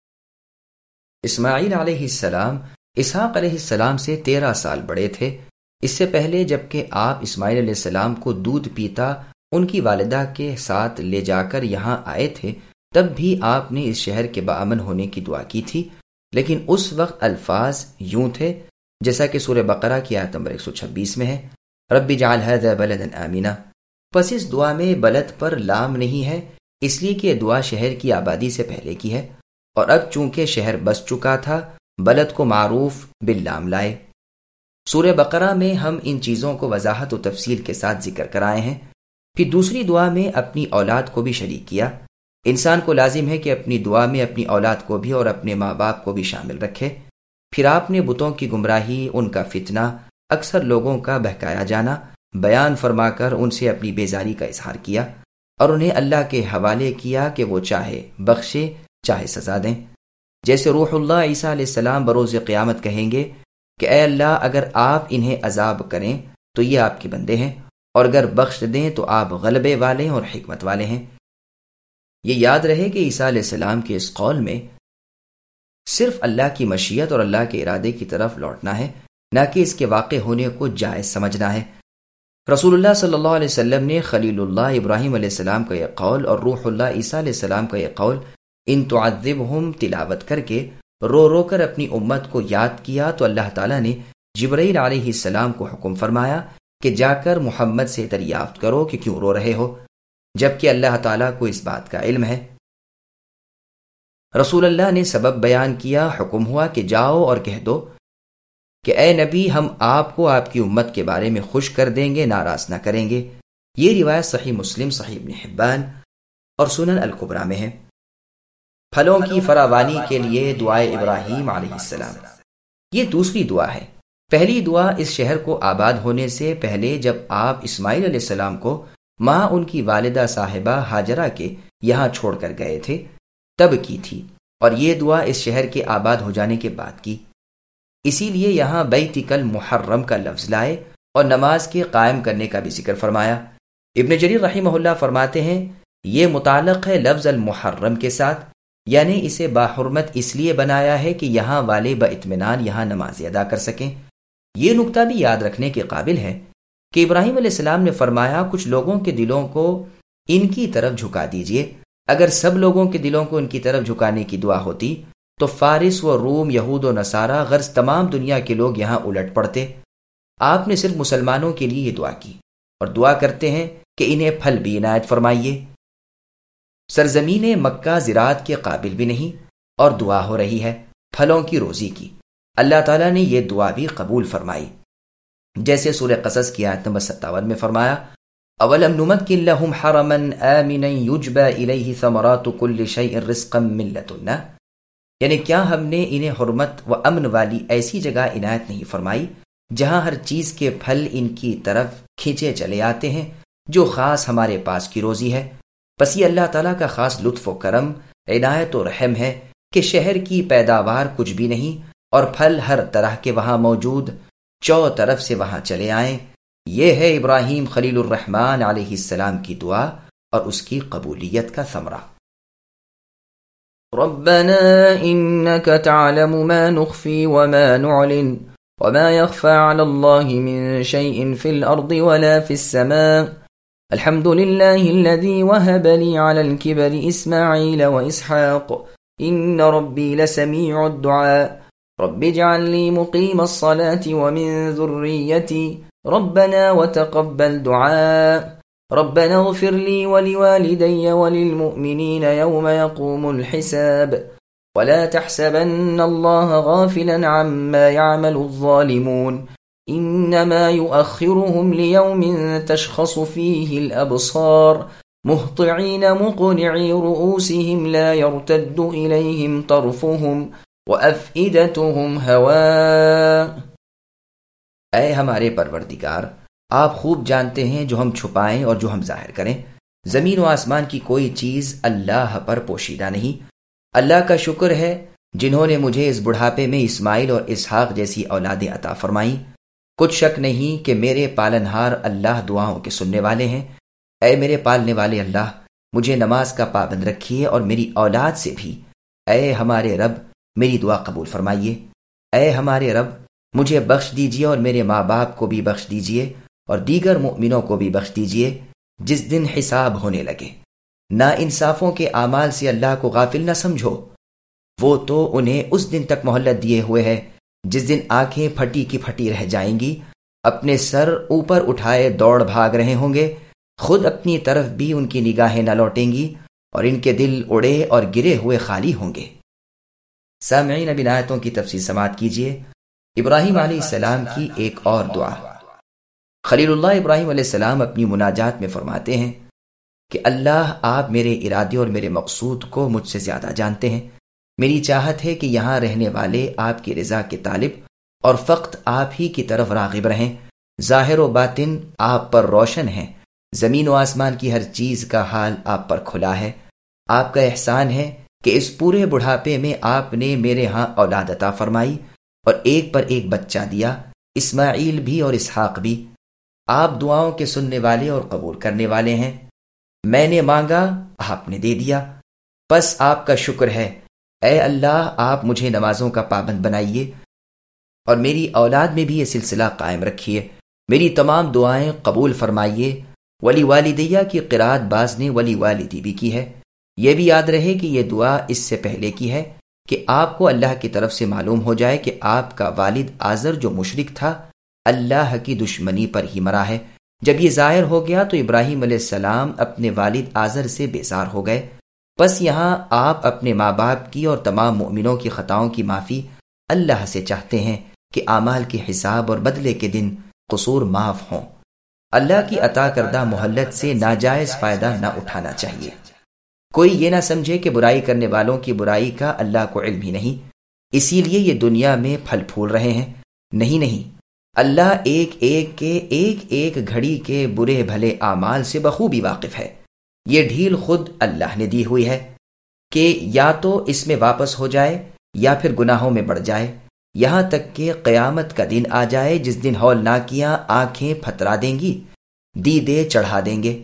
اسماعیل علیہ السلام اسحاق علیہ السلام سے تیرہ سال بڑے تھے۔ اس سے پہلے جبکہ آپ اسماعیل علیہ السلام کو دودھ پیتا ان کی والدہ کے ساتھ لے جا کر یہاں آئے تھے، تب بھی آپ نے اس شہر کے باامن ہونے کی دعا کی تھی، لیکن اس وقت الفاظ یوں تھے جیسا کہ سورہ بقرہ کی آیت نمبر ایک سو چھبیس میں ہے، رب اجعل ھذا بلدا آمنا۔ پس اس دعا میں بلد پر لام نہیں ہے، اس لیے کہ یہ دعا شہر کی آبادی سے پہلے کی ہے، اور اب چونکہ شہر بس چکا تھا بلد کو معروف باللام لائے۔ سورہ بقرہ میں ہم ان چیزوں کو وضاحت و تفصیل کے ساتھ ذکر کرائے ہیں۔ پھر دوسری دعا میں اپنی اولاد کو بھی شریک کیا۔ انسان کو لازم ہے کہ اپنی دعا میں اپنی اولاد کو بھی اور اپنے ماں باپ کو بھی شامل رکھے۔ پھر آپ نے بتوں کی گمراہی، ان کا فتنہ، اکثر لوگوں کا بہکایا جانا بیان فرما کر ان سے اپنی بیزاری کا اظہار کیا اور انہیں اللہ کے حوالے کیا کہ وہ چاہے بخشے چاہے سزا دیں۔ جیسے روح اللہ عیسیٰ علیہ السلام بروز قیامت کہیں گے کہ اے اللہ اگر آپ انہیں عذاب کریں تو یہ آپ کے بندے ہیں، اور اگر بخش دیں تو آپ غلبے والے اور حکمت والے ہیں۔ یہ یاد رہے کہ عیسیٰ علیہ السلام کے اس قول میں صرف اللہ کی مشیت اور اللہ کے ارادے کی طرف لوٹنا ہے، نہ کہ اس کے واقع ہونے کو جائز سمجھنا ہے۔ رسول اللہ صلی اللہ علیہ وسلم نے خلیل اللہ ابراہیم علیہ السلام کا یہ قول اور روح اللہ عیسیٰ علیہ السلام کا یہ قول ان تعذبہم تلاوت کر کے رو رو کر اپنی امت کو یاد کیا، تو اللہ تعالیٰ نے جبرائیل علیہ السلام کو حکم فرمایا کہ جا کر محمد سے دریافت کرو کہ کیوں رو رہے ہو، جبکہ اللہ تعالیٰ کو اس بات کا علم ہے۔ رسول اللہ نے سبب بیان کیا، حکم ہوا کہ جاؤ اور کہہ دو کہ اے نبی ہم آپ کو آپ کی امت کے بارے میں خوش کر دیں گے، ناراض نہ کریں گے۔ یہ روایت صحیح مسلم، صحیح ابن حبان اور سنن الکبریٰ میں ہے۔ پھلوں کی فراوانی کے لیے دعائے ابراہیم علیہ السلام، یہ دوسری دعا ہے۔ پہلی دعا اس شہر کو آباد ہونے سے پہلے جب آپ اسماعیل علیہ السلام کو ماں ان کی والدہ صاحبہ ہاجرہ کے یہاں چھوڑ کر گئے تھے تب کی تھی، اور یہ دعا اس شہر کے آباد ہو جانے کے بعد کی۔ اسی لیے یہاں بیتک المحرم کا لفظ لائے اور نماز کے قائم کرنے کا بھی ذکر فرمایا۔ ابن جریر رحمہ اللہ فرماتے ہیں یہ متعلق ہے لفظ المحرم کے ساتھ، یعنی اسے باحرمت اس لیے بنایا ہے کہ یہاں والے باطمینان یہاں نماز ادا کر سکیں۔ یہ نکتہ بھی یاد رکھنے کے قابل ہے کہ ابراہیم علیہ السلام نے فرمایا کچھ لوگوں کے دلوں کو ان کی طرف جھکا دیجئے۔ اگر سب لوگوں کے دلوں کو ان کی طرف جھکانے کی دعا ہوتی تو فارس و روم، یہود و نصارہ، غرض تمام دنیا کے لوگ یہاں الٹ پڑتے۔ آپ نے صرف مسلمانوں کے لیے یہ دعا کی اور دعا کرتے ہیں کہ انہیں پھل بھی عنایت فرمائیے۔ سرزمین مکہ زراعت کے قابل بھی نہیں اور دعا ہو رہی ہے پھلوں کی روزی کی۔ اللہ تعالیٰ نے یہ دعا بھی قبول فرمائی، جیسے سورہ قصص کی آیت نمبر ستاون میں فرمایا اولم نمکن لہم حرما آمنا یجبی الیہ ثمرات کل شیء رزقا من لدنا، یعنی کیا ہم نے انہیں حرمت و امن والی ایسی جگہ عنایت نہیں فرمائی جہاں ہر چیز کے پھل ان کی طرف کھینچے چلے آتے ہیں جو خاص ہمارے پاس کی روزی ہے۔ پس یہ اللہ تعالیٰ کا خاص لطف و کرم، عنایت و رحم ہے کہ شہر کی پیداوار کچھ بھی نہیں اور پھل ہر طرح کے وہاں موجود، چو طرف سے وہاں چلے آئیں۔ یہ ہے ابراہیم خلیل الرحمن علیہ السلام کی دعا اور اس کی قبولیت کا ثمرہ۔ ربنا انك تعلم ما نخفي وما نعلن وما يخفى على الله من شيء في الارض ولا في السماء الحمد لله الذي وهب لي على الكبر اسماعيل واسحاق ان ربي لسميع الدعاء رب اجعل لي مقيم الصلاة ومن ذريتي ربنا وتقبل دعاء ربنا اغفر لي ولوالدي وللمؤمنين يوم يقوم الحساب ولا تحسبن الله غافلا عما يعمل الظالمون انما يؤخرهم ليوم تشخص فيه الابصار مهطعين مقنعي رؤوسهم لا يرتد اليهم طرفهم وافئدتهم هواء۔ اے ہمارے پروردگار، آپ خوب جانتے ہیں جو ہم چھپائیں اور جو ہم ظاہر کریں۔ زمین و آسمان کی کوئی چیز اللہ پر پوشیدہ نہیں۔ اللہ کا شکر ہے جنہوں نے مجھے اس بڑھاپے میں اسماعیل اور اسحاق جیسی اولادیں عطا فرمائیں۔ کچھ شک نہیں کہ میرے پالنہار اللہ دعاؤں کے سننے والے ہیں۔ اے میرے پالنے والے اللہ، مجھے نماز کا پابند رکھیے اور میری اولاد سے بھی۔ اے ہمارے رب، میری دعا قبول فرمائیے۔ اے ہمارے رب، مجھے بخش دیجیے اور میرے ماں باپ کو بھی بخش دیجیے اور دیگر مؤمنوں کو بھی بخش دیجیے جس دن حساب ہونے لگے۔ نا انصافوں کے اعمال سے اللہ کو غافل نہ سمجھو، وہ تو انہیں اس دن تک مہلت دیے ہوئے ہے جس دن آنکھیں پھٹی کی پھٹی رہ جائیں گی، اپنے سر اوپر اٹھائے دوڑ بھاگ رہے ہوں گے، خود اپنی طرف بھی ان کی نگاہیں نہ لوٹیں گی اور ان کے دل اڑے اور گرے ہوئے خالی ہوں گے۔ سامعین، اب ان آیتوں کی تفصیل سماعت کیجیے۔ ابراہیم علیہ السلام کی ایک اور دعا۔ خلیل اللہ ابراہیم علیہ السلام اپنی مناجات میں فرماتے ہیں کہ اللہ، آپ میرے ارادے اور میرے مقصود کو مجھ سے زیادہ جانتے ہیں۔ میری چاہت ہے کہ یہاں رہنے والے آپ کی رضا کے طالب اور فقط آپ ہی کی طرف راغب رہیں۔ ظاہر و باطن آپ پر روشن ہیں، زمین و آسمان کی ہر چیز کا حال آپ پر کھلا ہے۔ آپ کا احسان ہے کہ اس پورے بڑھاپے میں آپ نے میرے ہاں اولاد عطا فرمائی اور ایک پر ایک بچہ دیا، اسماعیل بھی اور اسحاق بھی۔ آپ دعاؤں کے سننے والے اور قبول کرنے والے ہیں۔ میں نے مانگا، آپ نے دے دیا، بس آپ کا شکر ہے۔ اے اللہ، آپ مجھے نمازوں کا پابند بنائیے اور میری اولاد میں بھی یہ سلسلہ قائم رکھیے۔ میری تمام دعائیں قبول فرمائیے۔ ولی والدیہ کی قرات باز نے ولی والدی بھی کی ہے۔ یہ بھی یاد رہے کہ یہ دعا اس سے پہلے کی ہے کہ آپ کو اللہ کی طرف سے معلوم ہو جائے کہ آپ کا والد آزر جو مشرک تھا، اللہ کی دشمنی پر ہی مرا ہے۔ جب یہ ظاہر ہو گیا تو ابراہیم علیہ السلام اپنے والد آزر سے بیزار ہو گئے۔ بس یہاں آپ اپنے ماں باپ کی اور تمام مؤمنوں کی خطاؤں کی معافی اللہ سے چاہتے ہیں کہ اعمال کے حساب اور بدلے کے دن قصور معاف ہوں۔ اللہ کی عطا کردہ مہلت سے ناجائز فائدہ نہ اٹھانا چاہیے۔ کوئی یہ نہ سمجھے کہ برائی کرنے والوں کی برائی کا اللہ کو علم ہی نہیں، اسی لیے یہ دنیا میں پھل پھول رہے ہیں۔ نہیں نہیں، اللہ ایک ایک کے ایک ایک گھڑی کے برے بھلے اعمال سے بخوبی واقف ہے۔ یہ ڈھیل خود اللہ نے دی ہوئی ہے کہ یا تو اس میں واپس ہو جائے یا پھر گناہوں میں بڑھ جائے، یہاں تک کہ قیامت کا دن آ جائے جس دن ہولناکیاں آنکھیں پھترا دیں گی، دیدے چڑھا دیں گے،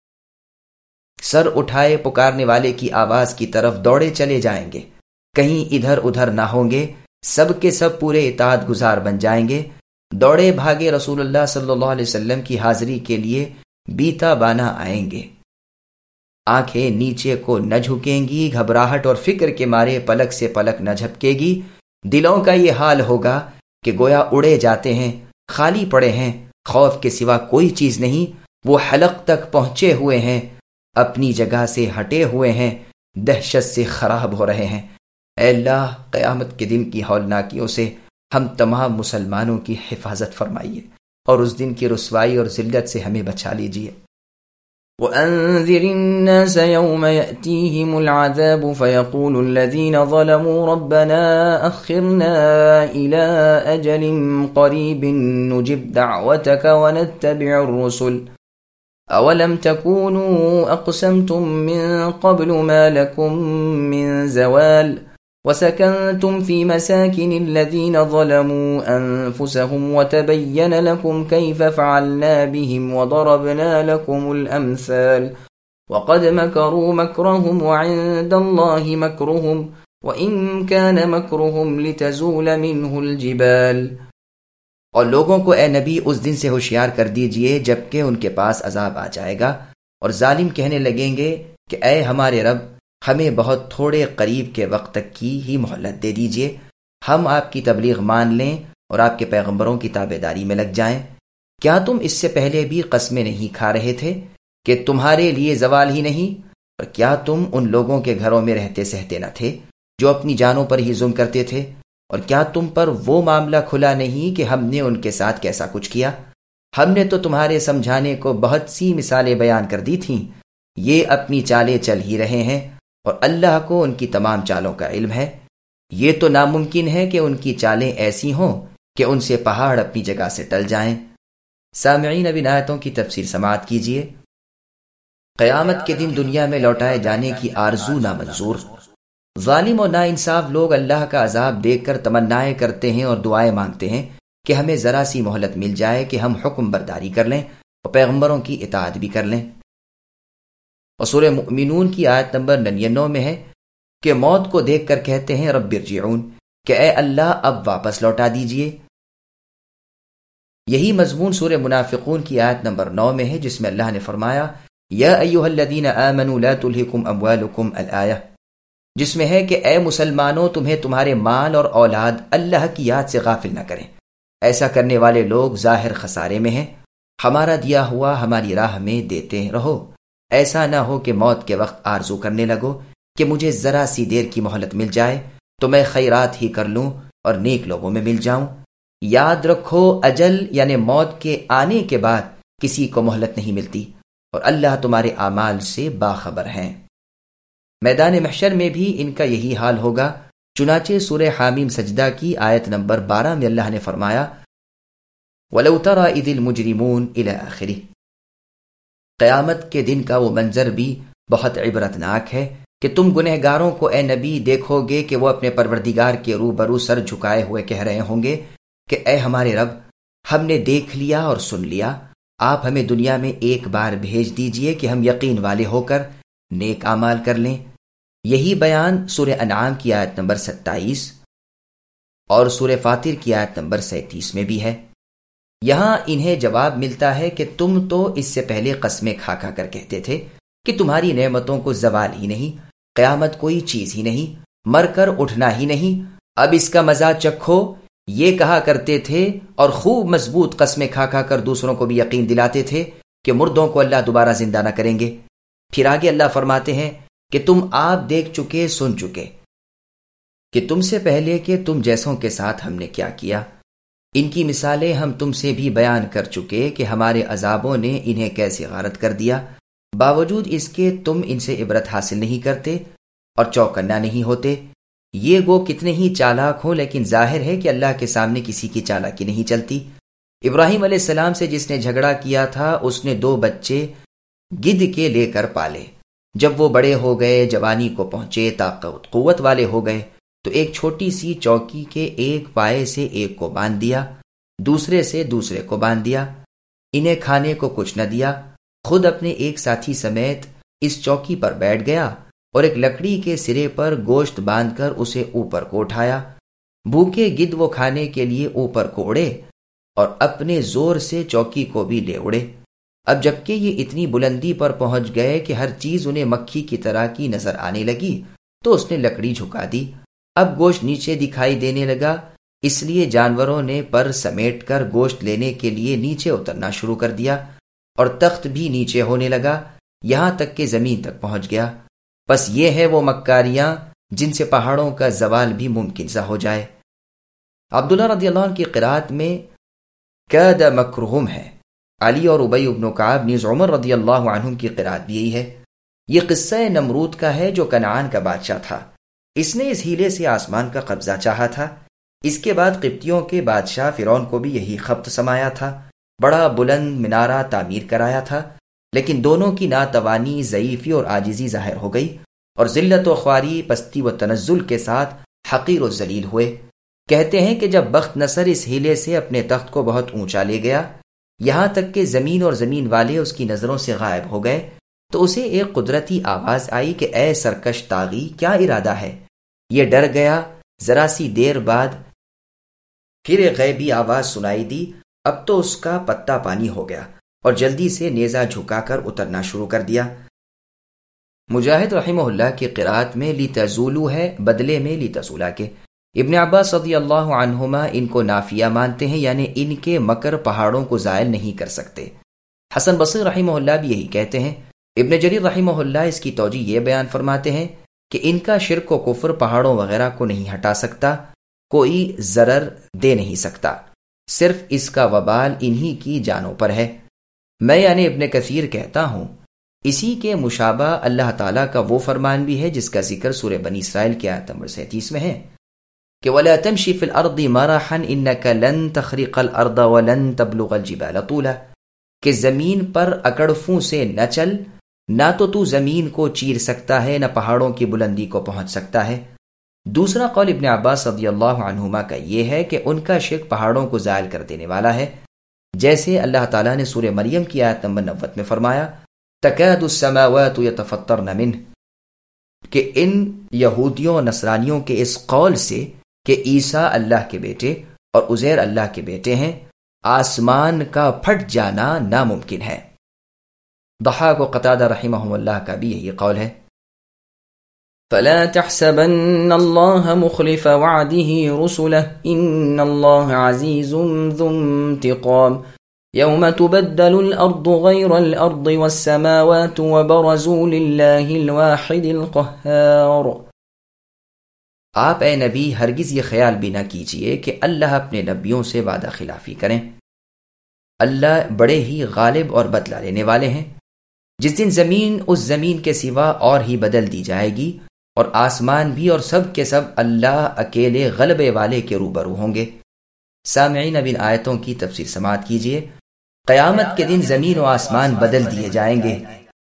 سر اٹھائے پکارنے والے کی آواز کی طرف دوڑے چلے جائیں گے، کہیں ادھر ادھر نہ ہوں گے، سب کے سب پورے اطاعت گزار بن جائیں گے، دوڑے بھاگے رسول اللہ صلی اللہ علیہ وسلم کی حاضری کے لیے بیتا بانا آئیں گے، آنکھیں نیچے کو نہ جھکیں گی، گھبراہٹ اور فکر کے مارے پلک سے پلک نہ جھپکے گی، دلوں کا یہ حال ہوگا کہ گویا اڑے جاتے ہیں، خالی پڑے ہیں، خوف کے سوا کوئی چیز نہیں، وہ حلق تک پہنچے ہوئے ہیں، اپنی جگہ سے ہٹے ہوئے ہیں، دہشت سے خراب ہو رہے ہیں۔ اے اللہ، قیامت کے دن کی ہولناکیوں سے ہم تمام مسلمانوں کی حفاظت فرمائیے اور اس دن کی رسوائی اور ذلت سے ہمیں بچا لیجیے۔ وَأَنذِرِ النَّاسَ يَوْمَ يَأْتِيهِمُ الْعَذَابُ فَيَقُولُ الَّذِينَ ظَلَمُوا رَبَّنَا أَخِّرْنَا إِلَىٰ أَجَلٍ قَرِيبٍ نُجِبْ دَعْوَتَكَ وَنَتَّبِعِ الرُّسُلَ أَوَلَمْ تَكُونُوا أَقْسَمْتُم مِّن قَبْلُ مَا لَكُم مِّن زَوَالٍ وَسَكَنتُمْ فِي مَسَاكِنِ الَّذِينَ ظَلَمُوا أَنفُسَهُمْ وَتَبَيَّنَ لَكُمْ كَيْفَ فَعَلْنَا بِهِمْ وَضَرَبْنَا لَكُمُ الْأَمْثَالَ وَقَدْ مَكَرُوا مَكْرَهُمْ وَعِندَ اللَّهِ مَكْرُهُمْ وَإِن كَانَ مَكْرُهُمْ لِتَزُولَ مِنْهُ الْجِبَالُ۔ اور لوگوں کو اے نبی اس دن سے ہوشیار کر دیجئے جبکہ ان کے پاس عذاب آ جائے گا، اور ظالم کہنے لگیں گے کہ اے ہمارے رب، ہمیں بہت تھوڑے قریب کے وقت تک کی ہی مہلت دے دیجئے، ہم آپ کی تبلیغ مان لیں اور آپ کے پیغمبروں کی تابعداری میں لگ جائیں۔ کیا تم اس سے پہلے بھی قسمیں نہیں کھا رہے تھے کہ تمہارے لیے زوال ہی نہیں؟ اور کیا تم ان لوگوں کے گھروں میں رہتے سہتے نہ تھے جو اپنی جانوں پر ہی ظلم کرتے تھے؟ اور کیا تم پر وہ معاملہ کھلا نہیں کہ ہم نے ان کے ساتھ کیسا کچھ کیا؟ ہم نے تو تمہارے سمجھانے کو بہت سی مثالیں بیان کر دی تھیں۔ یہ اپنی چالیں چل ہی رہے ہیں اور اللہ کو ان کی تمام چالوں کا علم ہے۔ یہ تو ناممکن ہے کہ ان کی چالیں ایسی ہوں کہ ان سے پہاڑ اپنی جگہ سے ٹل جائیں۔ سامعین، اب ان آیتوں کی تفسیر سماعت کیجیے۔ قیامت کے دن دنیا میں لوٹائے جانے کی آرزو نامنظور۔ ظالم و ناانصاف لوگ اللہ کا عذاب دیکھ کر تمنائیں کرتے ہیں اور دعائیں مانگتے ہیں کہ ہمیں ذرا سی مہلت مل جائے کہ ہم حکم برداری کر لیں اور پیغمبروں کی اطاعت بھی کر لیں۔ اور سورہ مؤمنون کی آیت نمبر ننانوے میں ہے کہ موت کو دیکھ کر کہتے ہیں رب ارجعون، کہ اے اللہ اب واپس لوٹا دیجئے۔ یہی مضمون سورہ منافقون کی آیت نمبر نو میں ہے، جس میں اللہ نے فرمایا یا ایھا الذین آمنوا لا تلھکم اموالکم الآیہ، جس میں ہے کہ اے مسلمانوں تمہیں تمہارے مال اور اولاد اللہ کی یاد سے غافل نہ کریں۔ ایسا کرنے والے لوگ ظاہر خسارے میں ہیں۔ ہمارا دیا ہوا ہماری راہ میں دیتے رہو، ایسا نہ ہو کہ موت کے وقت آرزو کرنے لگو کہ مجھے ذرا سی دیر کی مہلت مل جائے تو میں خیرات ہی کر لوں اور نیک لوگوں میں مل جاؤں۔ یاد رکھو اجل یعنی موت کے آنے کے بعد کسی کو مہلت نہیں ملتی اور اللہ تمہارے اعمال سے باخبر ہیں۔ میدان محشر میں بھی ان کا یہی حال ہوگا۔ چنانچہ سورہ حامیم سجدہ کی آیت نمبر بارہ میں اللہ نے فرمایا وَلَوْ تَرَى إِذِ الْمُجْرِمُونَ إِلَى آخِرِهِ۔ قیامت کے دن کا وہ منظر بھی بہت عبرتناک ہے کہ تم گنہگاروں کو اے نبی دیکھو گے کہ وہ اپنے پروردگار کے روبرو سر جھکائے ہوئے کہہ رہے ہوں گے کہ اے ہمارے رب، ہم نے دیکھ لیا اور سن لیا، آپ ہمیں دنیا میں ایک بار بھیج دیجئے کہ ہم یقین والے ہو کر نیک اعمال کر لیں۔ یہی بیان سورہ انعام کی آیت نمبر ستائیس اور سورہ فاطر کی آیت نمبر سینتیس میں بھی ہے۔ یہاں انہیں جواب ملتا ہے کہ تم تو اس سے پہلے قسمیں کھا کھا کر کہتے تھے کہ تمہاری نعمتوں کو زوال ہی نہیں، قیامت کوئی چیز ہی نہیں، مر کر اٹھنا ہی نہیں، اب اس کا مزہ چکھو، یہ کہا کرتے تھے اور خوب مضبوط قسمیں کھا کھا کر دوسروں کو بھی یقین دلاتے تھے کہ مردوں کو اللہ دوبارہ زندہ نہ کریں گے۔ پھر آگے اللہ فرماتے ہیں کہ تم آپ دیکھ چکے سن چکے کہ تم سے پہلے کہ تم جیسوں کے ساتھ ہم نے کیا کیا۔ ان کی مثالیں ہم تم سے بھی بیان کر چکے کہ ہمارے عذابوں نے انہیں کیسے غارت کر دیا، باوجود اس کے تم ان سے عبرت حاصل نہیں کرتے اور چوکنا نہیں ہوتے۔ یہ گو کتنے ہی چالاک ہوں، لیکن ظاہر ہے کہ اللہ کے سامنے کسی کی چالاکی نہیں چلتی۔ ابراہیم علیہ السلام سے جس نے جھگڑا کیا تھا اس نے دو بچے گدھ کے لے کر پالے۔ جب وہ بڑے ہو گئے، جوانی کو پہنچے، طاقت قوت والے ہو گئے، تو ایک چھوٹی سی چوکی کے ایک پائے سے ایک کو باندھ دیا، دوسرے سے دوسرے کو باندھ دیا، انہیں کھانے کو کچھ نہ دیا، خود اپنے ایک ساتھی سمیت اس چوکی پر بیٹھ گیا اور ایک لکڑی کے سرے پر گوشت باندھ کر اسے اوپر کو اٹھایا۔ بھوکے گدھ وہ کھانے کے لیے اوپر کو اڑے اور اپنے زور سے چوکی کو بھی لے اڑے۔ اب جبکہ یہ اتنی بلندی پر پہنچ گئے کہ ہر چیز انہیں مکھی کی طرح کی نظر آنے لگی تو اس نے لکڑی جھکا دی۔ اب گوشت نیچے دکھائی دینے لگا، اس لیے جانوروں نے پر سمیٹ کر گوشت لینے کے لیے نیچے اترنا شروع کر دیا اور تخت بھی نیچے ہونے لگا، یہاں تک کہ زمین تک پہنچ گیا۔ بس یہ ہے وہ مکاریاں جن سے پہاڑوں کا زوال بھی ممکن سا ہو جائے۔ عبداللہ رضی اللہ عنہ کی قرات میں کاد مکرہم ہے۔ علی اور ابی بن کعب نیز عمر رضی اللہ عنہم کی قرات بھی یہی ہے۔ یہ قصہ نمرود کا ہے جو کنعان کا بادشاہ تھا۔ اس نے اس ہیلے سے آسمان کا قبضہ چاہا تھا۔ اس کے بعد قبطیوں کے بادشاہ فرعون کو بھی یہی خبط سمایا تھا، بڑا بلند منارہ تعمیر کرایا تھا، لیکن دونوں کی ناتوانی، ضعیفی اور عاجزی ظاہر ہو گئی اور ذلت و خواری، پستی و تنزل کے ساتھ حقیر و ذلیل ہوئے۔ کہتے ہیں کہ جب بخت نصر اس ہیلے سے اپنے تخت کو بہت اونچا لے گیا، یہاں تک کہ زمین اور زمین والے اس کی نظروں سے غائب ہو گئے، تو اسے ایک قدرتی آواز آئی کہ اے سرکش طاغی، کیا ارادہ ہے؟ یہ ڈر گیا۔ ذرا سی دیر بعد پھر ایک غیبی آواز سنائی دی، اب تو اس کا پتا پانی ہو گیا اور جلدی سے نیزہ جھکا کر اترنا شروع کر دیا۔ مجاہد رحمہ اللہ کی قرات میں لی تزولو ہے، بدلے میں لی تزولا کے۔ ابن عباس رضی اللہ عنہما ان کو نافیہ مانتے ہیں، یعنی ان کے مکر پہاڑوں کو زائل نہیں کر سکتے۔ حسن بصری رحمہ اللہ بھی یہی کہتے ہیں۔ ابن جریر رحمہ اللہ اس کی توجیہ یہ بیان فرماتے ہیں کہ ان کا شرک و کفر پہاڑوں وغیرہ کو نہیں ہٹا سکتا، کوئی ضرر دے نہیں سکتا، صرف اس کا وبال انہی کی جانوں پر ہے۔ میں یعنی ابن کثیر کہتا ہوں اسی کے مشابہ اللہ تعالیٰ کا وہ فرمان بھی ہے جس کا ذکر سورہ بنی اسرائیل کی آیت نمبر سینتیس میں ہے کہ وَلَا تَمْشِ فِي الْأَرْضِ مَرَحًا إِنَّكَ لَن تَخْرِقَ الْأَرْضَ وَلَن تَبْلُغَ الْجِبَالَ طُولًا، کہ زمین پر اکڑفوں سے نہ چل، نہ تو تو زمین کو چیر سکتا ہے نہ پہاڑوں کی بلندی کو پہنچ سکتا ہے۔ دوسرا قول ابن عباس رضی اللہ عنہما کا یہ ہے کہ ان کا شرک پہاڑوں کو زائل کر دینے والا ہے، جیسے اللہ تعالیٰ نے سورہ مریم کی آیت نمبر نوے میں فرمایا تکاد السماوات یتفطرن منہ، کہ ان یہودیوں نصرانیوں کے اس قول سے کہ عیسیٰ اللہ کے بیٹے اور عزیر اللہ کے بیٹے ہیں، آسمان کا پھٹ جانا ناممکن ہے۔ ضحاک و قتادہ رحمہم اللہ کا بھی یہی قول ہے۔ فلا تحسبن الله مخلف وعده رسله إن الله عزيز ذو انتقام يوم تبدل الأرض غير الأرض والسماوات وبرزوا لله الواحد القهار۔ آپ اے نبی ہرگز یہ خیال بھی نہ کیجئے کہ اللہ اپنے نبیوں سے وعدہ خلافی کریں، اللہ بڑے ہی غالب اور بدلہ لینے والے ہیں۔ جس دن زمین اس زمین کے سوا اور ہی بدل دی جائے گی اور آسمان بھی اور سب کے سب اللہ اکیلے غلبے والے کے روبرو ہوں گے۔ سامعین اب ان آیتوں کی تفسیر سماعت کیجئے۔ قیامت کے دن زمین و آسمان بدل دیے جائیں گے۔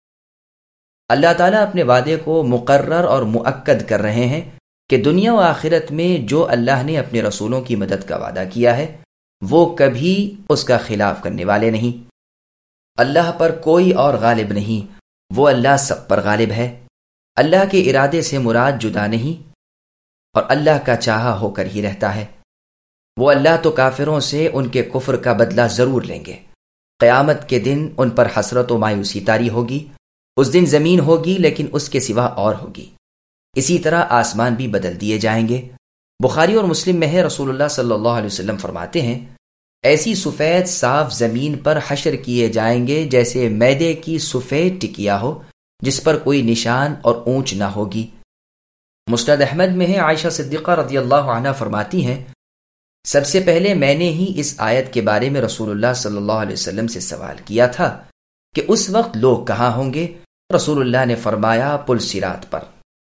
اللہ تعالیٰ اپنے وعدے کو مقرر اور مؤکد کر رہے ہیں کہ دنیا و آخرت میں جو اللہ نے اپنے رسولوں کی مدد کا وعدہ کیا ہے وہ کبھی اس کا خلاف کرنے والے نہیں۔ اللہ پر کوئی اور غالب نہیں، وہ اللہ سب پر غالب ہے۔ اللہ کے ارادے سے مراد جدا نہیں اور اللہ کا چاہا ہو کر ہی رہتا ہے۔ وہ اللہ تو کافروں سے ان کے کفر کا بدلہ ضرور لیں گے۔ قیامت کے دن ان پر حسرت و مایوسی طاری ہوگی۔ اس دن زمین ہوگی لیکن اس کے سوا اور ہوگی، اسی طرح آسمان بھی بدل دیے جائیں گے۔ بخاری اور مسلم میں ہے، رسول اللہ صلی اللہ علیہ وسلم فرماتے ہیں ایسی سفید صاف زمین پر حشر کیے جائیں گے جیسے میدے کی سفید ٹکیا ہو جس پر کوئی نشان اور اونچ نہ ہوگی۔ مسند احمد میں ہے، عائشہ صدیقہ رضی اللہ عنہا فرماتی ہیں سب سے پہلے میں نے ہی اس آیت کے بارے میں رسول اللہ صلی اللہ علیہ وسلم سے سوال کیا تھا کہ اس وقت لوگ کہاں ہوں گے؟ رسول اللہ نے فرمایا پل صراط پر۔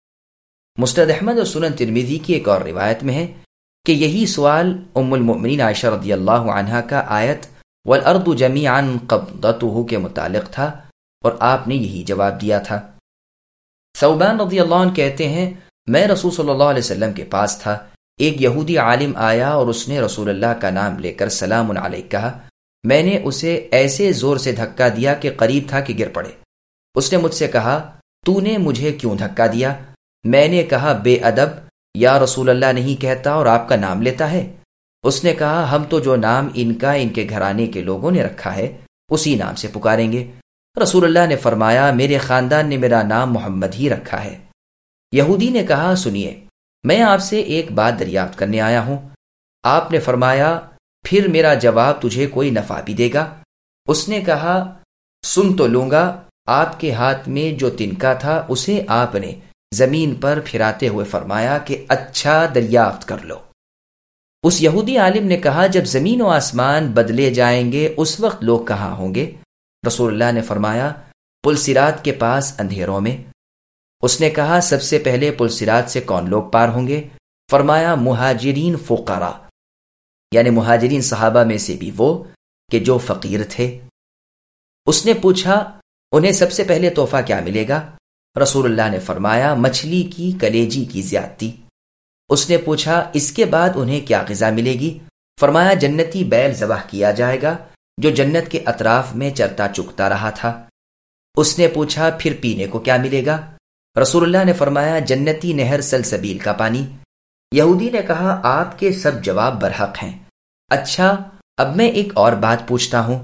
مسند احمد اور سنن ترمذی کی ایک اور روایت میں ہے کہ یہی سوال ام المؤمنین عائشہ رضی اللہ عنہا کا آیت والارض جمیعا قبضتہ کے متعلق تھا اور آپ نے یہی جواب دیا تھا۔ ثوبان رضی اللہ عنہ کہتے ہیں میں رسول صلی اللہ علیہ وسلم کے پاس تھا، ایک یہودی عالم آیا اور اس نے رسول اللہ کا نام لے کر سلام علیک کہا۔ میں نے اسے ایسے زور سے دھکا دیا کہ قریب تھا کہ گر پڑے۔ اس نے مجھ سے کہا تو نے مجھے کیوں دھکا دیا؟ میں نے کہا بے ادب، یا رسول اللہ نہیں کہتا اور آپ کا نام لیتا ہے۔ اس نے کہا ہم تو جو نام ان کا ان کے گھرانے کے لوگوں نے رکھا ہے اسی نام سے پکاریں گے۔ رسول اللہ نے فرمایا میرے خاندان نے میرا نام محمد ہی رکھا ہے۔ یہودی نے کہا سنیے میں آپ سے ایک بات دریافت کرنے آیا ہوں۔ آپ نے فرمایا پھر میرا جواب تجھے کوئی نفع بھی دے گا؟ اس نے کہا سن تو لوں گا۔ آپ کے ہاتھ میں جو تنکا تھا اسے آپ نے زمین پر پھراتے ہوئے فرمایا کہ اچھا دریافت کر لو۔ اس یہودی عالم نے کہا جب زمین و آسمان بدلے جائیں گے اس وقت لوگ کہاں ہوں گے؟ رسول اللہ نے فرمایا پل صراط کے پاس اندھیروں میں۔ اس نے کہا سب سے پہلے پل صراط سے کون لوگ پار ہوں گے؟ فرمایا مہاجرین فقراء، یعنی مہاجرین صحابہ میں سے بھی وہ کہ جو فقیر تھے۔ اس نے پوچھا انہیں سب سے پہلے تحفہ کیا ملے گا؟ رسول اللہ نے فرمایا مچھلی کی کلیجی کی زیادتی۔ اس نے پوچھا اس کے بعد انہیں کیا غذا ملے گی؟ فرمایا جنتی بیل ذبح کیا جائے گا جو جنت کے اطراف میں چرتا چکتا رہا تھا۔ اس نے پوچھا پھر پینے کو کیا ملے گا؟ رسول اللہ نے فرمایا جنتی نہر سلسبیل کا پانی۔ یہودی نے کہا آپ کے سب جواب برحق ہیں۔ اچھا اب میں ایک اور بات پوچھتا ہوں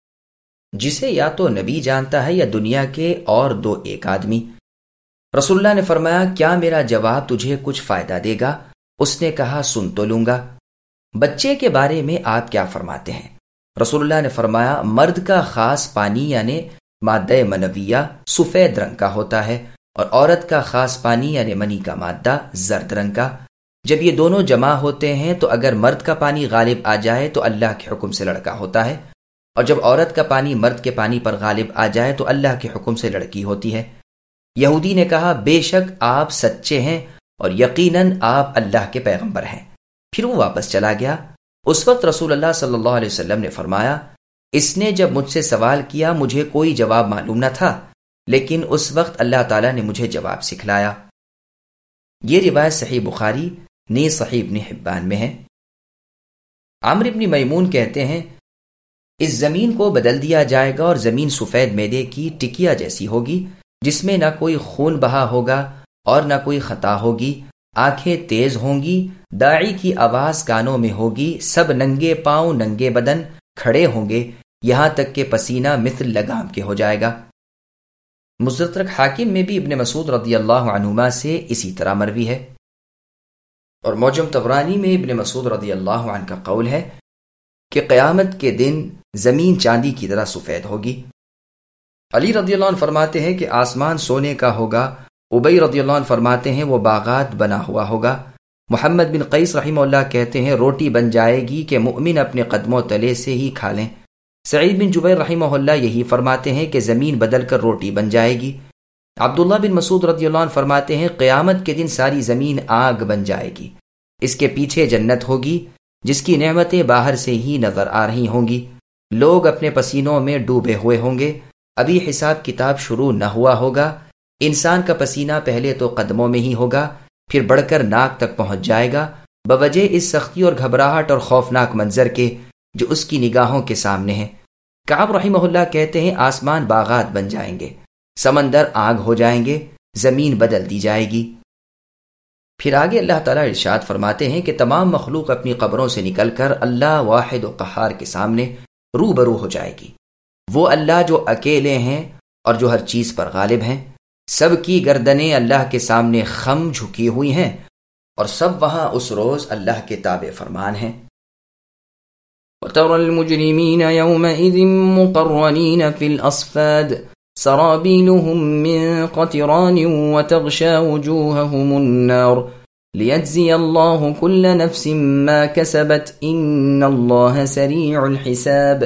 جسے یا تو نبی جانتا ہے یا دنیا کے اور دو ایک آدمی۔ رسول اللہ نے فرمایا کیا میرا جواب تجھے کچھ فائدہ دے گا؟ اس نے کہا سن تو لوں گا۔ بچے کے بارے میں آپ کیا فرماتے ہیں؟ رسول اللہ نے فرمایا مرد کا خاص پانی یعنی مادہ منویہ سفید رنگ کا ہوتا ہے اور عورت کا خاص پانی یعنی منی کا مادہ زرد رنگ کا. جب یہ دونوں جمع ہوتے ہیں تو اگر مرد کا پانی غالب آ جائے تو اللہ کے حکم سے لڑکا ہوتا ہے، اور جب عورت کا پانی مرد کے پانی پر غالب آ جائے تو اللہ کے حکم سے لڑکی ہوتی ہے. یہودی نے کہا بے شک آپ سچے ہیں اور یقیناً آپ اللہ کے پیغمبر ہیں. پھر وہ واپس چلا گیا. اس وقت رسول اللہ صلی اللہ علیہ وسلم نے فرمایا اس نے جب مجھ سے سوال کیا مجھے کوئی جواب معلوم نہ تھا، لیکن اس وقت اللہ تعالیٰ نے مجھے جواب سکھلایا. یہ روایت صحیح بخاری نیز صحیح ابن حبان میں ہے. عمرو ابن میمون کہتے ہیں اس زمین کو بدل دیا جائے گا اور زمین سفید میدے کی ٹکیا جیسی ہوگی جس میں نہ کوئی خون بہا ہوگا اور نہ کوئی خطا ہوگی. آنکھیں تیز ہوں گی، داعی کی آواز کانوں میں ہوگی، سب ننگے پاؤں ننگے بدن کھڑے ہوں گے یہاں تک کہ پسینہ مثل لگام کے ہو جائے گا. مستدرک حاکم میں بھی ابن مسعود رضی اللہ عنہما سے اسی طرح مروی ہے، اور معجم طبرانی میں ابن مسعود رضی اللہ عنہ کا قول ہے کہ قیامت کے دن زمین چاندی کی طرح سفید ہوگی. علی رضی اللہ عنہ فرماتے ہیں کہ آسمان سونے کا ہوگا. ابی رضی اللہ عنہ فرماتے ہیں وہ باغات بنا ہوا ہوگا. محمد بن قیس رحمہ اللہ کہتے ہیں روٹی بن جائے گی کہ مؤمن اپنے قدموں تلے سے ہی کھا لیں. سعید بن جبیر رحمہ اللہ یہی فرماتے ہیں کہ زمین بدل کر روٹی بن جائے گی. عبداللہ بن مسعود رضی اللہ عنہ فرماتے ہیں قیامت کے دن ساری زمین آگ بن جائے گی، اس کے پیچھے جنت ہوگی جس کی نعمتیں باہر سے ہی نظر آ رہی ہوں گی. لوگ اپنے پسینوں میں ڈوبے ہوئے ہوں گے، ابھی حساب کتاب شروع نہ ہوا ہوگا. انسان کا پسینہ پہلے تو قدموں میں ہی ہوگا، پھر بڑھ کر ناک تک پہنچ جائے گا بوجہ اس سختی اور گھبراہٹ اور خوفناک منظر کے جو اس کی نگاہوں کے سامنے ہے. کعب رحمہ اللہ کہتے ہیں آسمان باغات بن جائیں گے، سمندر آگ ہو جائیں گے، زمین بدل دی جائے گی. پھر آگے اللہ تعالیٰ ارشاد فرماتے ہیں کہ تمام مخلوق اپنی قبروں سے نکل کر اللہ واحد و قہار کے سامنے روبرو ہو جائے گی. وہ اللہ جو اکیلے ہیں اور جو ہر چیز پر غالب ہیں. سب کی گردنیں اللہ کے سامنے خم جھکی ہوئی ہیں اور سب وہاں اس روز اللہ کے تابع فرمان ہیں. وَتَرَى الْمُجْرِمِينَ يَوْمَئِذٍ مُقَرَّنِينَ فِي الْأَصْفَادِ سَرَابِيلُهُم مِّن قَطِرَانٍ وَتَغْشَى وُجُوهَهُمُ النَّارُ لِيَجْزِيَ اللَّهُ كُلَّ نَفْسٍ مَّا كَسَبَتْ إِنَّ اللَّهَ سَرِيعُ الْحِسَابِ.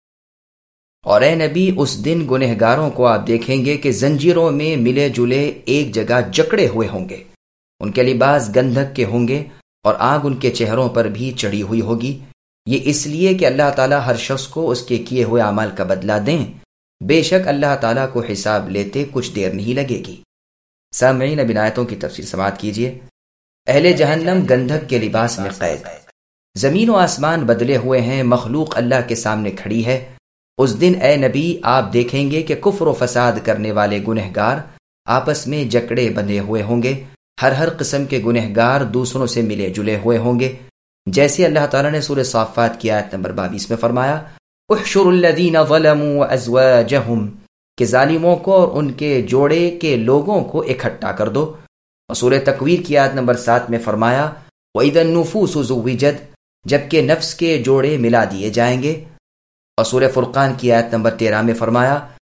اور اے نبی اس دن گنہگاروں کو آپ دیکھیں گے کہ زنجیروں میں ملے جلے ایک جگہ جکڑے ہوئے ہوں گے. ان کے لباس گندھک کے ہوں گے اور آگ ان کے چہروں پر بھی چڑھی ہوئی ہوگی. یہ اس لیے کہ اللہ تعالیٰ ہر شخص کو اس کے کیے ہوئے اعمال کا بدلہ دیں. بے شک اللہ تعالیٰ کو حساب لیتے کچھ دیر نہیں لگے گی. سامعین اب ان آیتوں کی تفسیر سماعت کیجیے. اہل جہنم گندھک کے لباس میں قید. زمین و آسمان بدلے ہوئے ہیں، مخلوق اللہ کے سامنے کھڑی ہے. اس دن اے نبی آپ دیکھیں گے کہ کفر و فساد کرنے والے گنہگار آپس میں جکڑے بندھے ہوئے ہوں گے. ہر ہر قسم کے گنہگار دوسروں سے ملے جلے ہوئے ہوں گے. جیسے اللہ تعالیٰ نے سورہ صافات کی آیت نمبر بائیس میں فرمایا احشروا الذین ظلموا وازواجہم کہ ظالموں کو اور ان کے جوڑے کے لوگوں کو اکٹھا کر دو. اور سورہ تکویر کی آیت نمبر سات میں فرمایا وَإِذَا النُّفُوسُ زُوِّجَتْ جبکہ نفس کے جوڑے ملا دیے جائیں گے. اور سورہ فرقان کی آیت نمبر تیرہ میں فرمایا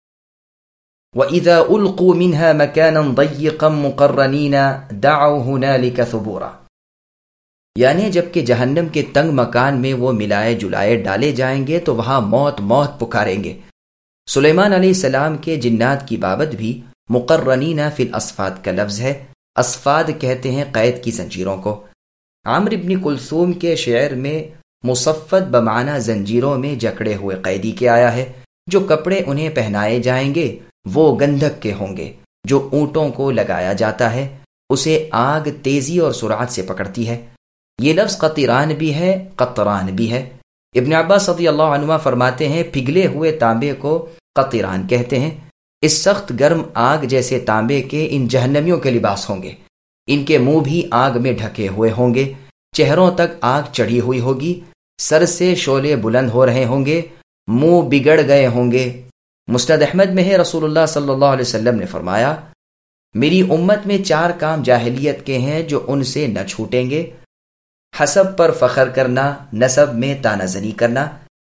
وَإِذَا أُلْقُوا مِنْهَا مَكَانًا ضَيِّقًا مُقَرَّنِينَ دَعَوْا هُنَالِكَ ثُبُورًا یعنی جبکہ جہنم کے تنگ مکان میں وہ ملائے جلائے ڈالے جائیں گے تو وہاں موت موت پکاریں گے. سلیمان علیہ السلام کے جنات کی بابت بھی مقرنین فی الاصفاد کا لفظ ہے. اصفاد کہتے ہیں قید کی زنجیروں کو. عامر ابن کلثوم کے شعر میں مصفد بمعنی زنجیروں میں جکڑے ہوئے قیدی کے آیا ہے. جو کپڑے انہیں پہنائے جائیں گے وہ گندھک کے ہوں گے. جو اونٹوں کو لگایا جاتا ہے اسے آگ تیزی اور سرعت سے پکڑتی ہے. یہ لفظ قطران بھی ہے قطران بھی ہے. ابن عباس رضی اللہ عنہ فرماتے ہیں پگھلے ہوئے تانبے کو قطران کہتے ہیں. اس سخت گرم آگ جیسے تانبے کے ان جہنمیوں کے لباس ہوں گے. ان کے منہ بھی آگ میں ڈھکے ہوئے ہوں گے. چہروں تک آگ چڑھی ہوئی ہوگی. سر سے شعلے بلند ہو رہے ہوں گے. منہ بگڑ گئے ہوں گے. مسند احمد میں ہے رسول اللہ صلی اللہ علیہ وسلم نے فرمایا میری امت میں چار کام جاہلیت کے ہیں جو ان سے نہ چھوٹیں گے. حسب پر فخر کرنا، نسب میں تانہ زنی کرنا،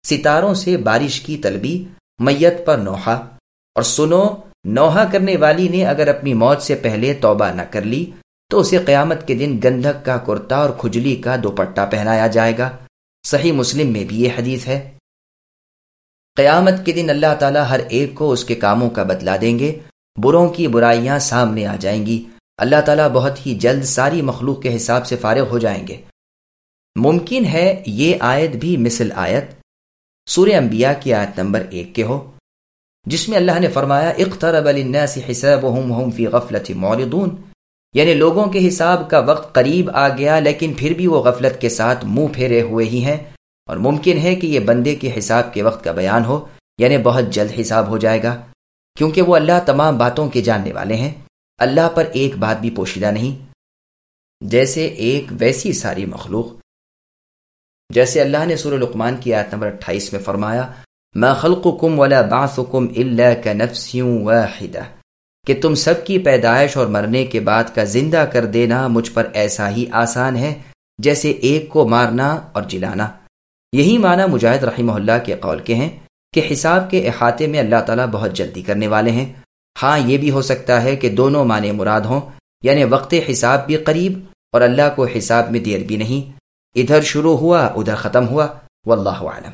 ستاروں سے بارش کی طلبی، میت پر نوحہ، اور سنو، نوحہ کرنے والی نے اگر اپنی موت سے پہلے توبہ نہ کر لی تو اسے قیامت کے دن گندھک کا کرتا اور کھجلی کا دوپٹہ پہنایا جائے گا۔ صحیح مسلم میں بھی یہ حدیث ہے۔ قیامت کے دن اللہ تعالیٰ ہر ایک کو اس کے کاموں کا بدلہ دیں گے، بروں کی برائیاں سامنے آ جائیں گی۔ اللہ تعالیٰ بہت ہی جلد ساری مخلوق کے حساب سے فارغ ہو جائیں گے۔ ممکن ہے یہ آیت بھی مثل آیت سورہ انبیاء کی آیت نمبر ایک کے ہو، جس میں اللہ نے فرمایا اقترب للناس حسابهم وهم فی غفلۃ معرضون، یعنی لوگوں کے حساب کا وقت قریب آ گیا لیکن پھر بھی وہ غفلت کے ساتھ منہ پھیرے ہوئے ہی ہیں۔ اور ممکن ہے کہ یہ بندے کے حساب کے وقت کا بیان ہو، یعنی بہت جلد حساب ہو جائے گا، کیونکہ وہ اللہ تمام باتوں کے جاننے والے ہیں۔ اللہ پر ایک بات بھی پوشیدہ نہیں، جیسے ایک ویسی ساری مخلوق، جیسے اللہ نے سورہ لقمان کی آیت نمبر اٹھائیس میں فرمایا ما خلقکم ولا بعثکم الا کنفس واحدہ، کہ تم سب کی پیدائش اور مرنے کے بعد کا زندہ کر دینا مجھ پر ایسا ہی آسان ہے جیسے ایک کو مارنا اور جلانا۔ یہی معنی مجاہد رحمہ اللہ کے قول کے ہیں کہ حساب کے احاطے میں اللہ تعالیٰ بہت جلدی کرنے والے ہیں۔ ہاں یہ بھی ہو سکتا ہے کہ دونوں معنی مراد ہوں، یعنی وقت حساب بھی قریب اور اللہ کو حساب میں دیر بھی نہیں، ادھر شروع ہوا ادھر ختم ہوا۔ واللہ اعلم۔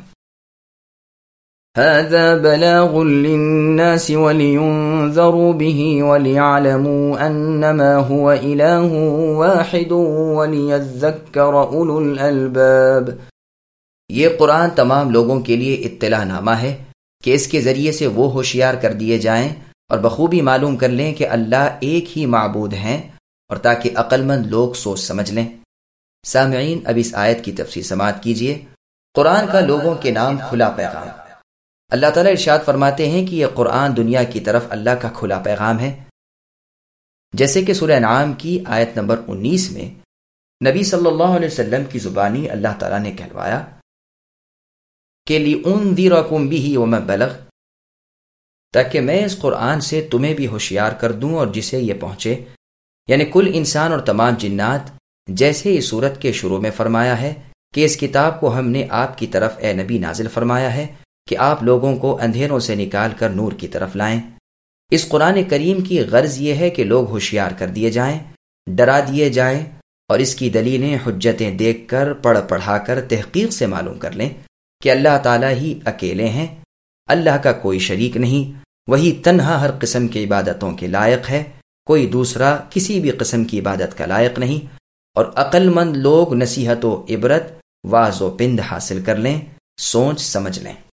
هذا بلاغ للناس ولينذروا به وليعلموا أنما هو إله واحد وليذكر أولو الألباب۔ یہ قرآن تمام لوگوں کے لیے اطلاع نامہ ہے کہ اس کے ذریعے سے وہ ہوشیار کر دیے جائیں اور بخوبی معلوم کر لیں کہ اللہ ایک ہی معبود ہیں، اور تاکہ عقل مند لوگ سوچ سمجھ لیں۔ سامعین، اب اس آیت کی تفسیر سماعت کیجیے۔ قرآن کا لوگوں کے نام کھلا پیغام۔ اللہ تعالیٰ ارشاد فرماتے ہیں کہ یہ قرآن دنیا کی طرف اللہ کا کھلا پیغام ہے، جیسے کہ سورہ انعام کی آیت نمبر انیس میں نبی صلی اللہ علیہ وسلم کی زبانی اللہ تعالیٰ نے کہلوایا کہ لِأُنذِرَكُمْ بِهِ وَمَنْ بَلَغَ، تاکہ میں اس قرآن سے تمہیں بھی ہوشیار کر دوں اور جسے یہ پہنچے، یعنی کل انسان اور تمام جنات، جیسے اس سورت کے شروع میں فرمایا ہے کہ اس کتاب کو ہم نے آپ کی طرف اے نبی نازل فرمایا ہے کہ آپ لوگوں کو اندھیروں سے نکال کر نور کی طرف لائیں۔ اس قرآن کریم کی غرض یہ ہے کہ لوگ ہوشیار کر دیے جائیں، ڈرا دیے جائیں، اور اس کی دلیلیں حجتیں دیکھ کر پڑھ پڑھا کر تحقیق سے معلوم کر لیں کہ اللہ تعالیٰ ہی اکیلے ہیں، اللہ کا کوئی شریک نہیں، وہی تنہا ہر قسم کی عبادتوں کے لائق ہے، کوئی دوسرا کسی بھی قسم کی عبادت کا لائق نہیں، اور عقل مند لوگ نصیحت و عبرت، واعظ و پند حاصل کر لیں، سوچ سمجھ لیں۔